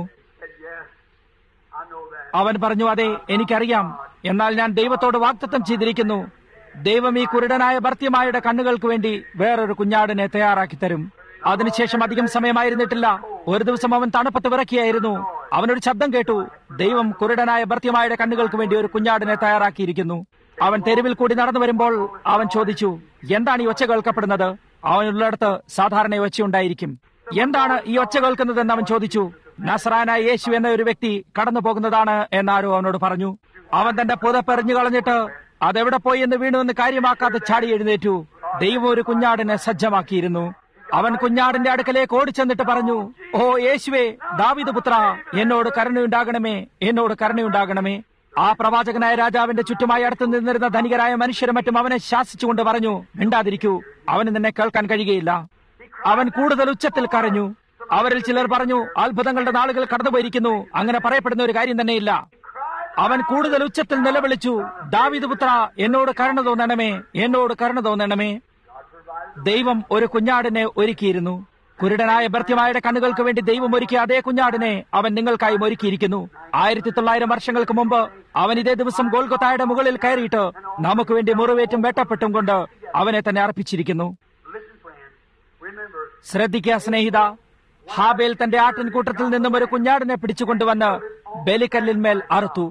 അവൻ പറഞ്ഞു, അതെ, എനിക്കറിയാം. എന്നാൽ ഞാൻ ദൈവത്തോട് വാഗ്ദത്തം ചെയ്തിരിക്കുന്നു, ദൈവം ഈ കുരുടനായ ബർത്തിമായുടെ കണ്ണുകൾക്ക് വേണ്ടി വേറൊരു കുഞ്ഞാടിനെ തയ്യാറാക്കി തരും. അതിനുശേഷം അധികം സമയമായിരുന്നിട്ടില്ല. ഒരു ദിവസം അവൻ തണുപ്പത്ത് വിറക്കിയായിരുന്നു. അവനൊരു ശബ്ദം കേട്ടു, ദൈവം കുരുടനായ ഭർത്യമായുടെ കണ്ണുകൾക്ക് വേണ്ടി ഒരു കുഞ്ഞാടിനെ തയ്യാറാക്കിയിരിക്കുന്നു. അവൻ തെരുവിൽ കൂടി നടന്നു വരുമ്പോൾ അവൻ ചോദിച്ചു, എന്താണ് ഈ ഒച്ച കേൾക്കപ്പെടുന്നത്? അവനുള്ളിടത്ത് സാധാരണ ഒച്ചയുണ്ടായിരിക്കും. എന്താണ് ഈ ഒച്ച കേൾക്കുന്നതെന്ന് അവൻ ചോദിച്ചു. നസ്രായനായ യേശു എന്ന ഒരു വ്യക്തി കടന്നു പോകുന്നതാണ് എന്നാരോ അവനോട് പറഞ്ഞു. അവൻ തന്റെ പുതപ്പെറിഞ്ഞു കളഞ്ഞിട്ട് അതെവിടെ പോയി എന്ന് വീണുവെന്ന് കാര്യമാക്കാതെ ചാടി എഴുന്നേറ്റു. ദൈവം ഒരു കുഞ്ഞാടിനെ സജ്ജമാക്കിയിരുന്നു. അവൻ കുഞ്ഞാടിന്റെ അടുക്കലേക്ക് ഓടിച്ചെന്നിട്ട് പറഞ്ഞു, ഓ യേശുവേ, ദാവീദ് പുത്ര, എന്നോട് കരുണയുണ്ടാകണമേ, എന്നോട് കരുണയുണ്ടാകണമേ. ആ പ്രവാചകനായ രാജാവിന്റെ ചുറ്റുമായി അടുത്ത് നിന്നിരുന്ന ധനികരായ മനുഷ്യരും മറ്റും അവനെ ശാസിച്ചുകൊണ്ട് പറഞ്ഞു, മിണ്ടാതിരിക്കൂ, അവന് നിന്നെ കേൾക്കാൻ കഴിയുകയില്ല. അവൻ കൂടുതൽ ഉച്ചത്തിൽ കരഞ്ഞു. അവരിൽ ചിലർ പറഞ്ഞു, അത്ഭുതങ്ങളുടെ നാളുകൾ കടന്നുപോയിരിക്കുന്നു, അങ്ങനെ പറയപ്പെടുന്ന ഒരു കാര്യം തന്നെയില്ല. അവൻ കൂടുതൽ ഉച്ചത്തിൽ നിലവിളിച്ചു, ദാവീദ് പുത്ര, എന്നോട് കരുണ തോന്നണമേ, എന്നോട് കരുണ തോന്നണമേ. ദൈവം ഒരു കുഞ്ഞാടിനെ ഒരുക്കിയിരുന്നു. കുരുടനായ ഭർത്യമായുടെ കണ്ണുകൾക്ക് വേണ്ടി ദൈവം ഒരുക്കിയ അതേ കുഞ്ഞാടിനെ അവൻ നിങ്ങൾക്കായി ഒരുക്കിയിരിക്കുന്നു. ആയിരത്തി തൊള്ളായിരം വർഷങ്ങൾക്ക് മുമ്പ് അവൻ ഇതേ ദിവസം ഗോൽഗൊത്തായുടെ മുകളിൽ കയറിയിട്ട് നമുക്ക് വേണ്ടി മുറിവേറ്റും വെട്ടപ്പെട്ടും കൊണ്ട് അവനെ തന്നെ അർപ്പിച്ചിരിക്കുന്നു. ശ്രദ്ധിക്കുക സ്നേഹിത, ഹാബേൽ തന്റെ ആട്ടിൻകൂട്ടത്തിൽ നിന്നും ഒരു കുഞ്ഞാടിനെ പിടിച്ചുകൊണ്ടുവന്ന് ബലിക്കല്ലിന്മേൽ അറുത്തു.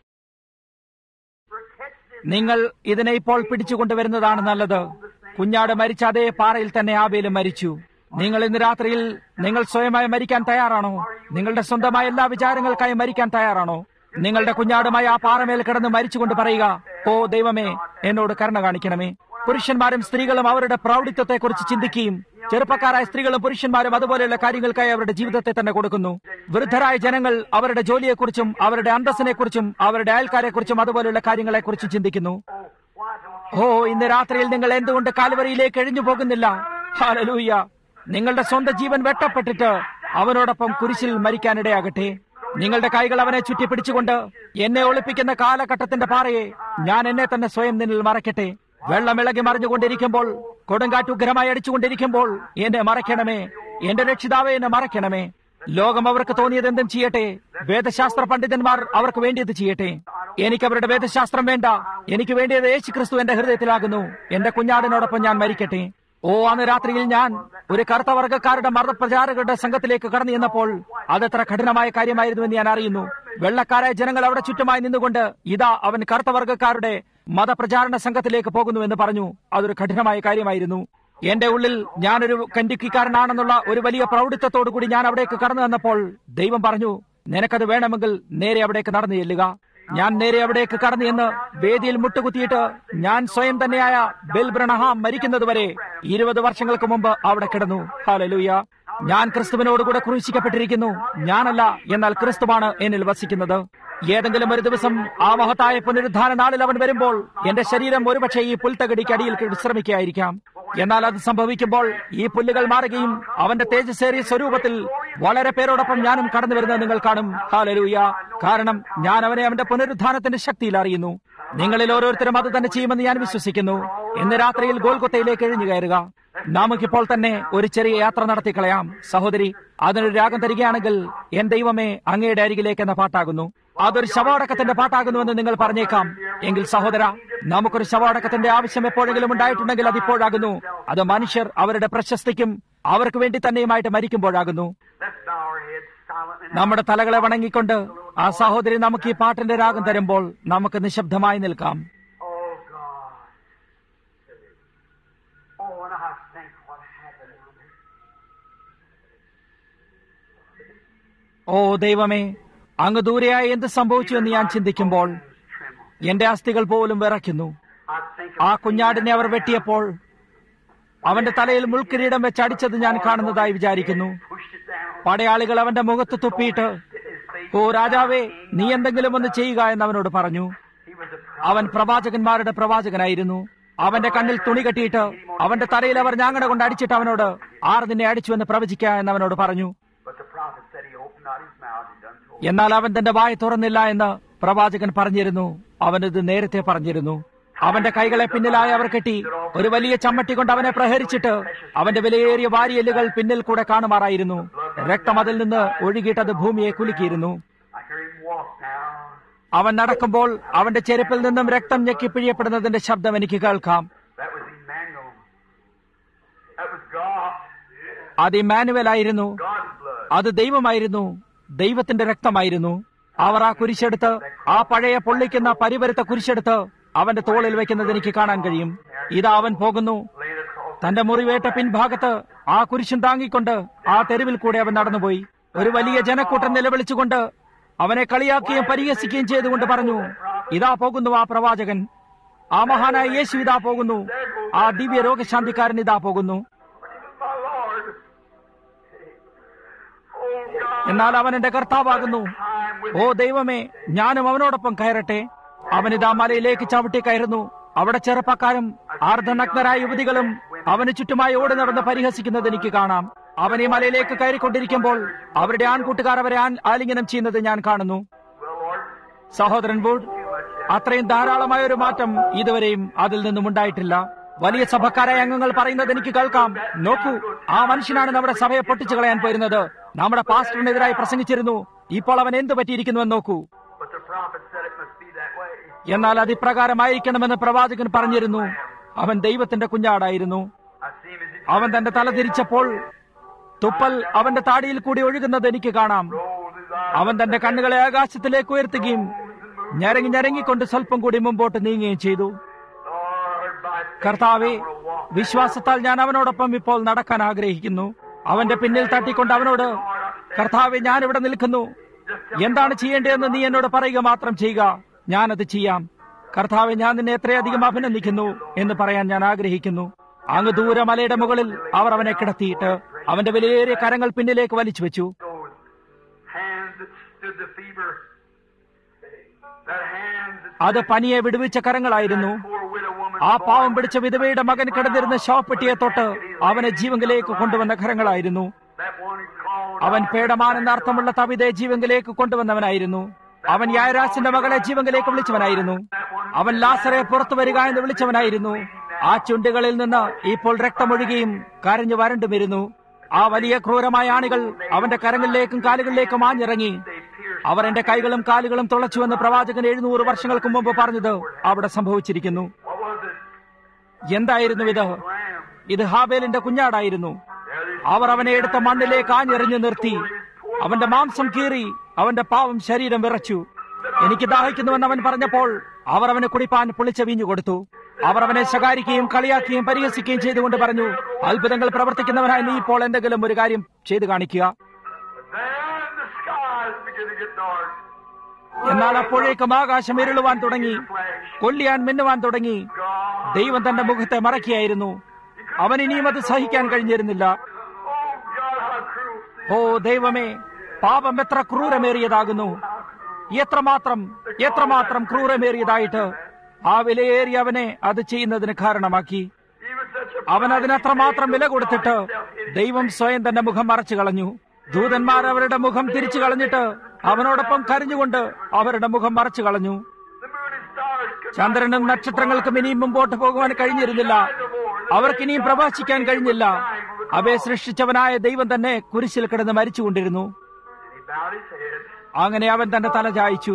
നിങ്ങൾ ഇതിനെ ഇപ്പോൾ പിടിച്ചുകൊണ്ടുവരുന്നതാണ് നല്ലത്. കുഞ്ഞാട് മരിച്ച അതേ പാറയിൽ തന്നെ ഹാബേലും മരിച്ചു. നിങ്ങൾ ഇന്ന് രാത്രിയിൽ നിങ്ങൾ സ്വയമായി മരിക്കാൻ തയ്യാറാണോ? നിങ്ങളുടെ സ്വന്തമായ എല്ലാ വിചാരങ്ങൾക്കായി മരിക്കാൻ തയ്യാറാണോ? നിങ്ങളുടെ കുഞ്ഞാടുമായി ആ പാറമേൽ കിടന്ന് മരിച്ചുകൊണ്ട് പറയുക, ഓ ദൈവമേ, എന്നോട് കരുണ കാണിക്കണമേ. പുരുഷന്മാരും സ്ത്രീകളും അവരുടെ പ്രൗഢിത്വത്തെക്കുറിച്ച് ചിന്തിക്കുകയും ചെറുപ്പക്കാരായ സ്ത്രീകളും പുരുഷന്മാരും അതുപോലെയുള്ള കാര്യങ്ങൾക്കായി അവരുടെ ജീവിതത്തെ തന്നെ കൊടുക്കുന്നു. വൃദ്ധരായ ജനങ്ങൾ അവരുടെ ജോലിയെക്കുറിച്ചും അവരുടെ അന്തസ്സിനെക്കുറിച്ചും അവരുടെ അയൽക്കാരെക്കുറിച്ചും അതുപോലെയുള്ള കാര്യങ്ങളെക്കുറിച്ചും ചിന്തിക്കുന്നു. ഓ, ഇന്ന് രാത്രിയിൽ നിങ്ങൾ എന്തുകൊണ്ട് കാൽവരിയിലേക്ക് എഴിഞ്ഞു പോകുന്നില്ല? ഹല്ലേലൂയ! നിങ്ങളുടെ സ്വന്തം ജീവൻ വെട്ടപ്പെട്ടിട്ട് അവനോടൊപ്പം കുരിശിൽ മരിക്കാനിടയാകട്ടെ. നിങ്ങളുടെ കൈകൾ അവനെ ചുറ്റി പിടിച്ചുകൊണ്ട്, എന്നെ ഒളിപ്പിക്കുന്ന കാലഘട്ടത്തിന്റെ പാറയെ ഞാൻ എന്നെ തന്നെ സ്വയം നിന്നിൽ മറയ്ക്കട്ടെ. വെള്ളം ഇളകി മറിഞ്ഞുകൊണ്ടിരിക്കുമ്പോൾ, കൊടുങ്കാറ്റ് ഉഗ്രമായി അടിച്ചുകൊണ്ടിരിക്കുമ്പോൾ എന്നെ മറയ്ക്കണമേ. എന്റെ രക്ഷിതാവെ, എന്നെ മറയ്ക്കണമേ. ലോകം അവർക്ക് തോന്നിയത് എന്തും ചെയ്യട്ടെ. വേദശാസ്ത്ര പണ്ഡിതന്മാർ അവർക്ക് വേണ്ടിയത് ചെയ്യട്ടെ. എനിക്ക് അവരുടെ വേദശാസ്ത്രം വേണ്ട. എനിക്ക് വേണ്ടിയത് യേശു ക്രിസ്തു എന്റെ ഹൃദയത്തിലാകുന്നു. എന്റെ കുഞ്ഞാടിനോടൊപ്പം ഞാൻ മരിക്കട്ടെ. ഓ, അന്ന് രാത്രിയിൽ ഞാൻ ഒരു കറുത്ത വർഗ്ഗക്കാരുടെ മതപ്രചാരകരുടെ സംഘത്തിലേക്ക് കടന്നു ചെന്നപ്പോൾ അതെത്ര കഠിനമായ കാര്യമായിരുന്നുവെന്ന് ഞാൻ അറിയുന്നു. വെള്ളക്കാരായ ജനങ്ങൾ അവിടെ ചുറ്റുമായി നിന്നുകൊണ്ട്, ഇതാ അവൻ കറുത്ത വർഗ്ഗക്കാരുടെ മതപ്രചാരണ സംഘത്തിലേക്ക് പോകുന്നുവെന്ന് പറഞ്ഞു. അതൊരു കഠിനമായ കാര്യമായിരുന്നു. എന്റെ ഉള്ളിൽ ഞാനൊരു കന്റിക്കാരനാണെന്നുള്ള ഒരു വലിയ പ്രൗഢിത്വത്തോടുകൂടി ഞാൻ അവിടേക്ക് കടന്നു വന്നപ്പോൾ ദൈവം പറഞ്ഞു, നിനക്കത് വേണമെങ്കിൽ നേരെ അവിടേക്ക് നടന്നു ചെല്ലുക. ഞാൻ നേരെ അവിടേക്ക് കടന്നു എന്ന് വേദിയിൽ മുട്ടുകുത്തിയിട്ട് ഞാൻ സ്വയം തന്നെയായ ബെൽ ബ്രണഹാം മരിക്കുന്നതുവരെ ഇരുപത് വർഷങ്ങൾക്ക് മുമ്പ് അവിടെ കിടന്നു. ഹല്ലേലൂയ! ഞാൻ ക്രിസ്തുവിനോടുകൂടെ ക്രൂശിക്കപ്പെട്ടിരിക്കുന്നു. ഞാനല്ല, എന്നാൽ ക്രിസ്തുവാണ് എന്നിൽ വസിക്കുന്നത്. ഏതെങ്കിലും ഒരു ദിവസം ആ മഹത്തായ പുനരുദ്ധാന നാളിൽ അവൻ വരുമ്പോൾ എന്റെ ശരീരം ഒരുപക്ഷെ ഈ പുൽത്തകടിക്കടിയിൽ വിശ്രമിക്കുകയായിരിക്കാം. എന്നാൽ അത് സംഭവിക്കുമ്പോൾ ഈ പുല്ലുകൾ മാറുകയും അവന്റെ തേജസ്സേറിയ സ്വരൂപത്തിൽ വളരെ പേരോടൊപ്പം ഞാനും കടന്നു വരുന്നത് നിങ്ങൾ കാണും. ഹല്ലേലൂയ! കാരണം ഞാൻ അവനെ അവന്റെ പുനരുദ്ധാനത്തിന്റെ ശക്തിയിൽ അറിയുന്നു. നിങ്ങളിൽ ഓരോരുത്തരും അത് തന്നെ ചെയ്യുമെന്ന് ഞാൻ വിശ്വസിക്കുന്നു. ഇന്ന് രാത്രിയിൽ ഗോൽഗൊത്തയിലേക്ക് എഴിഞ്ഞു കയറുക. നമുക്കിപ്പോൾ തന്നെ ഒരു ചെറിയ യാത്ര നടത്തിക്കളയാം. സഹോദരി, അതിനൊരു രാഗം തരികയാണെങ്കിൽ എൻ ദൈവമേ അങ്ങയുടെ അരികിലേക്ക് എന്ന പാട്ടാകുന്നു. അതൊരു ശവോടക്കത്തിന്റെ പാട്ടാകുന്നുവെന്ന് നിങ്ങൾ പറഞ്ഞേക്കാം. എങ്കിൽ സഹോദര, നമുക്കൊരു ശവോടക്കത്തിന്റെ ആവശ്യം എപ്പോഴെങ്കിലും ഉണ്ടായിട്ടുണ്ടെങ്കിൽ അതിപ്പോഴാകുന്നു. അത് മനുഷ്യർ അവരുടെ പ്രശസ്തിക്കും അവർക്ക് വേണ്ടി തന്നെയുമായിട്ട് മരിക്കുമ്പോഴാകുന്നു. നമ്മുടെ തലകളെ വണങ്ങിക്കൊണ്ട് ആ സഹോദരി നമുക്ക് ഈ പാട്ടിന്റെ രാഗം തരുമ്പോൾ നമുക്ക് നിശബ്ദമായി നിൽക്കാം. ഓ ദൈവമേ, അങ്ങ് ദൂരെയായി എന്ത് സംഭവിച്ചു എന്ന് ഞാൻ ചിന്തിക്കുമ്പോൾ എന്റെ അസ്ഥികൾ പോലും വിറയ്ക്കുന്നു. ആ കുഞ്ഞാടിനെ അവർ വെട്ടിയപ്പോൾ അവന്റെ തലയിൽ മുൾക്കിരീടം വെച്ച് അടിച്ചത് ഞാൻ കാണുന്നതായി വിചാരിക്കുന്നു. പടയാളികൾ അവന്റെ മുഖത്ത് തുപ്പിയിട്ട്, ഓ രാജാവേ, നീ എന്തെങ്കിലും ഒന്ന് ചെയ്യുക എന്ന് അവനോട് പറഞ്ഞു. അവൻ പ്രവാചകന്മാരുടെ പ്രവാചകനായിരുന്നു. അവന്റെ കണ്ണിൽ തുണി കെട്ടിയിട്ട് അവന്റെ തലയിൽ അവർ ഞാങ്ങട കൊണ്ട് അടിച്ചിട്ട് അവനോട്, ആർ നിന്നെ അടിച്ചുവെന്ന് പ്രവചിക്കുക എന്ന് അവനോട് പറഞ്ഞു. എന്നാൽ അവൻ തന്റെ വായ തുറന്നില്ല എന്ന് പ്രവാചകൻ പറഞ്ഞിരുന്നു. അവനത് നേരത്തെ പറഞ്ഞിരുന്നു. അവന്റെ കൈകളെ പിന്നിലായി അവർ കെട്ടി ഒരു വലിയ ചമ്മട്ടി കൊണ്ട് അവനെ പ്രഹരിച്ചിട്ട് അവന്റെ വിലയേറിയ വാരിയെല്ലുകൾ പിന്നിൽ കൂടെ കാണുമാറായിരുന്നു. രക്തം അതിൽ നിന്ന് ഒഴുകിയിട്ടത് ഭൂമിയെ കുലുക്കിയിരുന്നു. അവൻ നടക്കുമ്പോൾ അവന്റെ ചെരുപ്പിൽ നിന്നും രക്തം ഞെക്കി പിഴിയപ്പെടുന്നതിന്റെ ശബ്ദം എനിക്ക് കേൾക്കാം. അത് ഇമ്മാനുവേൽ ആയിരുന്നു. അത് ദൈവമായിരുന്നു. ദൈവത്തിന്റെ രക്തമായിരുന്നു. അവർ ആ കുരിശെടുത്ത്, ആ പഴയ പൊള്ളിക്കുന്ന പരിവരുത്ത കുരിശെടുത്ത് അവന്റെ തോളിൽ വെക്കുന്നത് എനിക്ക് കാണാൻ കഴിയും. ഇതാ അവൻ പോകുന്നു. തന്റെ മുറിവേറ്റ പിൻഭാഗത്ത് ആ കുരിശും താങ്ങിക്കൊണ്ട് ആ തെരുവിൽ കൂടെ അവൻ നടന്നുപോയി. ഒരു വലിയ ജനക്കൂട്ടം നിലവിളിച്ചുകൊണ്ട് അവനെ കളിയാക്കുകയും പരിഹസിക്കുകയും ചെയ്തുകൊണ്ട് പറഞ്ഞു, ഇതാ പോകുന്നു ആ പ്രവാചകൻ, ആ മഹാനായ യേശു ഇതാ പോകുന്നു, ആ ദിവ്യ രോഗശാന്തിക്കാരൻ ഇതാ പോകുന്നു. എന്നാൽ അവൻ എന്റെ കർത്താവാകുന്നു. ഓ ദൈവമേ, ഞാനും അവനോടൊപ്പം കയറട്ടെ. അവനിതാ മലയിലേക്ക് ചവിട്ടി കയറുന്നു. അവിടെ ചെറുപ്പക്കാരും അർദ്ധനഗ്നരായ യുവതികളും അവന് ചുറ്റുമായി ഓടി നടന്ന് പരിഹസിക്കുന്നത് എനിക്ക് കാണാം. അവൻ ഈ മലയിലേക്ക് കയറിക്കൊണ്ടിരിക്കുമ്പോൾ അവരുടെ ആൺകൂട്ടുകാർ അവരെ ആലിംഗനം ചെയ്യുന്നത് ഞാൻ കാണുന്നു. സഹോദരൻ വുഡ്, അത്രയും ധാരാളമായ ഒരു മാറ്റം ഇതുവരെയും അതിൽ നിന്നും ഉണ്ടായിട്ടില്ല. വലിയ സഭക്കാരായ അംഗങ്ങൾ പറയുന്നത് എനിക്ക് കേൾക്കാം, നോക്കൂ, ആ മനുഷ്യനാണ് നമ്മുടെ സഭയെ പൊട്ടിച്ചു കളയാൻ പോയിരുന്നത്, നമ്മുടെ പാസ്റ്ററിനെതിരായി പ്രസംഗിച്ചിരുന്നു, ഇപ്പോൾ അവൻ എന്ത് പറ്റിയിരിക്കുന്നുവെന്ന് നോക്കൂ. എന്നാൽ അത് ഇപ്രകാരമായിരിക്കണമെന്ന് പ്രവാചകൻ പറഞ്ഞിരുന്നു. അവൻ ദൈവത്തിന്റെ കുഞ്ഞാടായിരുന്നു. അവൻ തന്റെ തല തിരിച്ചപ്പോൾ തുപ്പൽ അവന്റെ താടിയിൽ കൂടി ഒഴുകുന്നത് എനിക്ക് കാണാം. അവൻ തന്റെ കണ്ണുകളെ ആകാശത്തിലേക്ക് ഉയർത്തുകയും ഞരങ്ങി ഞരങ്ങിക്കൊണ്ട് സ്വല്പം കൂടി മുമ്പോട്ട് നീങ്ങുകയും ചെയ്തു. കർത്താവേ, വിശ്വാസത്താൽ ഞാൻ അവനോടൊപ്പം ഇപ്പോൾ നടക്കാൻ ആഗ്രഹിക്കുന്നു. അവന്റെ പിന്നിൽ തട്ടിക്കൊണ്ട് അവനോട്, കർത്താവെ, ഞാനിവിടെ നിൽക്കുന്നു, എന്താണ് ചെയ്യേണ്ടതെന്ന് നീ എന്നോട് പറയുക മാത്രം ചെയ്യുക, ഞാനത് ചെയ്യാം. കർത്താവെ, ഞാൻ നിന്നെ എത്രയധികം അഭിനന്ദിക്കുന്നു എന്ന് പറയാൻ ഞാൻ ആഗ്രഹിക്കുന്നു. അങ്ങ് ദൂരെ മലയുടെ മുകളിൽ അവർ അവനെ കിടത്തിയിട്ട് അവന്റെ വിലയേറിയ കരങ്ങൾ പിന്നിലേക്ക് വലിച്ചു വെച്ചു. അത് പനിയെ വിടുവിച്ച കരങ്ങളായിരുന്നു. ആ പാവം പിടിച്ച വിധവയുടെ മകൻ കിടന്നിരുന്ന ശവപ്പെട്ടിയെ തൊട്ട് അവനെ ജീവങ്കിലേക്ക് കൊണ്ടുവന്ന കരങ്ങളായിരുന്നു. അവൻ പേടമാൻ എന്ന അർത്ഥമുള്ള തവിതയെ ജീവങ്കിലേക്ക് കൊണ്ടുവന്നവനായിരുന്നു. അവൻ യായരാസിന്റെ മകളെ ജീവങ്കിലേക്ക് വിളിച്ചവനായിരുന്നു. അവൻ ലാസറെ പുറത്തു വരിക എന്ന് വിളിച്ചവനായിരുന്നു. ആ ചുണ്ടുകളിൽ നിന്ന് ഇപ്പോൾ രക്തമൊഴുകിയും കരഞ്ഞു വരണ്ടു വരുന്നു. ആ വലിയ ക്രൂരമായ ആണികൾ അവന്റെ കരങ്ങളിലേക്കും കാലുകളിലേക്കും ആഞ്ഞിറങ്ങി. അവർ എന്റെ കൈകളും കാലുകളും തുളച്ചുവെന്ന് പ്രവാചകൻ എഴുന്നൂറ് വർഷങ്ങൾക്ക് മുമ്പ് പറഞ്ഞത് അവിടെ സംഭവിച്ചിരിക്കുന്നു. എന്തായിരുന്നു ഇത്? ഇത് ഹാബേലിന്റെ കുഞ്ഞാടായിരുന്നു. അവർ അവനെ എടുത്ത മണ്ണിലേക്ക് ആഞ്ഞെറിഞ്ഞു നിർത്തി. അവന്റെ മാംസം കീറി അവന്റെ പാവം ശരീരം വിറച്ചു. എനിക്ക് ദാഹിക്കുന്നുവെന്ന് അവൻ പറഞ്ഞപ്പോൾ അവർ അവന് കുടിപ്പാൻ പുളിച്ച വീഞ്ഞു കൊടുത്തു. അവർ അവനെ ശകാരിക്കുകയും കളിയാക്കുകയും പരിഹസിക്കുകയും ചെയ്തുകൊണ്ട് പറഞ്ഞു, അത്ഭുതങ്ങൾ പ്രവർത്തിക്കുന്നവനായി നീ ഇപ്പോൾ എന്തെങ്കിലും ഒരു കാര്യം ചെയ്തു കാണിക്കുക. എന്നാൽ അപ്പോഴേക്കും ആകാശം ഇരുളുവാൻ തുടങ്ങി, കൊല്ലിയാൻ മിന്നുവാൻ തുടങ്ങി. ദൈവം തന്റെ മുഖത്തെ മറയ്ക്കുകയായിരുന്നു. അവൻ ഇനിയും അത് സഹിക്കാൻ കഴിഞ്ഞിരുന്നില്ല. ഓ ദൈവമേ, പാപം എത്ര ക്രൂരമേറിയതാകുന്നു! എത്രമാത്രം എത്രമാത്രം ക്രൂരമേറിയതായിട്ട് ആ വിലയേറിയ അവനെ അത് ചെയ്യുന്നതിന് കാരണമാക്കി. അവൻ അതിനത്രമാത്രം വില കൊടുത്തിട്ട് ദൈവം സ്വയം തന്റെ മുഖം മറച്ചു കളഞ്ഞു. ദൂതന്മാർ അവരുടെ മുഖം തിരിച്ചു കളഞ്ഞിട്ട് അവനോടൊപ്പം കരഞ്ഞുകൊണ്ട് അവരുടെ മുഖം മറച്ചു കളഞ്ഞു. ചന്ദ്രനും നക്ഷത്രങ്ങൾക്കും ഇനിയും മുമ്പോട്ട് പോകുവാൻ കഴിഞ്ഞിരുന്നില്ല. അവർക്കിനിയും പ്രവാസിക്കാൻ കഴിഞ്ഞില്ല. അവയെ സൃഷ്ടിച്ചവനായ ദൈവം തന്നെ കുരിശിൽ കിടന്ന് മരിച്ചുകൊണ്ടിരുന്നു. അങ്ങനെ അവൻ തന്റെ തല ചായ്ച്ചു.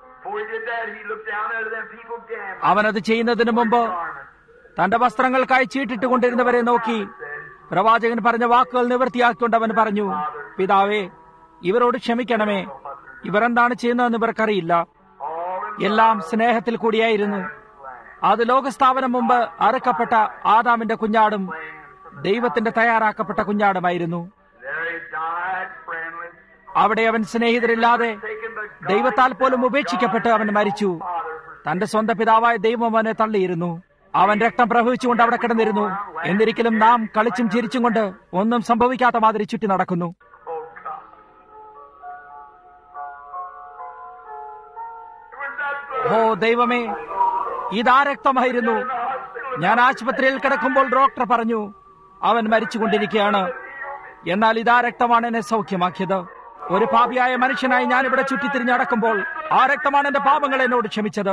അവനത് ചെയ്യുന്നതിന് മുമ്പ് തന്റെ വസ്ത്രങ്ങൾക്കായി ചീട്ടിട്ട് കൊണ്ടിരുന്നവരെ നോക്കി പ്രവാചകൻ പറഞ്ഞ വാക്കുകൾ നിവൃത്തിയാക്കിക്കൊണ്ട് അവൻ പറഞ്ഞു, പിതാവേ, ഇവരോട് ക്ഷമിക്കണമേ, ഇവർ എന്താണ് ചെയ്യുന്നതെന്ന് ഇവർക്കറിയില്ല. എല്ലാം സ്നേഹത്തിൽ കൂടിയായിരുന്നു. അത് ലോകസ്ഥാപനം മുമ്പ് അറുക്കപ്പെട്ട ആദാമിന്റെ കുഞ്ഞാടും ദൈവത്തിന്റെ തയ്യാറാക്കപ്പെട്ട കുഞ്ഞാടുമായിരുന്നു. അവിടെ അവൻ സ്നേഹിതരില്ലാതെ ദൈവത്താൽ പോലും ഉപേക്ഷിക്കപ്പെട്ട് അവൻ മരിച്ചു. തന്റെ സ്വന്തം പിതാവായ ദൈവം അവനെ തള്ളിയിരുന്നു. അവൻ രക്തം പ്രവഹിച്ചുകൊണ്ട് അവിടെ കിടന്നിരുന്നു. എന്നിരിക്കലും നാം കളിച്ചും ചിരിച്ചും കൊണ്ട് ഒന്നും സംഭവിക്കാത്ത മാതിരി ചുറ്റി നടക്കുന്നു. ഓ ദൈവമേ, ഇതാ രക്തമായിരുന്നു. ഞാൻ ആശുപത്രിയിൽ കിടക്കുമ്പോൾ ഡോക്ടർ പറഞ്ഞു അവൻ മരിച്ചുകൊണ്ടിരിക്കുകയാണ്. എന്നാൽ ഇതാ രക്തമാണ് എന്നെ സൗഖ്യമാക്കിയത്. ഒരു പാപിയായ മനുഷ്യനായി ഞാനിവിടെ ചുറ്റിത്തിരിഞ്ഞ് നടക്കുമ്പോൾ ആ രക്തമാണ് എന്റെ പാപങ്ങൾ എന്നോട് ക്ഷമിച്ചത്.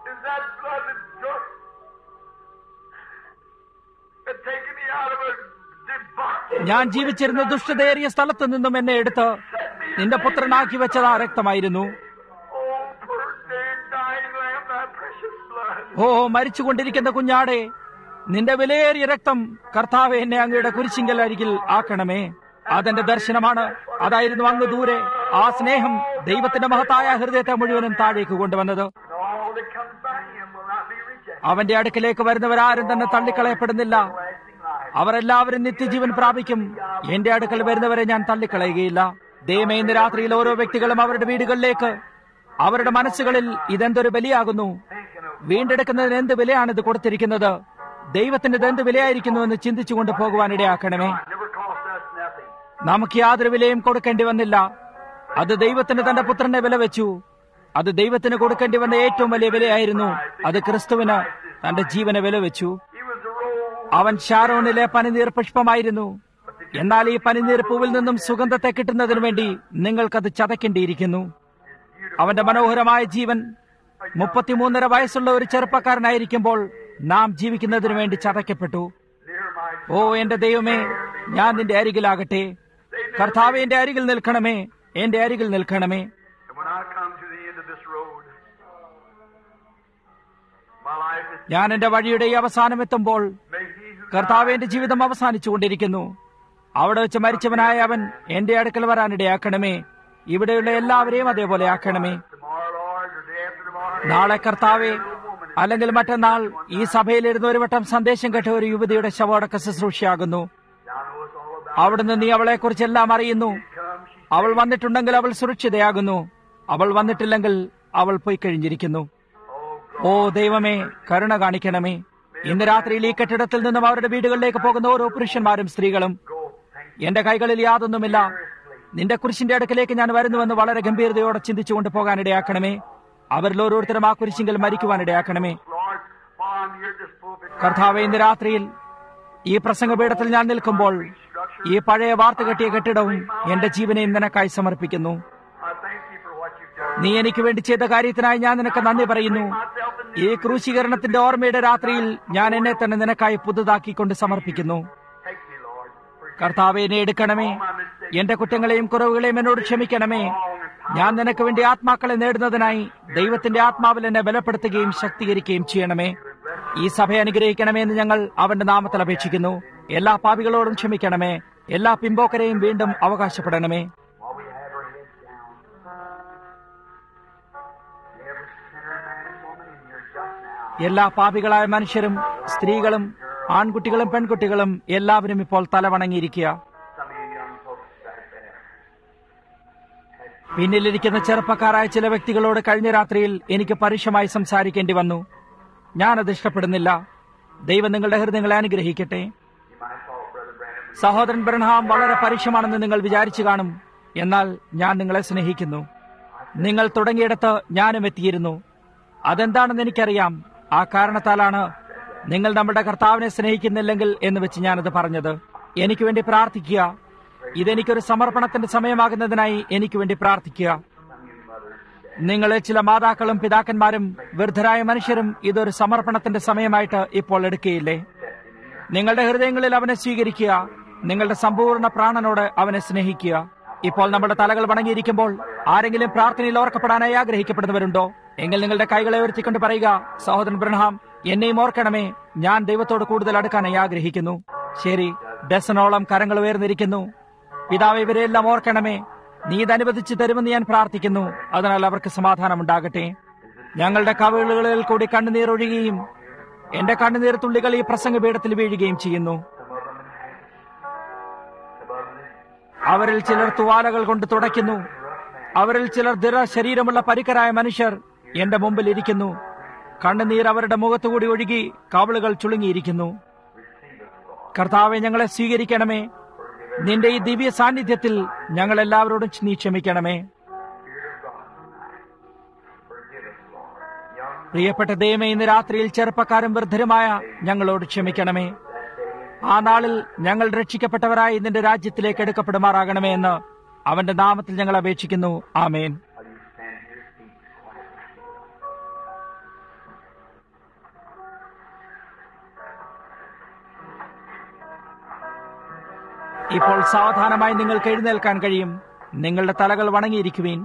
ഞാൻ ജീവിച്ചിരുന്ന ദുഷ്ടതയേറിയ സ്ഥലത്ത് നിന്നും എന്നെ എടുത്ത് നിന്റെ പുത്രനാക്കി വെച്ചത് ആ രക്തമായിരുന്നു. ഓ മരിച്ചുകൊണ്ടിരിക്കുന്ന കുഞ്ഞാടെ, നിന്റെ വിലയേറിയ രക്തം കർത്താവെ എന്നെ അങ്ങയുടെ കുരിശിങ്കൽ അരികിൽ ആക്കണമേ. അതെന്റെ ദർശനമാണ്. അതായിരുന്നു അങ്ങ് ദൂരെ ആ സ്നേഹം ദൈവത്തിന്റെ മഹത്തായ ഹൃദയത്തെ മുഴുവനും താഴേക്ക് കൊണ്ടുവന്നത്. അവന്റെ അടുക്കിലേക്ക് വരുന്നവരാരും തന്നെ തള്ളിക്കളയപ്പെടുന്നില്ല. അവരെല്ലാവരും നിത്യജീവൻ പ്രാപിക്കും. എന്റെ അടുക്കൽ വരുന്നവരെ ഞാൻ തള്ളിക്കളയുകയില്ല. ദൈവമേ, ഇന്ന് രാത്രിയിൽ ഓരോ വ്യക്തികളും അവരുടെ വീടുകളിലേക്ക്, അവരുടെ മനസ്സുകളിൽ ഇതെന്തൊരു ബലിയാകുന്നു, വീണ്ടെടുക്കുന്നതിന് എന്ത് വിലയാണ് ഇത് കൊടുത്തിരിക്കുന്നത്, ദൈവത്തിന് ഇത് എന്ത് വിലയായിരിക്കുന്നു എന്ന് ചിന്തിച്ചുകൊണ്ട് പോകുവാനിടയാക്കണമേ. നമുക്ക് യാതൊരു വിലയും കൊടുക്കേണ്ടി വന്നില്ല. അത് ദൈവത്തിന് തന്റെ പുത്രനെ വില വെച്ചു. അത് ദൈവത്തിന് കൊടുക്കേണ്ടി വന്ന ഏറ്റവും വലിയ വിലയായിരുന്നു. അത് ക്രിസ്തുവിന് തന്റെ ജീവനെ വില വെച്ചു. അവൻ ഷാരോണിലെ പനിനീർ പുഷ്പമായിരുന്നു. എന്നാൽ ഈ പനിനീർ പൂവിൽ നിന്നും സുഗന്ധത്തെ കിട്ടുന്നതിനു വേണ്ടി നിങ്ങൾക്കത് ചതയ്ക്കേണ്ടിയിരിക്കുന്നു. അവന്റെ മനോഹരമായ ജീവൻ മുപ്പത്തിമൂന്നര വയസ്സുള്ള ഒരു ചെറുപ്പക്കാരനായിരിക്കുമ്പോൾ നാം ജീവിക്കുന്നതിനു വേണ്ടി ചതയ്ക്കപ്പെട്ടു. ഓ എന്റെ ദൈവമേ, ഞാൻ നിന്റെ അരികിലാകട്ടെ. കർത്താവേ, എന്റെ അരികിൽ നിൽക്കണമേ, എന്റെ അരികിൽ നിൽക്കണമേ. ഞാൻ എന്റെ വഴിയുടെ ഈ അവസാനം എത്തുമ്പോൾ കർത്താവേ, എന്റെ ജീവിതം അവസാനിച്ചുകൊണ്ടിരിക്കുന്നു. അവിടെ വെച്ച് മരിച്ചവനായ അവൻ എന്റെ അടുക്കൽ വരാനിടയാക്കണമേ. ഇവിടെയുള്ള എല്ലാവരെയും അതേപോലെ ആക്കണമേ. നാളെ കർത്താവേ, അല്ലെങ്കിൽ മറ്റന്നാൾ ഈ സഭയിലിരുന്ന് ഒരു വട്ടം സന്ദേശം കേട്ട ഒരു യുവതിയുടെ ശവോടക്ക ശുശ്രൂഷയാകുന്നു. അവിടുന്ന് നീ അവളെക്കുറിച്ച് എല്ലാം അറിയുന്നു. അവൾ വന്നിട്ടുണ്ടെങ്കിൽ അവൾ സുരക്ഷിതയാകുന്നു. അവൾ വന്നിട്ടില്ലെങ്കിൽ അവൾ പോയി കഴിഞ്ഞിരിക്കുന്നു. ഓ ദൈവമേ, കരുണ കാണിക്കണമേ. ഇന്ന് രാത്രിയിൽ ഈ കെട്ടിടത്തിൽ നിന്നും അവരുടെ വീടുകളിലേക്ക് പോകുന്ന ഓരോ പുരുഷന്മാരും സ്ത്രീകളും, എന്റെ കൈകളിൽ യാതൊന്നുമില്ല, നിന്റെ കുരിശിന്റെ അടുക്കലേക്ക് ഞാൻ വരുന്നുവെന്ന് വളരെ ഗംഭീരതയോടെ ചിന്തിച്ചുകൊണ്ട് പോകാനിടയാക്കണമേ. അവരിൽ ഓരോരുത്തരും ആ കുരിശിങ്കിൽ മരിക്കുവാനിടയാക്കണമേ. കർത്താവേ, ഇന്ന് രാത്രിയിൽ ഈ പ്രസംഗപീഠത്തിൽ ഞാൻ നിൽക്കുമ്പോൾ ഈ പഴയ വാർത്ത കെട്ടിയ കെട്ടിടവും എന്റെ ജീവനെയും നിനക്കായി സമർപ്പിക്കുന്നു. നീ എനിക്ക് വേണ്ടി ചെയ്ത കാര്യത്തിനായി ഞാൻ നിനക്ക് നന്ദി പറയുന്നു. ഈ ക്രൂശീകരണത്തിന്റെ ഓർമ്മയുടെ രാത്രിയിൽ ഞാൻ എന്നെ തന്നെ നിനക്കായി പുതുതാക്കിക്കൊണ്ട് സമർപ്പിക്കുന്നു. കർത്താവേ, എന്നെ എടുക്കണമേ. എന്റെ കുറ്റങ്ങളെയും കുറവുകളെയും എന്നോട് ക്ഷമിക്കണമേ. ഞാൻ നിനക്ക് വേണ്ടി ആത്മാക്കളെ നേടുന്നതിനായി ദൈവത്തിന്റെ ആത്മാവിൽ എന്നെ ബലപ്പെടുത്തുകയും ശക്തീകരിക്കുകയും ചെയ്യണമേ. ഈ സഭയെ അനുഗ്രഹിക്കണമേ എന്ന് ഞങ്ങൾ അവന്റെ നാമത്തിൽ അപേക്ഷിക്കുന്നു. എല്ലാ പാപികളോടും ക്ഷമിക്കണമേ. എല്ലാ പിമ്പോക്കരെയും വീണ്ടും അവകാശപ്പെടണമേ. എല്ലാ പാപികളായ മനുഷ്യരും സ്ത്രീകളും ആൺകുട്ടികളും പെൺകുട്ടികളും എല്ലാവരും ഇപ്പോൾ തലവണങ്ങിയിരിക്കുക. പിന്നിലിരിക്കുന്ന ചെറുപ്പക്കാരായ ചില വ്യക്തികളോട് കഴിഞ്ഞ രാത്രിയിൽ എനിക്ക് പരുഷമായി സംസാരിക്കേണ്ടി വന്നു. ഞാനത് ഇഷ്ടപ്പെടുന്നില്ല. ദൈവം നിങ്ങളുടെ ഹൃദയങ്ങളെ അനുഗ്രഹിക്കട്ടെ. സഹോദരൻ ബ്രൺഹാം വളരെ പരുഷമാണെന്ന് നിങ്ങൾ വിചാരിച്ചു കാണും. എന്നാൽ ഞാൻ നിങ്ങളെ സ്നേഹിക്കുന്നു. നിങ്ങൾ തുടങ്ങിയിടത്ത് ഞാനും എത്തിയിരുന്നു. അതെന്താണെന്ന് എനിക്കറിയാം. ആ കാരണത്താലാണ് നിങ്ങൾ നമ്മുടെ കർത്താവിനെ സ്നേഹിക്കുന്നില്ലെങ്കിൽ എന്ന് വെച്ച് ഞാനത് പറഞ്ഞത്. എനിക്ക് വേണ്ടി പ്രാർത്ഥിക്കുക. ഇതെനിക്കൊരു സമർപ്പണത്തിന്റെ സമയമാകുന്നതിനായി എനിക്ക് വേണ്ടി പ്രാർത്ഥിക്കുക. നിങ്ങളിൽ ചില മാതാക്കളും പിതാക്കന്മാരും വൃദ്ധരായ മനുഷ്യരും ഇതൊരു സമർപ്പണത്തിന്റെ സമയമായിട്ട് ഇപ്പോൾ എടുക്കുകയില്ലേ? നിങ്ങളുടെ ഹൃദയങ്ങളിൽ അവനെ സ്വീകരിക്കുക. നിങ്ങളുടെ സമ്പൂർണ്ണ പ്രാണനോട് അവനെ സ്നേഹിക്കുക. ഇപ്പോൾ നമ്മുടെ തലകൾ വണങ്ങിയിരിക്കുമ്പോൾ ആരെങ്കിലും പ്രാർത്ഥനയിൽ ഓർക്കപ്പെടാനായി ആഗ്രഹിക്കപ്പെടുന്നവരുണ്ടോ? എങ്കിൽ നിങ്ങളുടെ കൈകളെ ഉയർത്തിക്കൊണ്ട് പറയുക, സഹോദരൻ ബ്രൺഹാം, എന്നെയും ഓർക്കണമേ. ഞാൻ ദൈവത്തോട് കൂടുതൽ അടുക്കാനായി ആഗ്രഹിക്കുന്നു. ശരി, ഡസനോളം കരങ്ങൾ ഉയർന്നിരിക്കുന്നു. പിതാവ്, ഇവരെല്ലാം ഓർക്കണമേ. നീ ഇത് അനുവദിച്ചു തരുമെന്ന് ഞാൻ പ്രാർത്ഥിക്കുന്നു. അതിനാൽ അവർക്ക് സമാധാനമുണ്ടാകട്ടെ. ഞങ്ങളുടെ കവിളുകളിൽ കൂടി കണ്ണുനീർ ഒഴുകുകയും എന്റെ കണ്ണുനീർ തുള്ളികൾ ഈ പ്രസംഗപീഠത്തിൽ വീഴുകയും ചെയ്യുന്നു. അവരിൽ ചിലർ തുവാലകൾ കൊണ്ട് തുടയ്ക്കുന്നു. അവരിൽ ചിലർ ദൃഢ ശരീരമുള്ള പരിക്കരായ മനുഷ്യർ എന്റെ മുമ്പിൽ ഇരിക്കുന്നു. കണ്ണുനീർ അവരുടെ മുഖത്തുകൂടി ഒഴുകി കവിളുകൾ ചുളുങ്ങിയിരിക്കുന്നു. കർത്താവെ, ഞങ്ങളെ സ്വീകരിക്കണമേ. നിന്റെ ഈ ദിവ്യ സാന്നിധ്യത്തിൽ ഞങ്ങൾ എല്ലാവരോടും നീ ക്ഷമിക്കണമേ. പ്രിയപ്പെട്ട ദൈവമേ, ഇന്ന് രാത്രിയിൽ ചെറുപ്പക്കാരും വൃദ്ധരുമായ ഞങ്ങളോട് ക്ഷമിക്കണമേ. ആ നാളിൽ ഞങ്ങൾ രക്ഷിക്കപ്പെട്ടവരായി നിന്റെ രാജ്യത്തിലേക്ക് എടുക്കപ്പെടുമാറാകണമേ എന്ന് അവന്റെ നാമത്തിൽ ഞങ്ങൾ അപേക്ഷിക്കുന്നു. ആമേൻ. ഇപ്പോൾ സാവധാനമായി നിങ്ങൾക്ക് എഴുന്നേൽക്കാൻ കഴിയും. നിങ്ങളുടെ തലകൾ വണങ്ങിയിരിക്കുവീൻ.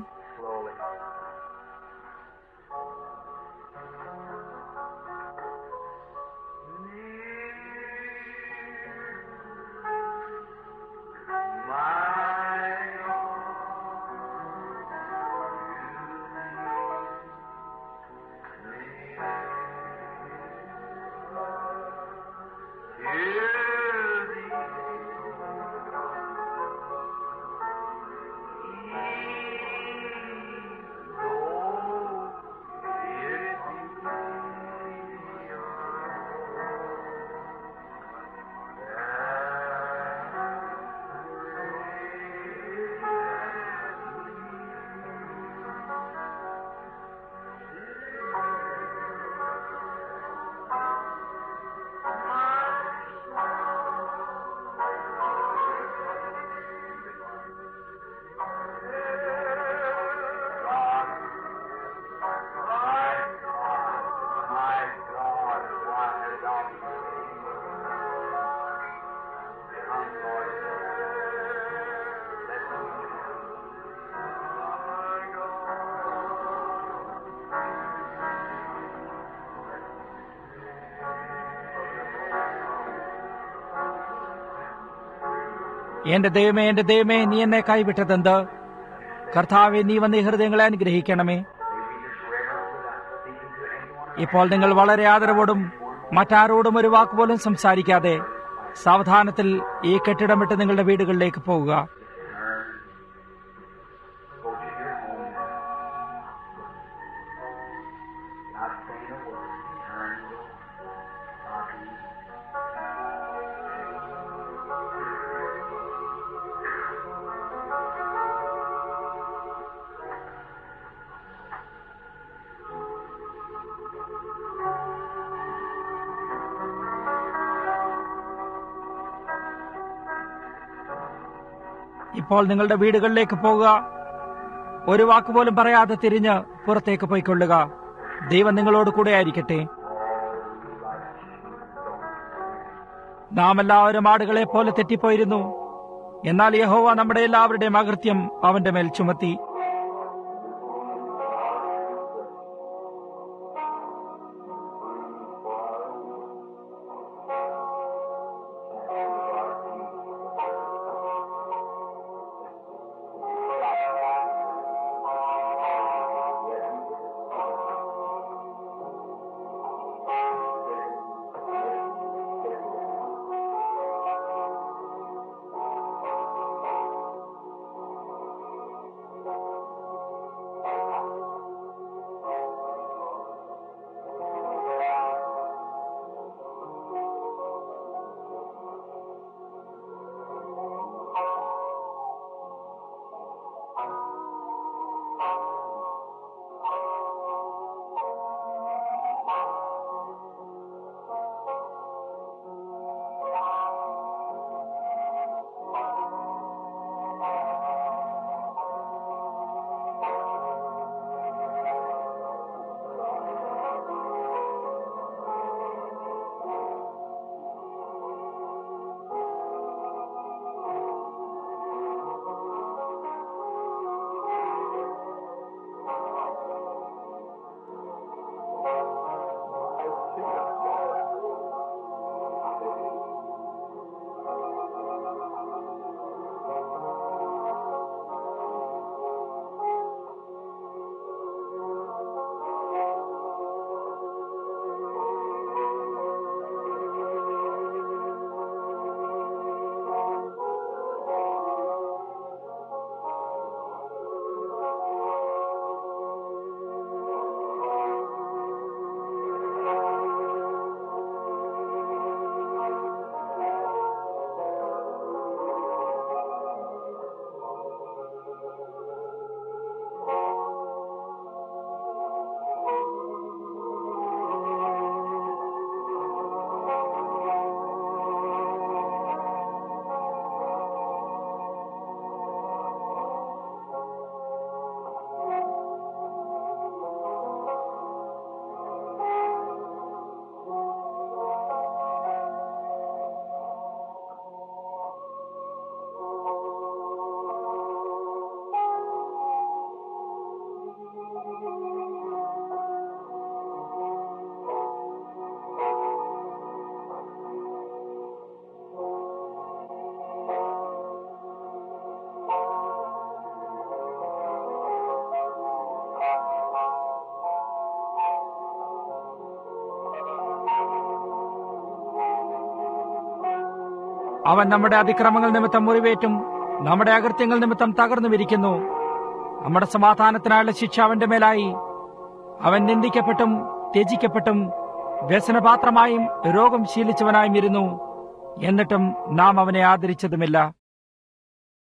എന്റെ ദൈവമേ, എന്റെ ദൈവമേ, നീ എന്നെ കൈവിട്ടതെന്ത്? കർത്താവെ, നീ വന്ന് ഈ ഹൃദയങ്ങളെ അനുഗ്രഹിക്കണമേ. ഇപ്പോൾ നിങ്ങൾ വളരെ ആദരവോടും മറ്റാരോടും ഒരു വാക്കുപോലും സംസാരിക്കാതെ സാവധാനത്തിൽ ഈ കെട്ടിടം വിട്ട് നിങ്ങളുടെ വീടുകളിലേക്ക് പോകുക. ഇപ്പോൾ നിങ്ങളുടെ വീടുകളിലേക്ക് പോകുക. ഒരു വാക്കുപോലും പറയാതെ തിരിഞ്ഞ് പുറത്തേക്ക് പോയിക്കൊള്ളുക. ദൈവം നിങ്ങളോട് കൂടെ ആയിരിക്കട്ടെ. നാം എല്ലാവരും ആടുകളെ പോലെ തെറ്റിപ്പോയിരുന്നു. എന്നാൽ യഹോവ നമ്മുടെ എല്ലാവരുടെയും അകൃത്യം അവന്റെ മേൽ ചുമത്തി. അവൻ നമ്മുടെ അതിക്രമങ്ങൾ നിമിത്തം മുറിവേറ്റും നമ്മുടെ അകൃത്യങ്ങൾ നിമിത്തം തകർന്നുമിരിക്കുന്നു. നമ്മുടെ സമാധാനത്തിനായുള്ള ശിക്ഷ അവന്റെ മേലായി. അവൻ നിന്ദിക്കപ്പെട്ടും ത്യജിക്കപ്പെട്ടും വ്യസനപാത്രമായും രോഗം ശീലിച്ചവനായും ഇരുന്നു. എന്നിട്ടും നാം അവനെ ആദരിച്ചതുമില്ല.